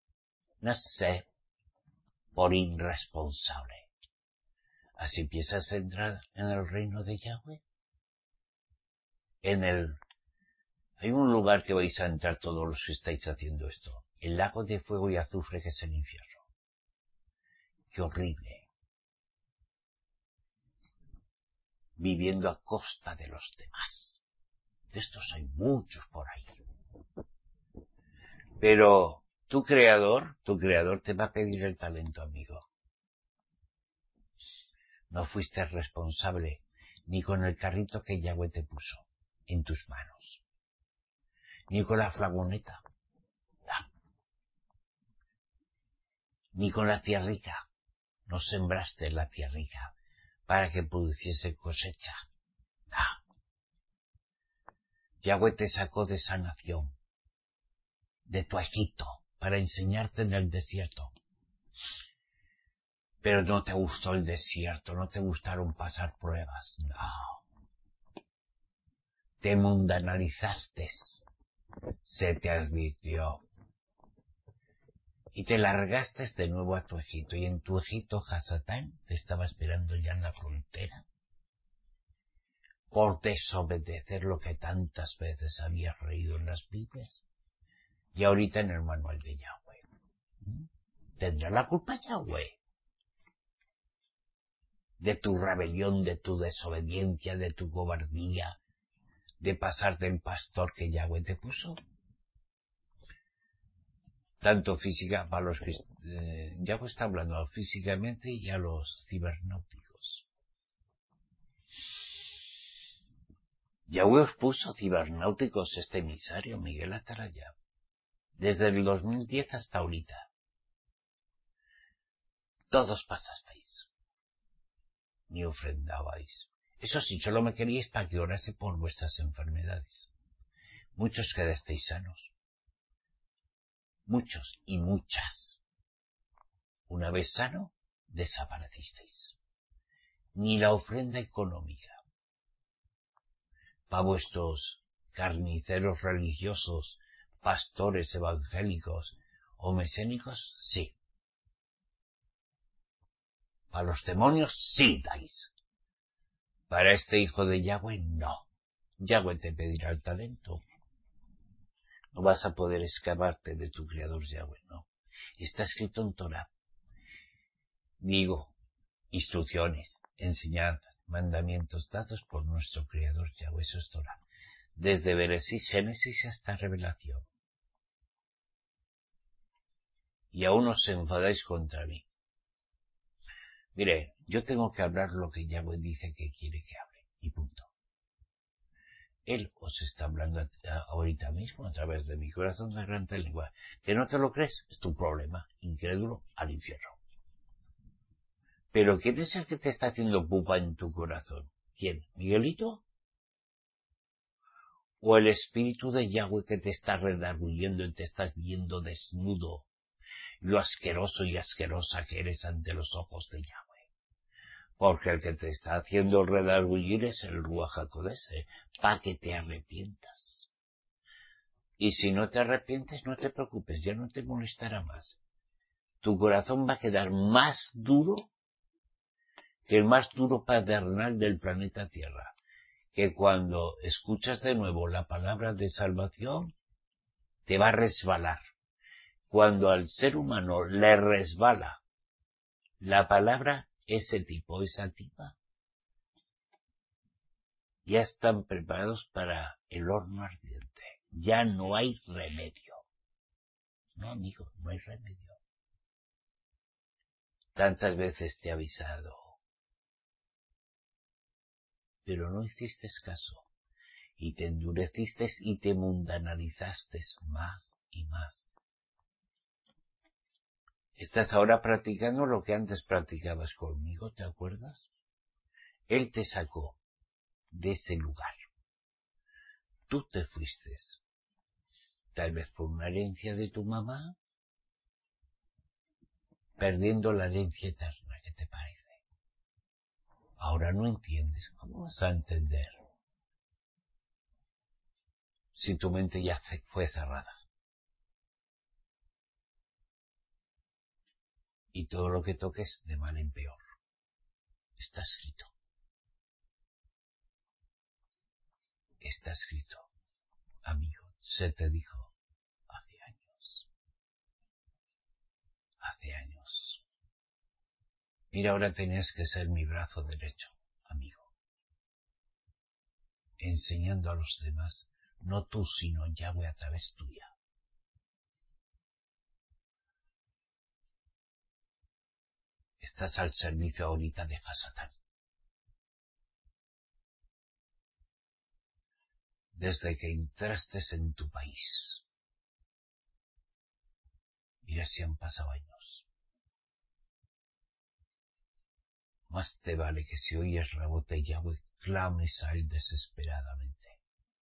Por irresponsable. Así empiezas a entrar en el reino de Yahweh. Hay un lugar que vais a entrar todos los que estáis haciendo esto. El lago de fuego y azufre que es el infierno. Qué horrible. Viviendo a costa de los demás. De estos hay muchos por ahí. Pero tu creador te va a pedir el talento, amigo. No fuiste responsable ni con el carrito que Yahweh te puso en tus manos, ni con la flagoneta, ni con la tierrica. No sembraste la tierrica para que produciese cosecha. Yahweh te sacó de esa nación, de tu Egipto, para enseñarte en el desierto. Pero no te gustó el desierto, no te gustaron pasar pruebas, no. Te mundanalizaste, se te advirtió. Y te largaste de nuevo a tu Egipto, y en tu Egipto Hasatán te estaba esperando ya en la frontera. Por desobedecer lo que tantas veces habías reído en las Biblias, y ahorita en el manual de Yahweh. ¿Tendrá la culpa Yahweh? De tu rebelión, de tu desobediencia, de tu cobardía, de pasar del pastor que Yahweh te puso. Tanto física, para los que Yahweh está hablando físicamente y a los cibernáuticos. Yahweh os puso cibernáuticos este emisario, Miguel Ataraya, desde el 2010 hasta ahorita. Todos pasasteis, ni ofrendabais. Eso sí, solo me queríais para que orase por vuestras enfermedades. Muchos quedasteis sanos. Muchos y muchas. Una vez sano, desaparecisteis. Ni la ofrenda económica. Para vuestros carniceros religiosos, pastores evangélicos o mesénicos, sí. Para los demonios, sí dais. Para este hijo de Yahweh, no. Yahweh te pedirá el talento. No vas a poder escaparte de tu creador Yahweh, no. Está escrito en Torah. Digo, instrucciones, enseñanzas, mandamientos dados por nuestro creador Yahweh, eso es Torah. Desde Génesis hasta Revelación. Y aún os enfadáis contra mí. Mire, yo tengo que hablar lo que Yahweh dice que quiere que hable. Y punto. Él os está hablando ahorita mismo a través de mi corazón de gran lengua. ¿Que no te lo crees? Es tu problema. Incrédulo al infierno. Pero ¿quién es el que te está haciendo pupa en tu corazón? ¿Quién? ¿Miguelito? ¿O el espíritu de Yahweh que te está redarguyendo y te estás viendo desnudo, lo asqueroso y asquerosa que eres ante los ojos de Yahweh? Porque el que te está haciendo redargullir es el Ruach HaKodesh, para que te arrepientas. Y si no te arrepientes, no te preocupes, ya no te molestará más. Tu corazón va a quedar más duro que el más duro pedernal del planeta Tierra, que cuando escuchas de nuevo la palabra de salvación, te va a resbalar. Cuando al ser humano le resbala la palabra, ese tipo, esa tipa, ya están preparados para el horno ardiente. Ya no hay remedio. No, amigo, no hay remedio. Tantas veces te he avisado, pero no hiciste caso, y te endureciste y te mundanalizaste más y más. Estás ahora practicando lo que antes practicabas conmigo, ¿te acuerdas? Él te sacó de ese lugar. Tú te fuiste, tal vez por una herencia de tu mamá, perdiendo la herencia eterna, ¿qué te parece? Ahora no entiendes, ¿cómo vas a entender? Si tu mente ya fue cerrada. Y todo lo que toques de mal en peor. Está escrito. Está escrito. Amigo, se te dijo hace años. Hace años. Mira, ahora tenías que ser mi brazo derecho, amigo. Enseñando a los demás, no tú, sino Yahweh a través tuya. Estás al servicio ahorita de Hasatán. Desde que entraste en tu país. Mira si han pasado años. Más te vale que si oyes la voz de Yahweh, clames a él desesperadamente.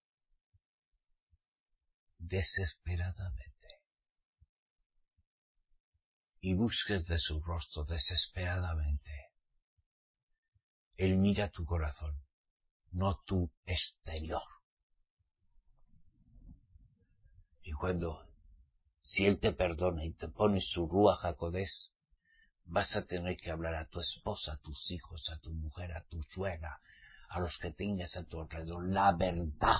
Desesperadamente. Y busques de su rostro desesperadamente. Él mira tu corazón, no tu exterior. Y si él te perdona y te pone su Ruach HaKodesh, vas a tener que hablar a tu esposa, a tus hijos, a tu mujer, a tu suegra, a los que tengas a tu alrededor, la verdad.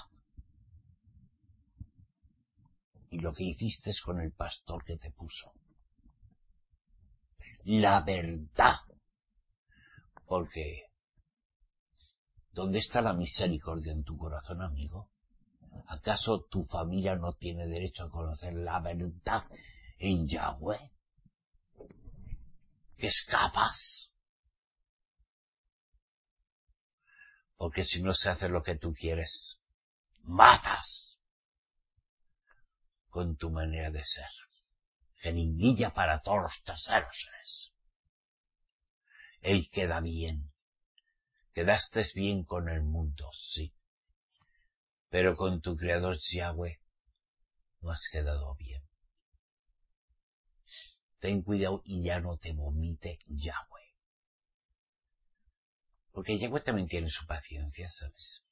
Y lo que hiciste es con el pastor que te puso. La verdad. Porque, ¿dónde está la misericordia en tu corazón, amigo? ¿Acaso tu familia no tiene derecho a conocer la verdad en Yahweh? ¿Que escapas? Porque si no se hace lo que tú quieres, matas con tu manera de ser. Jeringuilla para todos los terceros eres. Él queda bien. Quedaste bien con el mundo, sí. Pero con tu Creador Yahweh no has quedado bien. Ten cuidado y ya no te vomite Yahweh. Porque Yahweh también tiene su paciencia, ¿sabes?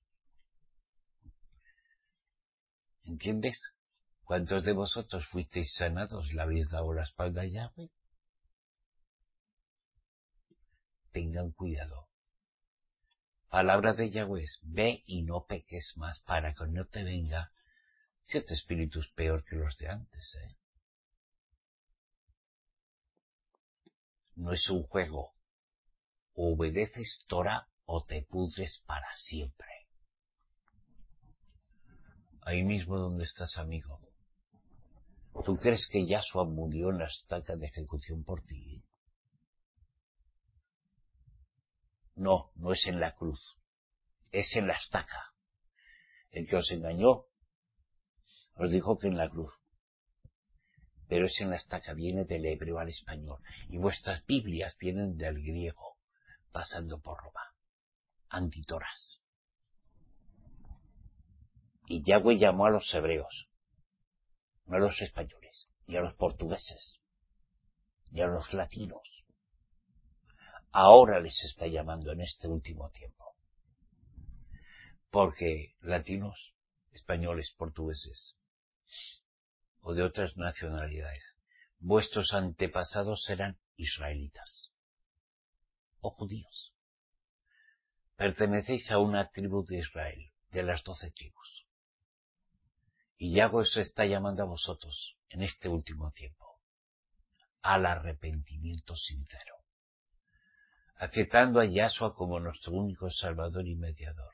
¿Entiendes? ¿Cuántos de vosotros fuisteis sanados? ¿Le habéis dado la espalda a Yahweh? Tengan cuidado. Palabra de Yahweh es, ve y no peques más para que no te venga 7 espíritus peor que los de antes, No es un juego. O obedeces Torah o te pudres para siempre. Ahí mismo donde estás, amigo. ¿Tú crees que Yahshua murió en la estaca de ejecución por ti? No, no es en la cruz. Es en la estaca. El que os engañó os dijo que en la cruz. pero ese en la estaca viene del hebreo al español, y vuestras Biblias vienen del griego, pasando por Roma. Antitoras. Y Yahweh llamó a los hebreos, no a los españoles, y a los portugueses, y a los latinos. Ahora les está llamando en este último tiempo. Porque latinos, españoles, portugueses, o de otras nacionalidades, vuestros antepasados eran israelitas, o judíos. Pertenecéis a una tribu de Israel, de las 12 tribus. Y Yahweh os está llamando a vosotros, en este último tiempo, al arrepentimiento sincero, aceptando a Yahshua como nuestro único Salvador y Mediador,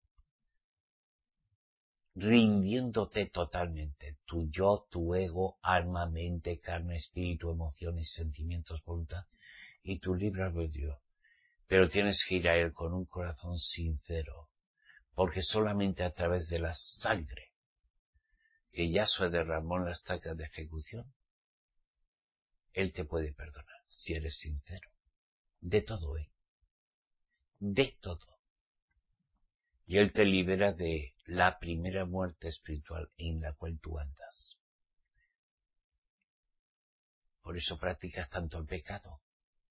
rindiéndote totalmente, tu yo, tu ego, alma, mente, carne, espíritu, emociones, sentimientos, voluntad y tu libre albedrío. Pero tienes que ir a Él con un corazón sincero, porque solamente a través de la sangre que Yahshua derramó en la estaca de ejecución, Él te puede perdonar, si eres sincero. De todo, de todo. Y Él te libera de la primera muerte espiritual en la cual tú andas. Por eso practicas tanto el pecado,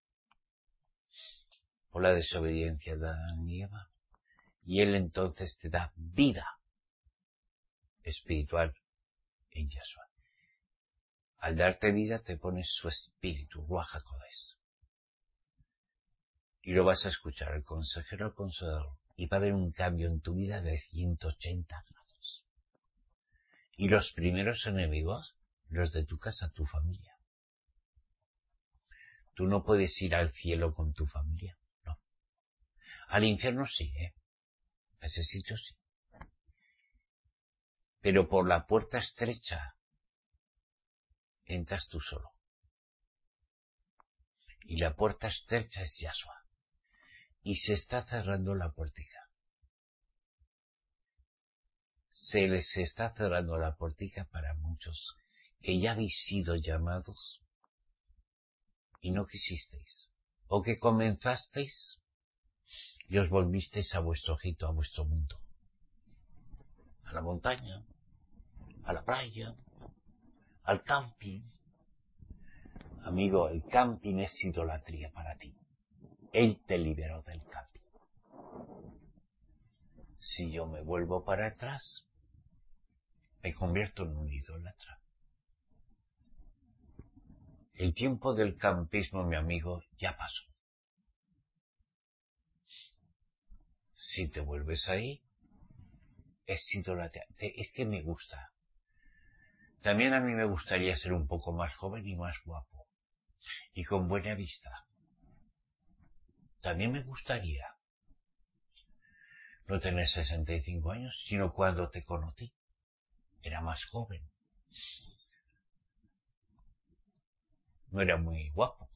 por la desobediencia de Adán y Eva. Y Él entonces te da vida espiritual en Yahshua. Al darte vida te pones su espíritu, Ruach HaKodesh. Y lo vas a escuchar, el consejero, el consolador. Y va a haber un cambio en tu vida de 180 grados. Y los primeros enemigos, los de tu casa, tu familia. Tú no puedes ir al cielo con tu familia, no. Al infierno sí, a ese sitio sí. Pero por la puerta estrecha entras tú solo. Y la puerta estrecha es Yahshua. Y se está cerrando la puertica. Se les está cerrando la puertica para muchos que ya habéis sido llamados y no quisisteis. O que comenzasteis y os volvisteis a vuestro ojito, a vuestro mundo. A la montaña, a la playa, al camping. Amigo, el camping es idolatría para ti. Él te liberó del camping. Si yo me vuelvo para atrás, me convierto en un idólatra. El tiempo del campismo, mi amigo, ya pasó. Si te vuelves ahí, es idolatría. Es que me gusta. También a mí me gustaría ser un poco más joven y más guapo. Y con buena vista. También me gustaría no tener 65 años, sino cuando te conocí. Era más joven. No era muy guapo.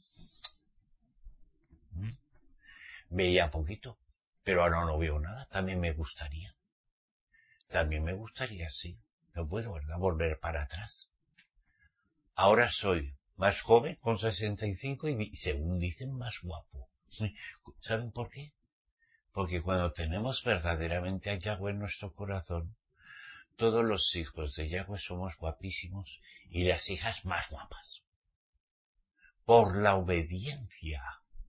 Veía poquito, pero ahora no veo nada. También me gustaría. Sí. No puedo, ¿verdad? Volver para atrás. Ahora soy más joven, con 65, y según dicen, más guapo. ¿Saben por qué? Porque cuando tenemos verdaderamente a Yahweh en nuestro corazón, todos los hijos de Yahweh somos guapísimos y las hijas más guapas. Por la obediencia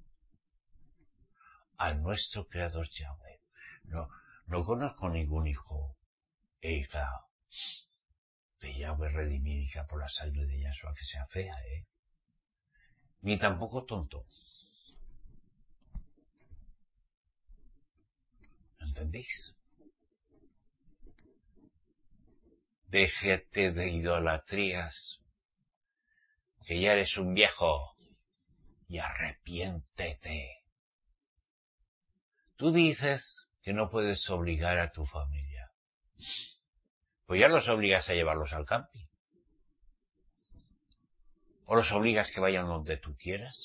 a nuestro Creador Yahweh. No conozco ningún hijo e hija de Yahweh redimida por la sangre de Yahshua que sea fea, ni tampoco tonto. ¿Entendéis? Déjate de idolatrías, que ya eres un viejo, y arrepiéntete. Tú dices que no puedes obligar a tu familia. Pues ya los obligas a llevarlos al camping. O los obligas que vayan donde tú quieras.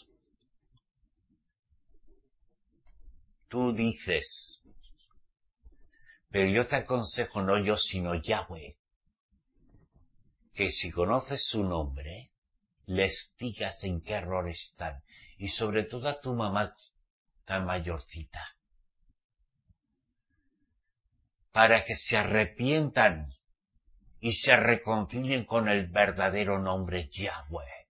Tú dices. Pero yo te aconsejo, no yo, sino Yahweh, que si conoces su nombre, les digas en qué error están. Y sobre todo a tu mamá tan mayorcita. Para que se arrepientan y se reconcilien con el verdadero nombre Yahweh.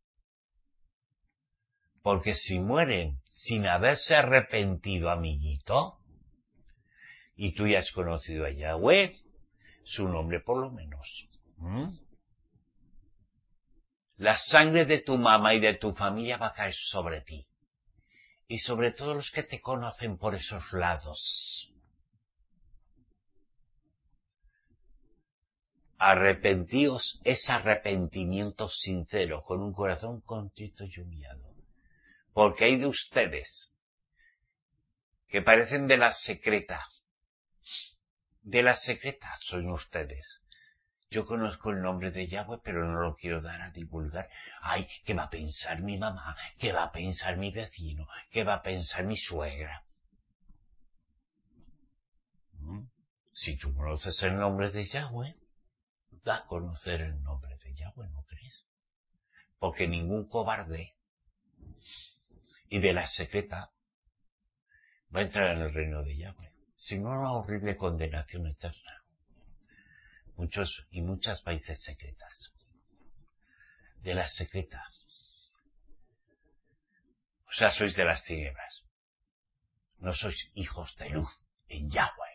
Porque si mueren sin haberse arrepentido, amiguito, y tú ya has conocido a Yahweh, su nombre por lo menos. La sangre de tu mamá y de tu familia va a caer sobre ti. Y sobre todo los que te conocen por esos lados. Arrepentíos es arrepentimiento sincero, con un corazón contrito y humillado. Porque hay de ustedes que parecen de la secreta. De la secreta son ustedes. Yo conozco el nombre de Yahweh, pero no lo quiero dar a divulgar. Ay, ¿qué va a pensar mi mamá? ¿Qué va a pensar mi vecino? ¿Qué va a pensar mi suegra? Si tú conoces el nombre de Yahweh, da a conocer el nombre de Yahweh, ¿no crees? Porque ningún cobarde y de la secreta va a entrar en el reino de Yahweh. Si no, una horrible condenación eterna. Muchos y muchas países secretas. De la secreta. O sea, sois de las tinieblas. No sois hijos de luz en Yahweh.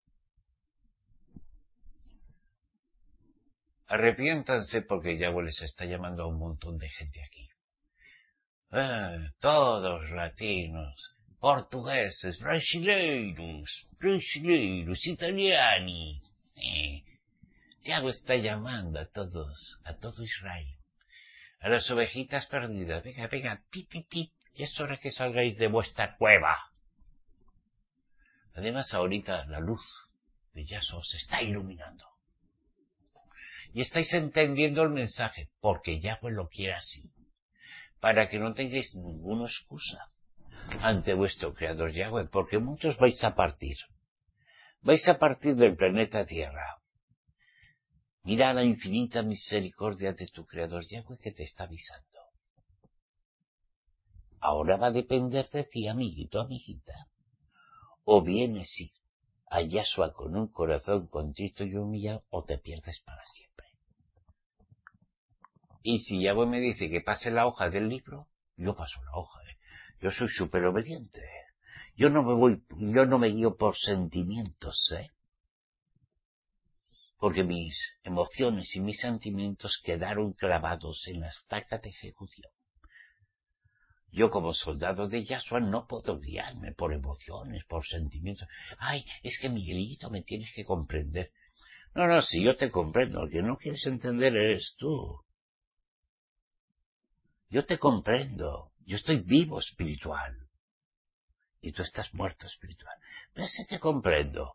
Arrepiéntanse porque Yahweh les está llamando a un montón de gente aquí. Todos latinos, portugueses, brasileiros, italiani. Yahweh está llamando a todos, a todo Israel. A las ovejitas perdidas. Venga, venga, pip, pip, pip. Es hora que salgáis de vuestra cueva. Además, ahorita la luz de Yahshua se está iluminando. Y estáis entendiendo el mensaje, porque Yahweh lo quiere así. Para que no tengáis ninguna excusa ante vuestro Creador Yahweh, porque muchos vais a partir. Vais a partir del planeta Tierra. Mira la infinita misericordia de tu Creador Yahweh que te está avisando. Ahora va a depender de ti, amiguito, amiguita. O vienes a Yahshua con un corazón contrito y humillado, o te pierdes para siempre. Y si Yahweh me dice que pase la hoja del libro, yo paso la hoja. Yo soy súper obediente. Yo no me guío por sentimientos, porque mis emociones y mis sentimientos quedaron clavados en la estaca de ejecución. Yo como soldado de Yahshua no puedo guiarme por emociones, por sentimientos. Ay, es que Miguelito me tienes que comprender. No, si yo te comprendo, el que no quieres entender eres tú. Yo te comprendo, yo estoy vivo espiritual. Y tú estás muerto espiritual. Pero sí te comprendo.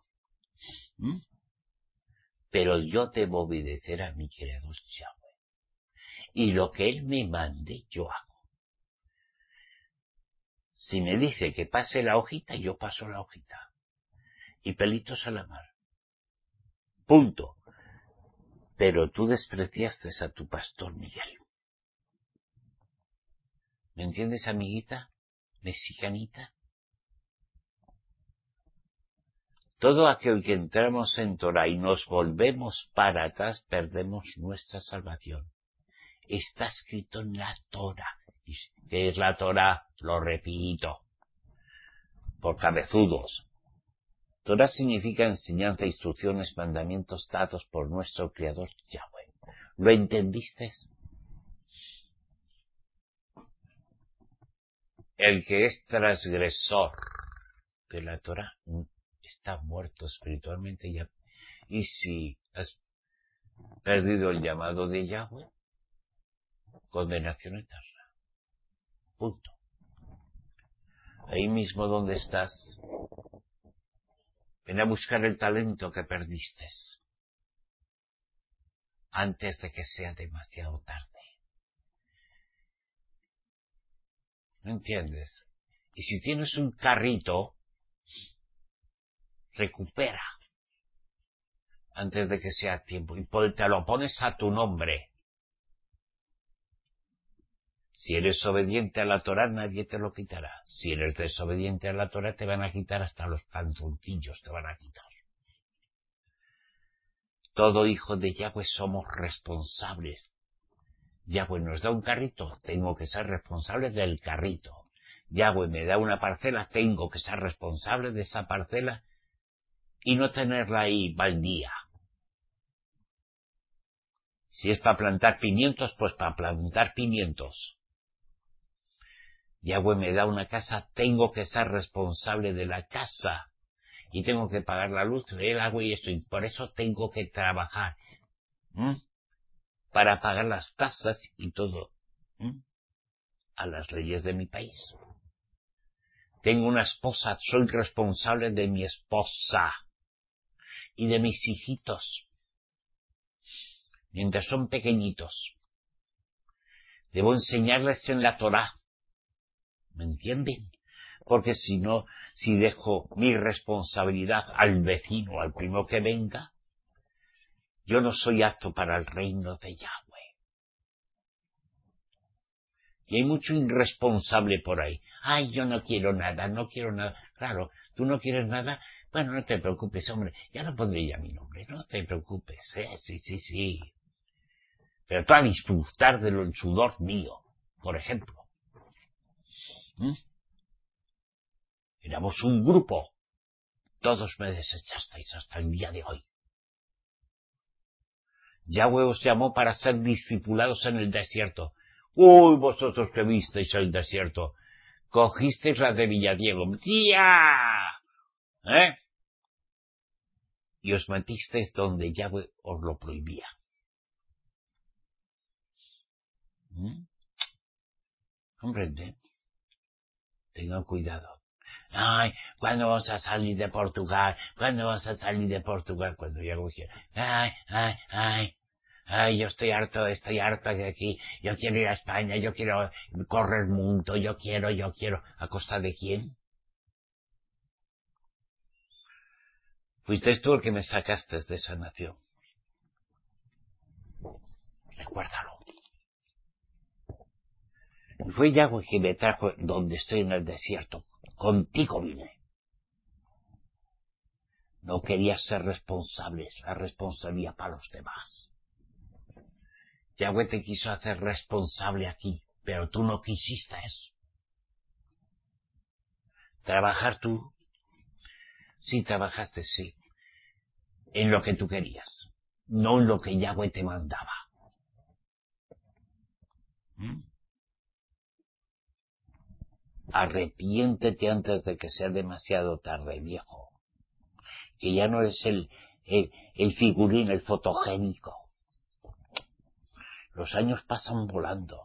Pero yo debo obedecer a mi Creador Yahweh. Y lo que Él me mande, yo hago. Si me dice que pase la hojita, yo paso la hojita. Y pelitos a la mar. Punto. Pero tú despreciaste a tu pastor Miguel. ¿Me entiendes, amiguita? Mexicanita. Todo aquel que entramos en Torah y nos volvemos para atrás, perdemos nuestra salvación. Está escrito en la Torah. ¿Qué es la Torah? Lo repito. Por cabezudos. Torah significa enseñanza, instrucciones, mandamientos dados por nuestro Creador Yahweh. ¿Lo entendiste? El que es transgresor de la Torah está muerto espiritualmente ya. Y si has perdido el llamado de Yahweh, condenación eterna. Punto. Ahí mismo donde estás, ven a buscar el talento que perdiste antes de que sea demasiado tarde. ¿Me entiendes? Y si tienes un carrito, recupera antes de que sea tiempo, y te lo pones a tu nombre. Si eres obediente a la Torá, nadie te lo quitará. Si eres desobediente a la Torá, te van a quitar hasta los pantaloncillos, te van a quitar. Todo hijo de Yahweh somos responsables. Yahweh nos da un carrito, tengo que ser responsable del carrito. Yahweh me da una parcela, tengo que ser responsable de esa parcela y no tenerla ahí baldía. Si es para plantar pimientos, pues para plantar pimientos. Yahweh me da una casa, tengo que ser responsable de la casa. Y tengo que pagar la luz, el agua y esto. Y por eso tengo que trabajar. Para pagar las tasas y todo. A las leyes de mi país. Tengo una esposa, soy responsable de mi esposa. Y de mis hijitos. Mientras son pequeñitos. Debo enseñarles en la Torá. ¿Me entienden? Porque si no, si dejo mi responsabilidad al vecino, al primo que venga, yo no soy apto para el reino de Yahweh. Y hay mucho irresponsable por ahí. Ay, yo no quiero nada, no quiero nada. Claro, tú no quieres nada, bueno, no te preocupes, hombre, ya no pondré ya mi nombre, no te preocupes, sí. Pero tú a disfrutar del sudor mío, por ejemplo. Éramos un grupo. Todos me desechasteis hasta el día de hoy. Yahweh os llamó para ser discipulados en el desierto. ¡Uy, vosotros que visteis el desierto! Cogisteis la de Villadiego. ¡Ya! Y os metisteis donde Yahweh os lo prohibía. ¿Comprende? Tengan cuidado. Ay, ¿cuándo vas a salir de Portugal? ¿Cuándo vas a salir de Portugal? Cuando Yahweh quiera. Ay, yo estoy harto de aquí, yo quiero ir a España, yo quiero correr el mundo, yo quiero, ¿a costa de quién? Fuiste tú el que me sacaste de esa nación. Recuérdalo. Y fue Yahweh que me trajo donde estoy en el desierto. Contigo vine. No querías ser responsables, la responsabilidad para los demás. Yahweh te quiso hacer responsable aquí, pero tú no quisiste eso. Trabajar tú, sí trabajaste, sí, en lo que tú querías, no en lo que Yahweh te mandaba. Arrepiéntete antes de que sea demasiado tarde, viejo. Que ya no eres el figurín, el fotogénico. Los años pasan volando.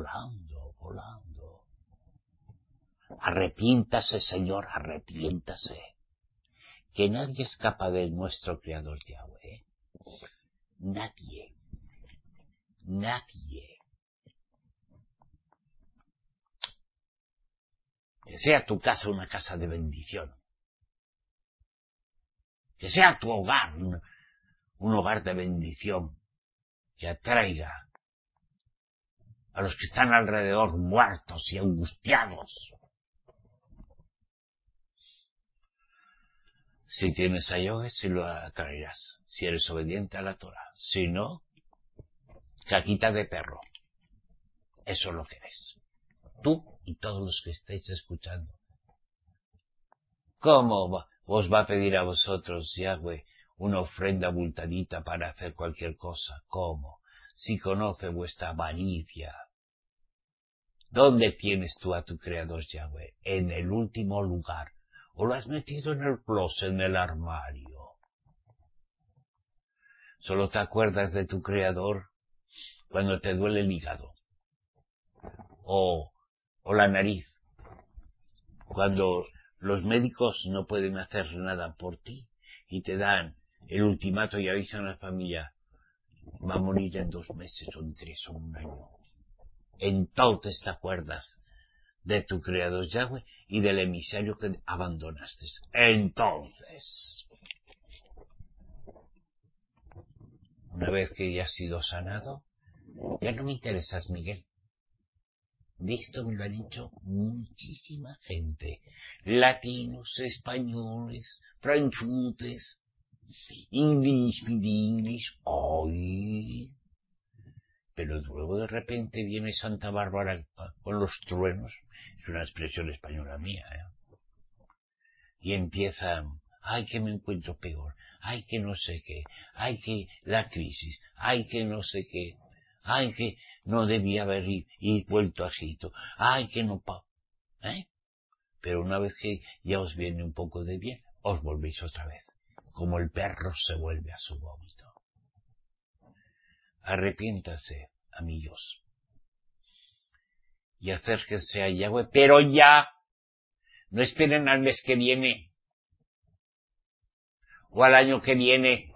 Arrepiéntase, Señor, arrepiéntase. Que nadie escapa de nuestro Creador Yahweh. Nadie. Que sea tu casa una casa de bendición. Que sea tu hogar un hogar de bendición. Que atraiga a los que están alrededor muertos y angustiados. Si tienes a Yahweh, si lo atraerás. Si eres obediente a la Torah. Si no, caquita de perro. Eso es lo que eres. Tú y todos los que estáis escuchando. ¿Cómo os va a pedir a vosotros, Yahweh, una ofrenda abultadita para hacer cualquier cosa? ¿Cómo? Si conoce vuestra avaricia. ¿Dónde tienes tú a tu Creador, Yahweh? En el último lugar. ¿O lo has metido en el closet, en el armario? Solo te acuerdas de tu Creador cuando te duele el hígado. O la nariz. Cuando los médicos no pueden hacer nada por ti y te dan el ultimato y avisan a la familia, va a morir en 2 meses o en 3 o en 1 año. Entonces te acuerdas de tu Creador Yahweh y del emisario que abandonaste. Entonces, una vez que ya has sido sanado, ya no me interesas, Miguel. De esto me lo han dicho muchísima gente. Latinos, españoles, franchutes, English, ¡ay! Pero luego de repente viene Santa Bárbara con los truenos, es una expresión española mía, y empiezan, ¡ay, que me encuentro peor! ¡Ay, que no sé qué! ¡Ay, que la crisis! ¡Ay, que no sé qué! ¡Ay, que no debía haber vuelto a Egipto! ¡Ay, que no! Pero una vez que ya os viene un poco de bien, os volvéis otra vez, como el perro se vuelve a su vómito. Arrepiéntase, amigos, y acérquense a Yahweh, pero ya, no esperen al mes que viene, o al año que viene.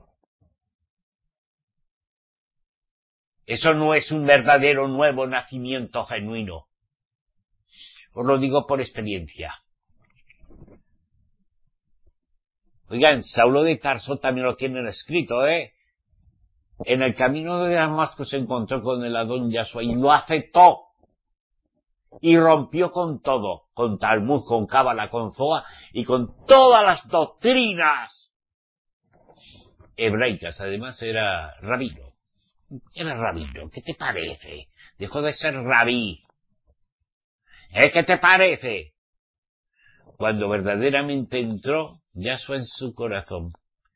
Eso no es un verdadero nuevo nacimiento genuino. Os lo digo por experiencia. Oigan, Saulo de Tarso también lo tienen escrito, En el camino de Damasco se encontró con el Adón Yahshua y lo aceptó. Y rompió con todo, con Talmud, con Cábala, con Zohar y con todas las doctrinas hebraicas. Además era rabino. Era rabino. ¿Qué te parece? Dejó de ser rabí. ¿Qué te parece? Cuando verdaderamente entró Yahshua en su corazón,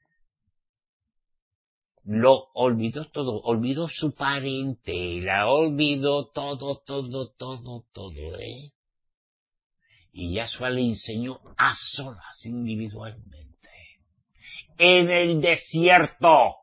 lo olvidó todo, olvidó su parentela, olvidó todo, Y Yahshua le enseñó a solas, individualmente, en el desierto.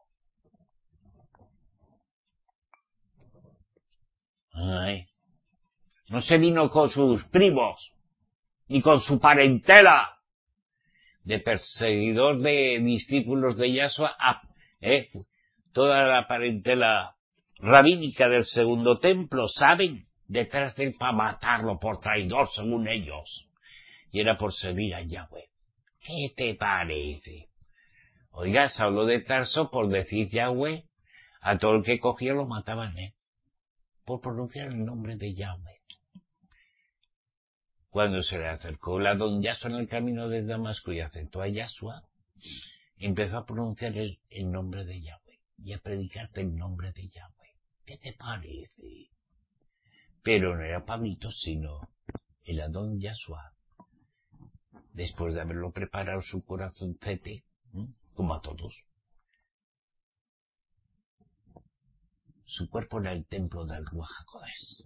No se vino con sus primos, ni con su parentela, de perseguidor de discípulos de Yahshua, toda la parentela rabínica del segundo templo, ¿saben? Detrás de él para matarlo por traidor, según ellos. Y era por servir a Yahweh. ¿Qué te parece? Oiga, Saulo de Tarso, por decir Yahweh, a todo el que cogía lo mataban, por pronunciar el nombre de Yahweh. Cuando se le acercó la don Yahshua en el camino de Damasco y aceptó a Yahshua, empezó a pronunciar el nombre de Yahweh y a predicarte el nombre de Yahweh. ¿Qué te parece? Pero no era Pablito, sino el Adón Yahshua. Después de haberlo preparado su corazoncete, como a todos. Su cuerpo era el templo del Ruach HaKodesh.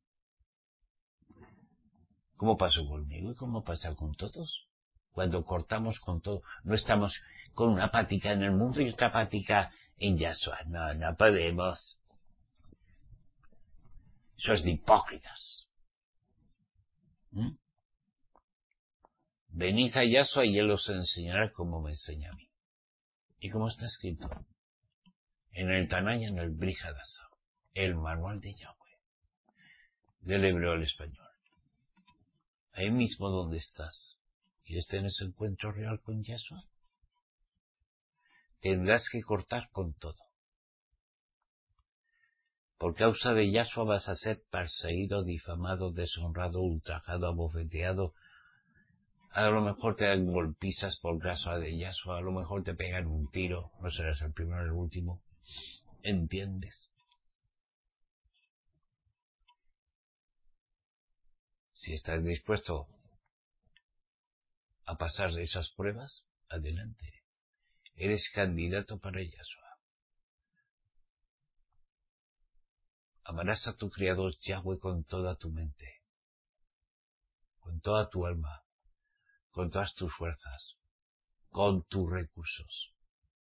¿Cómo pasó conmigo y cómo pasa con todos? Cuando cortamos con todo, no estamos con una patica en el mundo y otra patica en Yahshua. No podemos. Eso es de hipócritas. Venid a Yahshua y él os enseñará como me enseña a mí. Y como está escrito en el Tanaya, en el Brit Hadashah, el manual de Yahweh, del hebreo al español. Ahí mismo donde estás, ¿quieres tener ese encuentro real con Yahshua? Tendrás que cortar con todo. Por causa de Yahshua vas a ser perseguido, difamado, deshonrado, ultrajado, abofeteado. A lo mejor te dan golpizas por causa de Yahshua, a lo mejor te pegan un tiro, no serás el primero ni el último. ¿Entiendes? Si estás dispuesto a pasar de esas pruebas, adelante. Eres candidato para Yahshua. Amarás a tu Creador Yahweh con toda tu mente, con toda tu alma, con todas tus fuerzas, con tus recursos.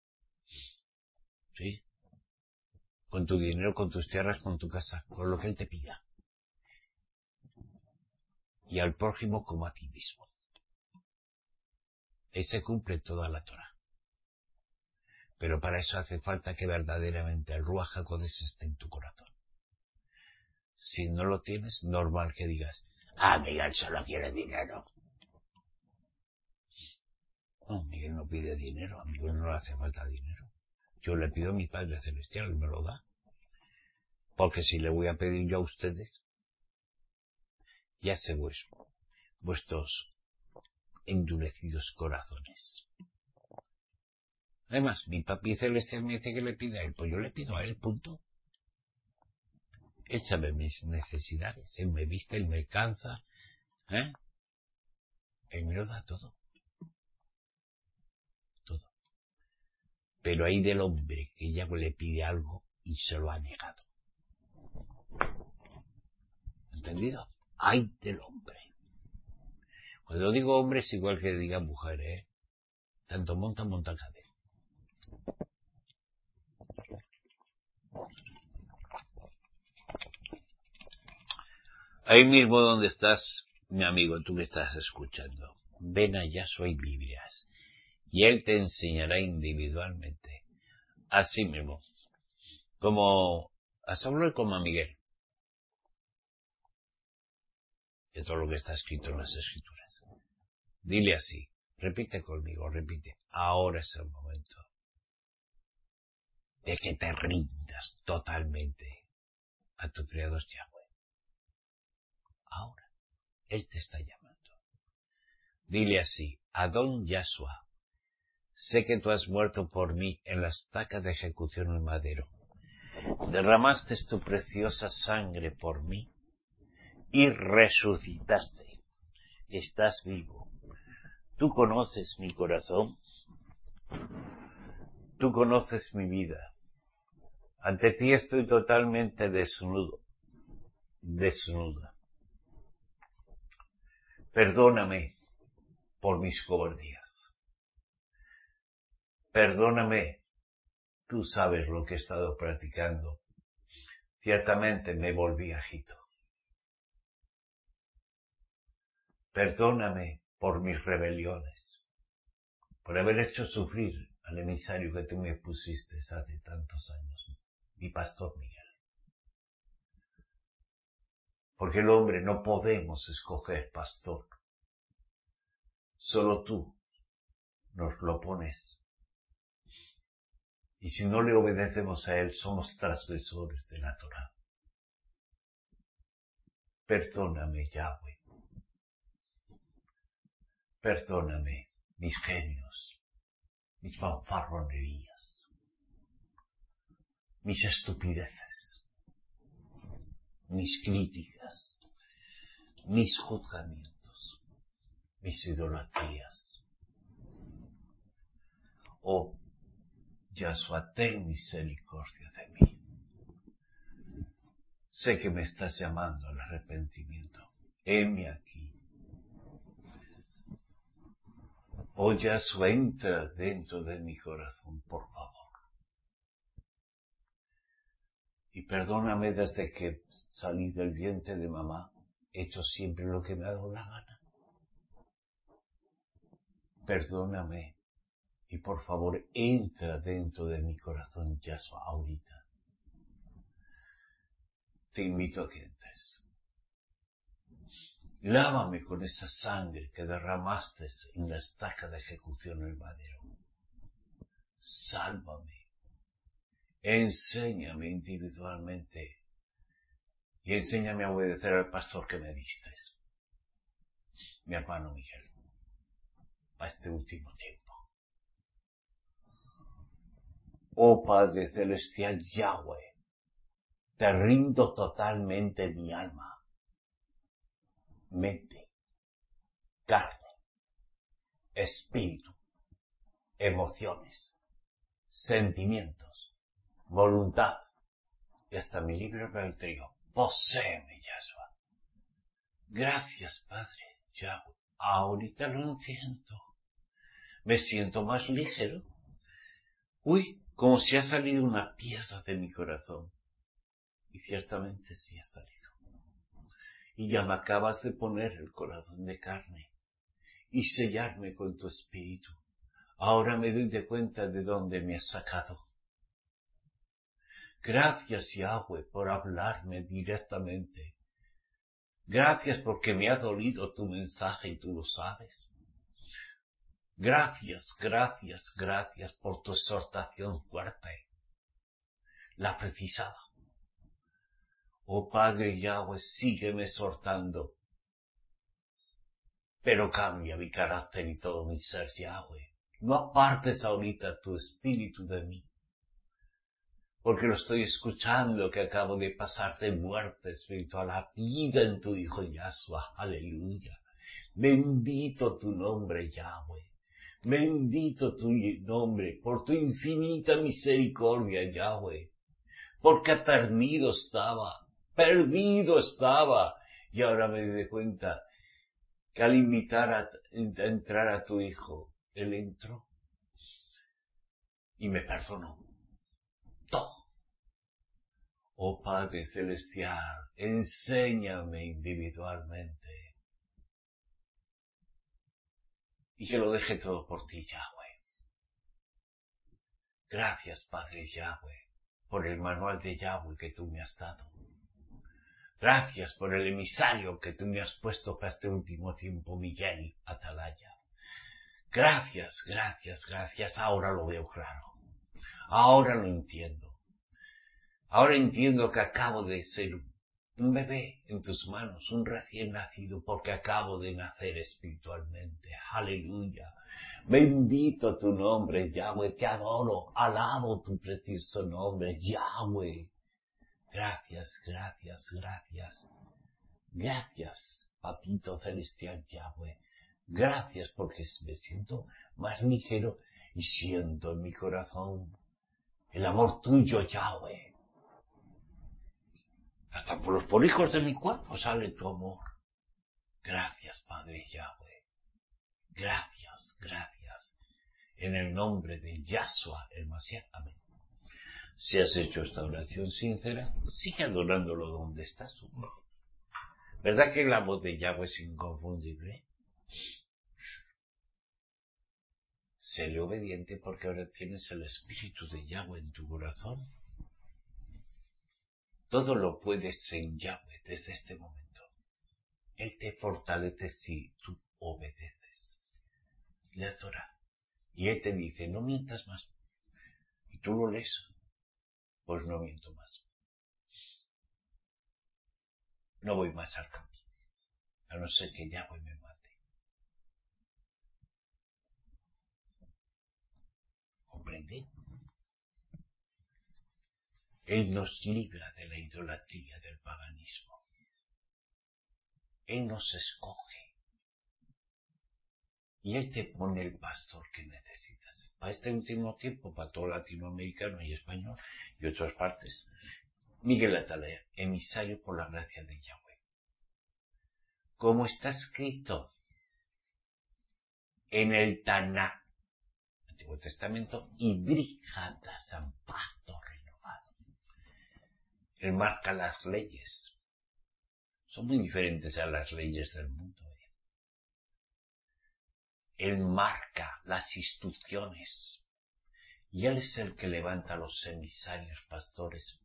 ¿Sí? Con tu dinero, con tus tierras, con tu casa, con lo que Él te pida. Y al prójimo como a ti mismo. Ahí se cumple toda la Torah. Pero para eso hace falta que verdaderamente el Ruach HaKodesh esté en tu corazón. Si no lo tienes, normal que digas, Miguel solo quiere dinero. No, Miguel no pide dinero, a Miguel no le hace falta dinero. Yo le pido a mi Padre Celestial y me lo da. Porque si le voy a pedir yo a ustedes, ya sé vuestros endurecidos corazones. Además, mi Papi Celestial me dice que le pida a él, pues yo le pido a él, punto. Él sabe mis necesidades, él me viste, él me alcanza, él me lo da todo. Todo. Pero hay del hombre que ya le pide algo y se lo ha negado. ¿Entendido? Hay del hombre. Cuando digo hombre es igual que diga mujer, Tanto monta cadera. Ahí mismo donde estás, mi amigo, tú que estás escuchando, ven allá, soy Biblias, y él te enseñará individualmente, así mismo, como a Saulo y como a Miguel, de todo lo que está escrito en las Escrituras. Dile así, repite conmigo, repite, ahora es el momento de que te rindas totalmente a tu Creador Yahweh. Ahora, Él te está llamando. Dile así, Adón Yahshua, sé que tú has muerto por mí en la estaca de ejecución en madero. Derramaste tu preciosa sangre por mí y resucitaste. Estás vivo. Tú conoces mi corazón. Tú conoces mi vida. Ante ti estoy totalmente desnudo. Desnuda. Perdóname por mis cobardías. Perdóname, tú sabes lo que he estado practicando. Ciertamente me volví agito. Perdóname por mis rebeliones, por haber hecho sufrir al emisario que tú me pusiste hace tantos años, mi pastor Miguel. Porque el hombre no podemos escoger pastor. Solo tú nos lo pones. Y si no le obedecemos a él, somos transgresores de la Torá. Perdóname, Yahweh. Perdóname, mis genios, mis fanfarronerías, mis estupideces, mis críticas, mis juzgamientos, mis idolatrías. Oh, Yahshua, ten misericordia de mí. Sé que me estás llamando al arrepentimiento. Heme aquí. Oh, Yahshua, entra dentro de mi corazón, por favor. Y perdóname desde que salí del vientre de mamá. He hecho siempre lo que me ha dado la gana. Perdóname. Y por favor, entra dentro de mi corazón, Yahshua, ahorita. Te invito a que entres. Lávame con esa sangre que derramaste en la estaca de ejecución en el madero. Sálvame. Enséñame individualmente. Y enséñame a obedecer al pastor que me diste. Mi hermano Miguel. Para este último tiempo. Oh Padre Celestial Yahweh. Te rindo totalmente mi alma. Mente, carne, espíritu, emociones, sentimientos, voluntad y hasta mi libre albedrío. Poséeme, Yahshua. Gracias, Padre Yahweh. Ahorita lo entiendo. Me siento más ligero. Uy, como si ha salido una piedra de mi corazón. Y ciertamente sí ha salido. Y ya me acabas de poner el corazón de carne y sellarme con tu espíritu. Ahora me doy de cuenta de dónde me has sacado. Gracias, Yahweh, por hablarme directamente. Gracias porque me ha dolido tu mensaje y tú lo sabes. Gracias, gracias, gracias por tu exhortación fuerte, la precisada. Oh Padre Yahweh, sígueme exhortando, pero cambia mi carácter y todo mi ser, Yahweh. No apartes ahorita tu espíritu de mí, porque lo estoy escuchando, que acabo de pasar de muerte espiritual a vida en tu Hijo Yahshua. Aleluya. Bendito tu nombre, Yahweh. Bendito tu nombre por tu infinita misericordia, Yahweh. Porque perdido estaba, y ahora me doy cuenta que al invitar a entrar a tu Hijo, Él entró y me perdonó todo. Oh Padre Celestial, enséñame individualmente y que lo deje todo por ti, Yahweh. Gracias, Padre Yahweh, por el manual de Yahweh que tú me has dado. Gracias por el emisario que tú me has puesto para este último tiempo, Miguel Atalaya. Gracias, gracias, gracias. Ahora lo veo claro. Ahora lo entiendo. Ahora entiendo que acabo de ser un bebé en tus manos, un recién nacido, porque acabo de nacer espiritualmente. Aleluya. Bendito tu nombre, Yahweh. Te adoro. Alabo tu precioso nombre, Yahweh. Gracias, gracias, gracias. Gracias, Papito Celestial Yahweh. Gracias porque me siento más ligero y siento en mi corazón el amor tuyo, Yahweh. Hasta por los polijos de mi cuerpo sale tu amor. Gracias, Padre Yahweh. Gracias, gracias. En el nombre de Yahshua, el Mashiach. Amén. Si has hecho esta oración sincera, sigue adorándolo donde estás. ¿Verdad que la voz de Yahweh es inconfundible? Seré obediente porque ahora tienes el Espíritu de Yahweh en tu corazón. Todo lo puedes en Yahweh desde este momento. Él te fortalece si tú obedeces. La Torah. Y Él te dice, no mientas más. Y tú lo lees. Pues no miento más. No voy más al campo. A no ser que Yahweh me mate. ¿Comprende? Él nos libra de la idolatría del paganismo. Él nos escoge. Y Él te pone el pastor que necesitas. Para este último tiempo, para todo latinoamericano y español y otras partes. Miguel Atalaya, emisario por la gracia de Yahweh. Como está escrito en el Tanakh, Antiguo Testamento, y Brijata, pacto renovado. Él marca las leyes. Son muy diferentes a las leyes del mundo. Él marca las instrucciones. Y Él es el que levanta a los emisarios pastores.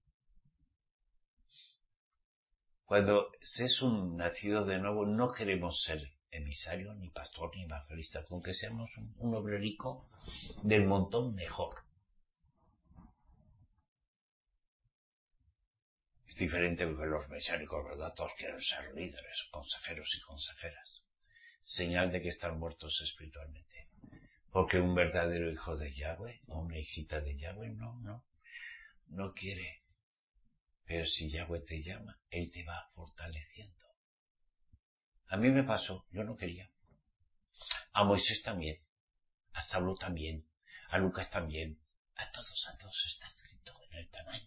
Cuando se es un nacido de nuevo, no queremos ser emisario, ni pastor, ni evangelista. Con que seamos un obrerico del montón, mejor. Es diferente que los mesiánicos, ¿verdad? Todos quieren ser líderes, consejeros y consejeras. Señal de que están muertos espiritualmente. Porque un verdadero hijo de Yahweh, o una hijita de Yahweh, no quiere. Pero si Yahweh te llama, Él te va fortaleciendo. A mí me pasó, yo no quería. A Moisés también, a Saulo también, a Lucas también, a todos está escrito en el Tanakh.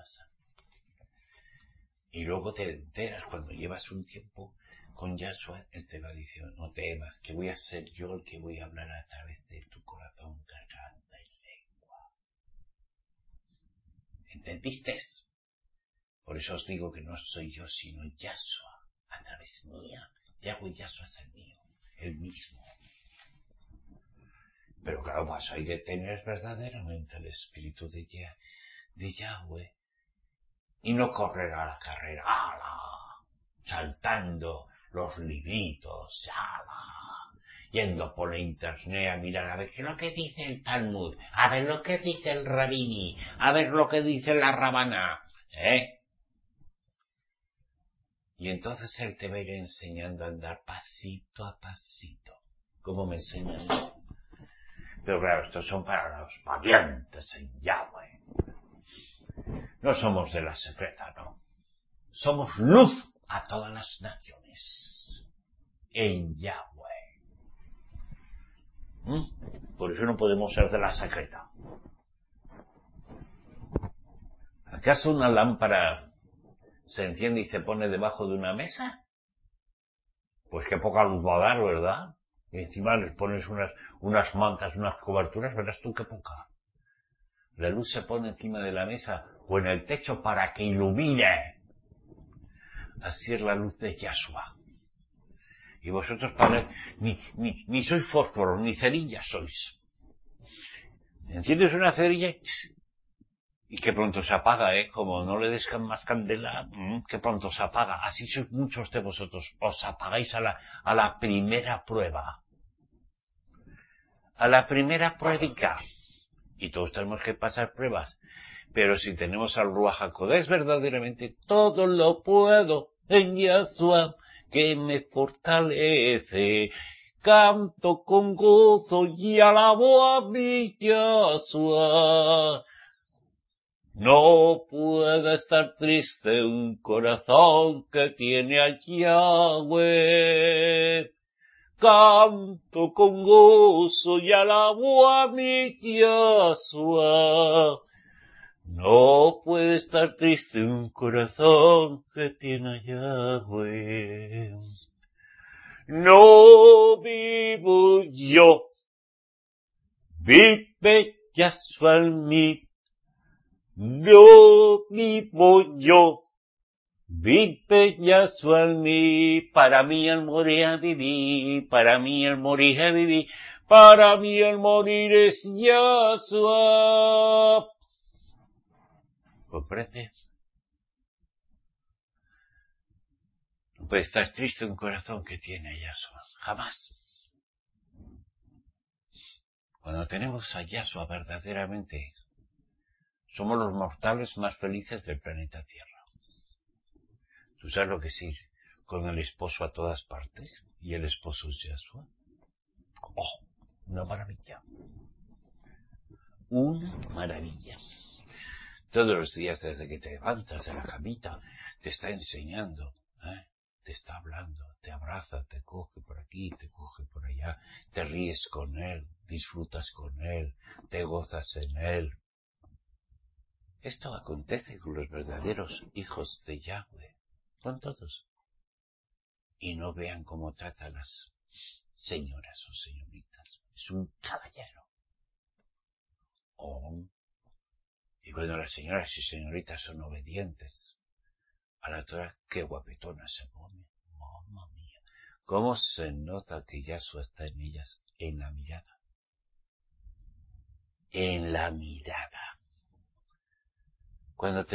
Y luego te enteras cuando llevas un tiempo con Yahshua, Él te va diciendo, no temas, que voy a ser yo el que voy a hablar a través de tu corazón, garganta y lengua. ¿Entendiste? Por eso os digo que no soy yo, sino Yahshua, a través mía. Yahweh Yahshua es el mío, el mismo. Pero claro, más hay que tener verdaderamente el espíritu de Yahweh y no correr a la carrera, ¡ala!, saltando los libritos, ¡ala!, yendo por la internet a mirar a ver qué es lo que dice el Talmud, a ver lo que dice el Rabini, a ver lo que dice la Rabaná, Y entonces él te va a ir enseñando a andar pasito a pasito, como me enseñan. Pero claro, estos son para los valientes en Yahweh. No somos de la secreta, no. Somos luz a todas las naciones en Yahweh. Por eso no podemos ser de la secreta. ¿Acaso una lámpara se enciende y se pone debajo de una mesa? Pues qué poca luz va a dar, ¿verdad? Y encima les pones unas mantas, unas coberturas, verás tú qué poca. La luz se pone encima de la mesa o en el techo para que ilumine. Así es la luz de Yahshua. Y vosotros, padre, ni sois fósforos, ni cerillas sois. Enciendes una cerilla y que pronto se apaga, como no le des más candela, que pronto se apaga. Así sois muchos de vosotros. Os apagáis a la primera prueba. A la primera prueba. Y todos tenemos que pasar pruebas. Pero si tenemos al Ruach HaKodesh verdaderamente, todo lo puedo en Yahshua, que me fortalece. Canto con gozo y alabo a mi Yahshua. No puede estar triste un corazón que tiene a Yahweh. Canto con gozo y alabo a mi Yahshua. No puede estar triste un corazón que tiene a Yahweh. No vivo yo, vive Yahshua en mí. No vivo yo, vive Yahshua en mí. Para mí el morir es vivir, para mí el morir es vivir, para mí el morir es Yahshua. ¿Comprende? No puede estar triste un corazón que tiene a Yahshua, jamás. Cuando tenemos a Yahshua verdaderamente, somos los mortales más felices del planeta Tierra. ¿Tú sabes lo que es ir con el esposo a todas partes? Y el esposo es Yahshua. ¡Oh! Una maravilla. Una maravilla. Todos los días desde que te levantas de la camita, te está enseñando, te está hablando, te abraza, te coge por aquí, te coge por allá, te ríes con él, disfrutas con él, te gozas en él. Esto acontece con los verdaderos hijos de Yahweh, con todos. Y no vean cómo trata a las señoras o señoritas. Es un caballero. Y cuando las señoras y señoritas son obedientes a la Torah, qué guapetona se pone. Mamma mía. ¿Cómo se nota que Yahshua está en ellas? En la mirada. En la mirada. Cuando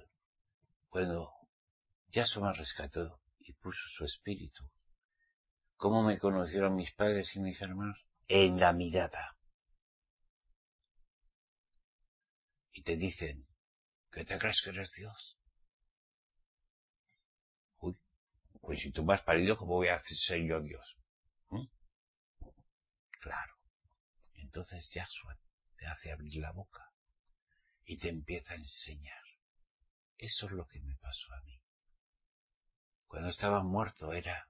Yahshua me rescató y puso su espíritu, ¿cómo me conocieron mis padres y mis hermanos? En la mirada. Y te dicen, ¿que te crees que eres Dios? Uy, pues si tú me has parido, ¿cómo voy a ser yo Dios? Claro. Entonces Yahshua te hace abrir la boca y te empieza a enseñar. Eso es lo que me pasó a mí. Cuando estaba muerto era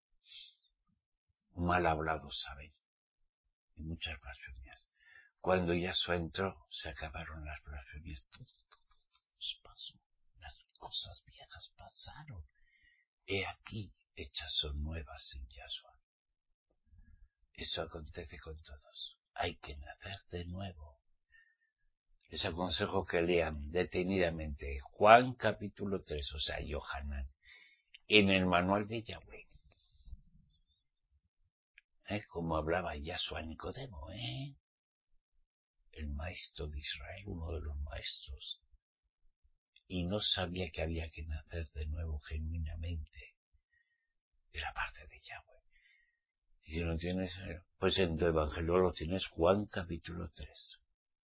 mal hablado, ¿saben? Y muchas blasfemias. Cuando Yahshua entró, se acabaron las blasfemias. Todo pasó. Las cosas viejas pasaron. He aquí, hechas son nuevas en Yahshua. Eso acontece con todos. Hay que nacer de nuevo. Les aconsejo que lean detenidamente Juan capítulo 3, o sea, Yohanan, en el manual de Yahweh. Como hablaba Yahshua a Nicodemo, el maestro de Israel, uno de los maestros, y no sabía que había que nacer de nuevo genuinamente de la parte de Yahweh. Y si no tienes, pues en tu evangelio lo tienes, Juan capítulo 3.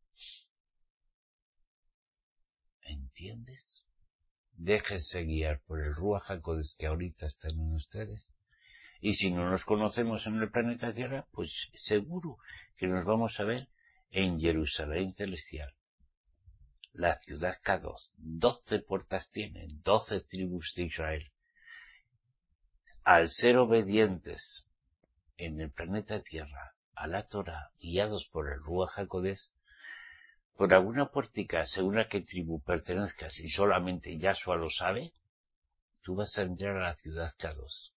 ¿Entiendes? Déjense guiar por el Ruach HaKodesh que ahorita están en ustedes. Y si no nos conocemos en el planeta Tierra, pues seguro que nos vamos a ver en Jerusalén celestial. La ciudad K2, 12 puertas tiene, 12 tribus de Israel. Al ser obedientes en el planeta Tierra a la Torah, guiados por el Ruach HaKodesh, por alguna puertica, según a qué tribu pertenezcas y solamente Yahshua lo sabe, tú vas a entrar a la ciudad K2.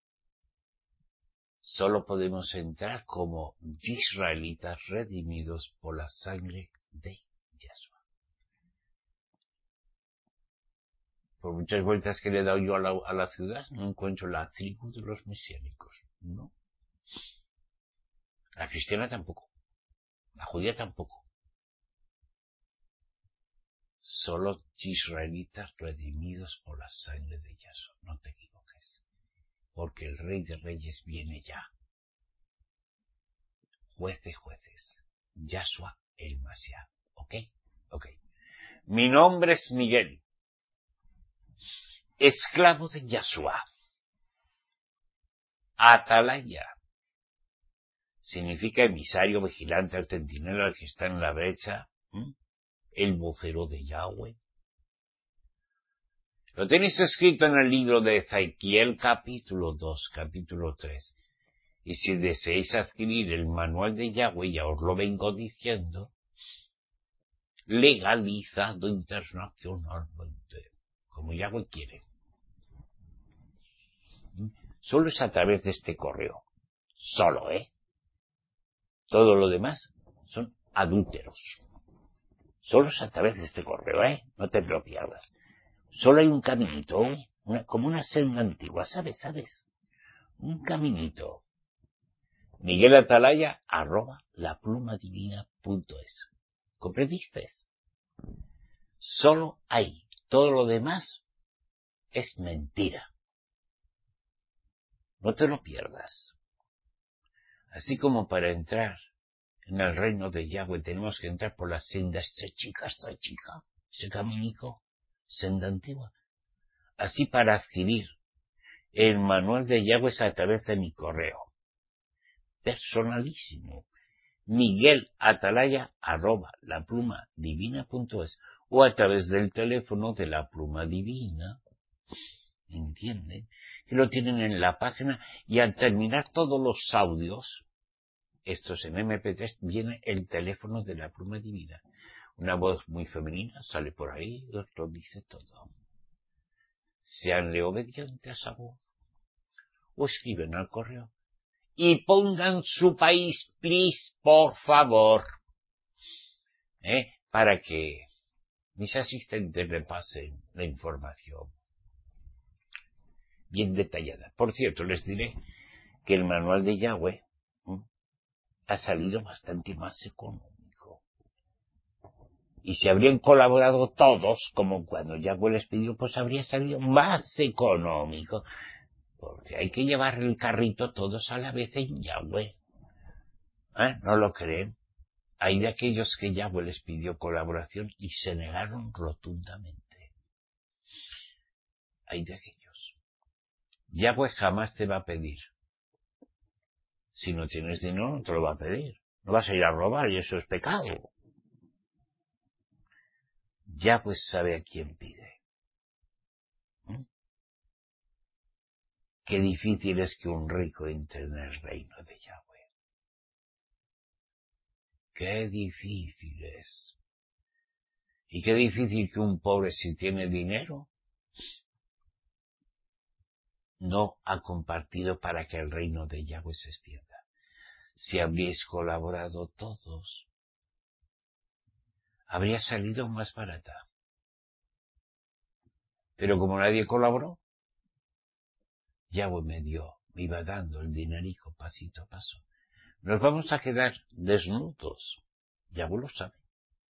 Solo podemos entrar como israelitas redimidos por la sangre de Yahshua. Por muchas vueltas que le he dado yo a la ciudad, no encuentro la tribu de los mesiánicos. No. La cristiana tampoco. La judía tampoco. Solo israelitas redimidos por la sangre de Yahshua. No te equivoques. Porque el Rey de Reyes viene ya. Juez de jueces. Yahshua el Mashiach. ¿Ok? Ok. Mi nombre es Miguel. Esclavo de Yahshua. Atalaya. Significa emisario, vigilante, al centinela, al que está en la brecha. El vocero de Yahweh. Lo tenéis escrito en el libro de Ezequiel, capítulo 2, capítulo 3. Y si deseáis adquirir el manual de Yahweh, ya os lo vengo diciendo, legalizado internacionalmente, como Yahweh quiere. Solo es a través de este correo. Solo, Todo lo demás son adúlteros. Solo es a través de este correo, No te lo pierdas. Solo hay un caminito, como una senda antigua, ¿sabes? Un caminito. miguelatalaya@laplumadivina.es. ¿Comprendiste? Solo hay. Todo lo demás es mentira. No te lo pierdas. Así como para entrar en el reino de Yahweh tenemos que entrar por la senda esta chica, ese caminico, senda antigua. Así para adquirir el manual de Yahweh es a través de mi correo personalísimo, miguelatalaya@laplumadivina.es, o a través del teléfono de la Pluma Divina, ¿entienden? Que lo tienen en la página, y al terminar todos los audios, estos en MP3, viene el teléfono de la Pluma Divina. Una voz muy femenina sale por ahí y os lo dice todo. Seanle obedientes a esa voz, o escriben al correo y pongan su país, please, por favor, para que mis asistentes le pasen la información bien detallada. Por cierto, les diré que el manual de Yahweh ha salido bastante más económico. Y si habrían colaborado todos, como cuando Yahweh les pidió, pues habría salido más económico. Porque hay que llevar el carrito todos a la vez en Yahweh. ¿No lo creen? Hay de aquellos que Yahweh les pidió colaboración y se negaron rotundamente. Hay de aquellos. Yahweh jamás te va a pedir. Si no tienes dinero, no te lo va a pedir. No vas a ir a robar y eso es pecado. Yahweh sabe a quién pide. Qué difícil es que un rico entre en el reino de Yahweh. Qué difícil es. Y qué difícil que un pobre, si tiene dinero, no ha compartido para que el reino de Yahweh se extienda. Si habríais colaborado todos, habría salido más barata. Pero como nadie colaboró, Yahweh me iba dando el dinerico pasito a paso. Nos vamos a quedar desnudos. Yahweh lo sabe.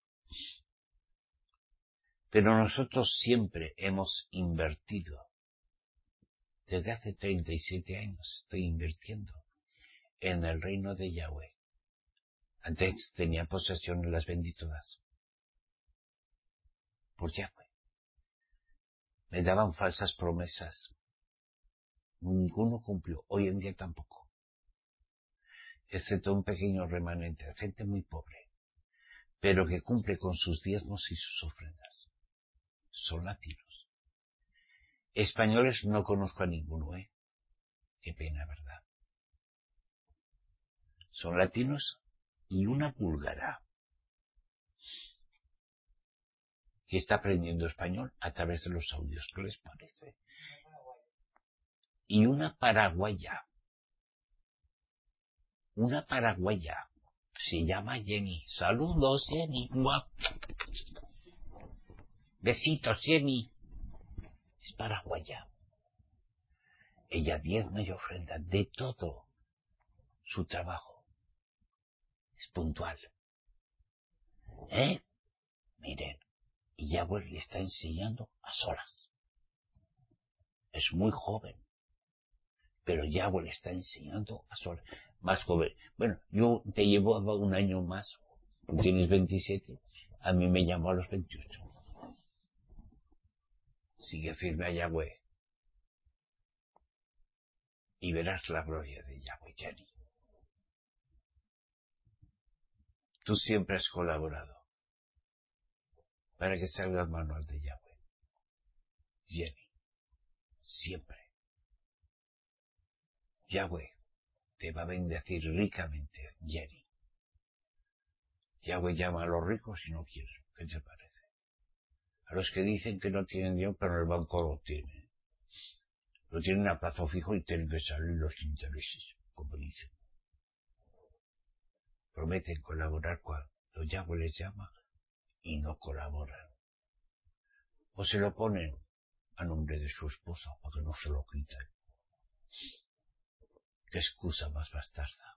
Pero nosotros siempre hemos invertido. Desde hace 37 años estoy invirtiendo en el reino de Yahweh. Antes tenía posesión y las vendí todas. Por Yahweh. Me daban falsas promesas. Ninguno cumplió. Hoy en día tampoco. Excepto un pequeño remanente de gente muy pobre, pero que cumple con sus diezmos y sus ofrendas. Son latinos. Españoles no conozco a ninguno, ¿eh? Qué pena, ¿verdad? Son latinos y una búlgara que está aprendiendo español a través de los audios. ¿Qué les parece? Y una paraguaya. Una paraguaya. Se llama Jenny. Saludos, Jenny. Besitos, Jenny. Es paraguaya. Ella diezma y ofrenda de todo su trabajo. Es puntual. Miren, y Yahweh le está enseñando a solas. Es muy joven, pero Yahweh le está enseñando a solas. Más joven. Bueno, yo te llevaba un año más. Tienes 27. A mí me llamó a los 28. Sigue firme a Yahweh. Y verás la gloria de Yahweh, Jenny. Tú siempre has colaborado para que salga el manual de Yahweh. Jenny, siempre. Yahweh te va a bendecir ricamente, Jenny. Yahweh llama a los ricos y no quiere. ¿Qué te parece? A los que dicen que no tienen dinero, pero el banco lo tiene. Lo tienen a plazo fijo y tienen que salir los intereses, como dicen. Prometen colaborar cuando Yahweh les llama y no colaboran. O se lo ponen a nombre de su esposa para que no se lo quiten. ¿Qué excusa más bastarda?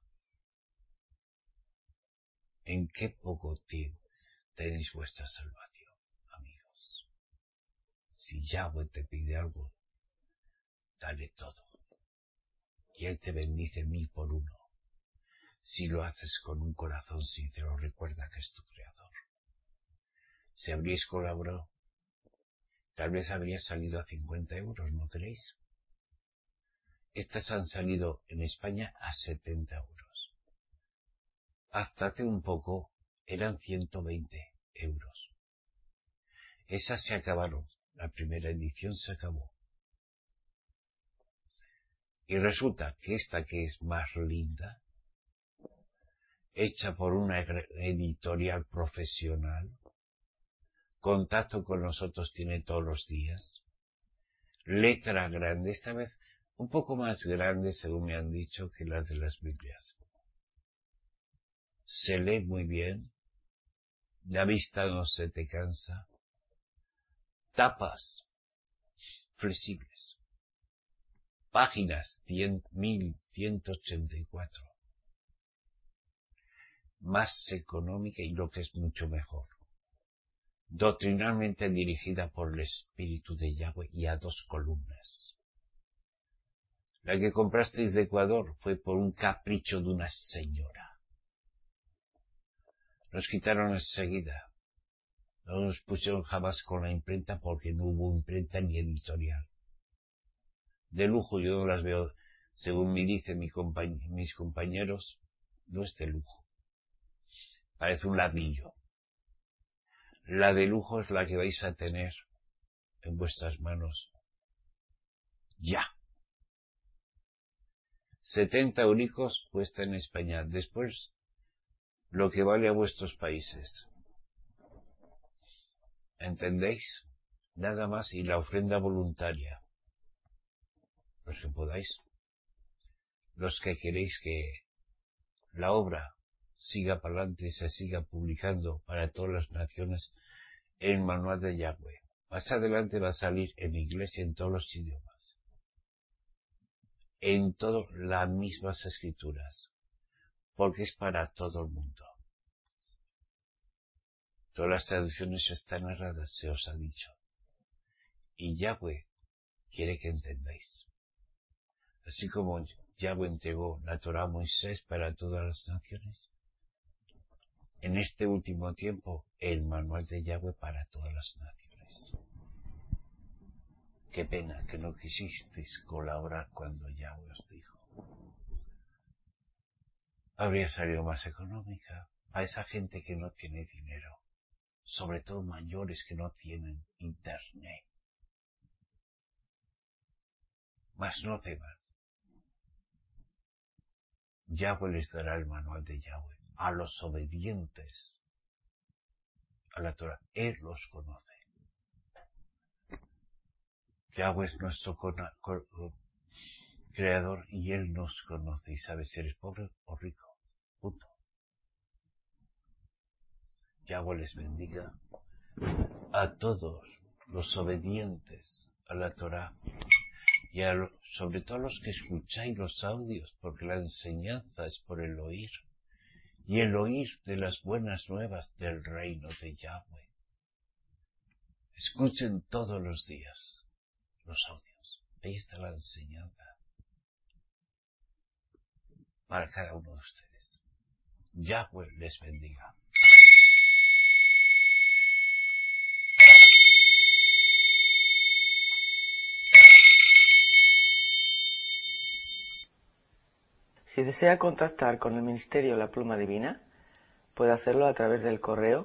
¿En qué poco tiempo tenéis vuestra salvación, amigos? Si Yahweh te pide algo, dale todo. Y Él te bendice 1000 por uno. Si lo haces con un corazón sincero, recuerda que es tu Creador. Si habríais colaborado, tal vez habría salido a 50 euros, ¿no creéis? Estas han salido en España a 70 euros. Hasta hace un poco eran 120 euros. Esas se acabaron. La primera edición se acabó. Y resulta que esta, que es más linda, hecha por una editorial profesional, contacto con nosotros tiene todos los días, letra grande, esta vez un poco más grande según me han dicho que las de las Biblias. Se lee muy bien, la vista no se te cansa, tapas flexibles, páginas 1184, más económica y lo que es mucho mejor, doctrinalmente dirigida por el Espíritu de Yahweh y a 2 columnas. La que comprasteis de Ecuador fue por un capricho de una señora. Nos quitaron enseguida. No nos pusieron jamás con la imprenta porque no hubo imprenta ni editorial. De lujo yo no las veo, según me dicen mis compañeros, no es de lujo. Parece un ladrillo. La de lujo es la que vais a tener en vuestras manos ya. 70 euricos cuesta en España. Después, lo que vale a vuestros países. ¿Entendéis? Nada más, y la ofrenda voluntaria. Los que podáis. Los que queréis que la obra siga para adelante y se siga publicando para todas las naciones el manual de Yahweh. Más adelante va a salir en inglés y en todos los idiomas. En todas las mismas escrituras. Porque es para todo el mundo. Todas las traducciones están erradas, se os ha dicho. Y Yahweh quiere que entendáis. Así como Yahweh entregó la Torá a Moisés para todas las naciones. En este último tiempo, el manual de Yahweh para todas las naciones. Qué pena que no quisisteis colaborar cuando Yahweh os dijo. Habría salido más económica a esa gente que no tiene dinero, sobre todo mayores que no tienen internet. Mas no teman. Yahweh les dará el manual de Yahweh a los obedientes a la Torah. Él los conoce. Yahweh es nuestro creador y Él nos conoce y sabe si eres pobre o rico. Punto. Yahweh les bendiga a todos los obedientes a la Torah y sobre todo a los que escucháis los audios, porque la enseñanza es por el oír, y el oír de las buenas nuevas del reino de Yahweh. Escuchen todos los días los audios. Ahí está la enseñanza para cada uno de ustedes. Yahweh les bendiga. Si desea contactar con el Ministerio La Pluma Divina, puede hacerlo a través del correo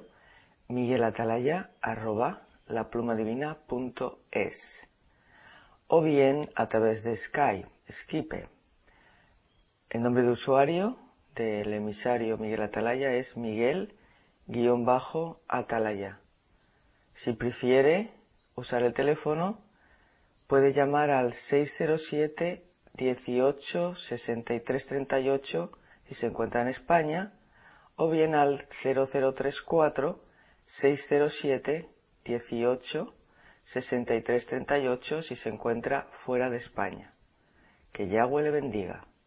miguelatalaya@laplumadivina.es o bien a través de Skype. El nombre de usuario del emisario Miguel Atalaya es Miguel-Atalaya. Si prefiere usar el teléfono, puede llamar al 607 18 63 38 si se encuentra en España, o bien al 0034 607 18 63 38 si se encuentra fuera de España. Que Yahweh le bendiga.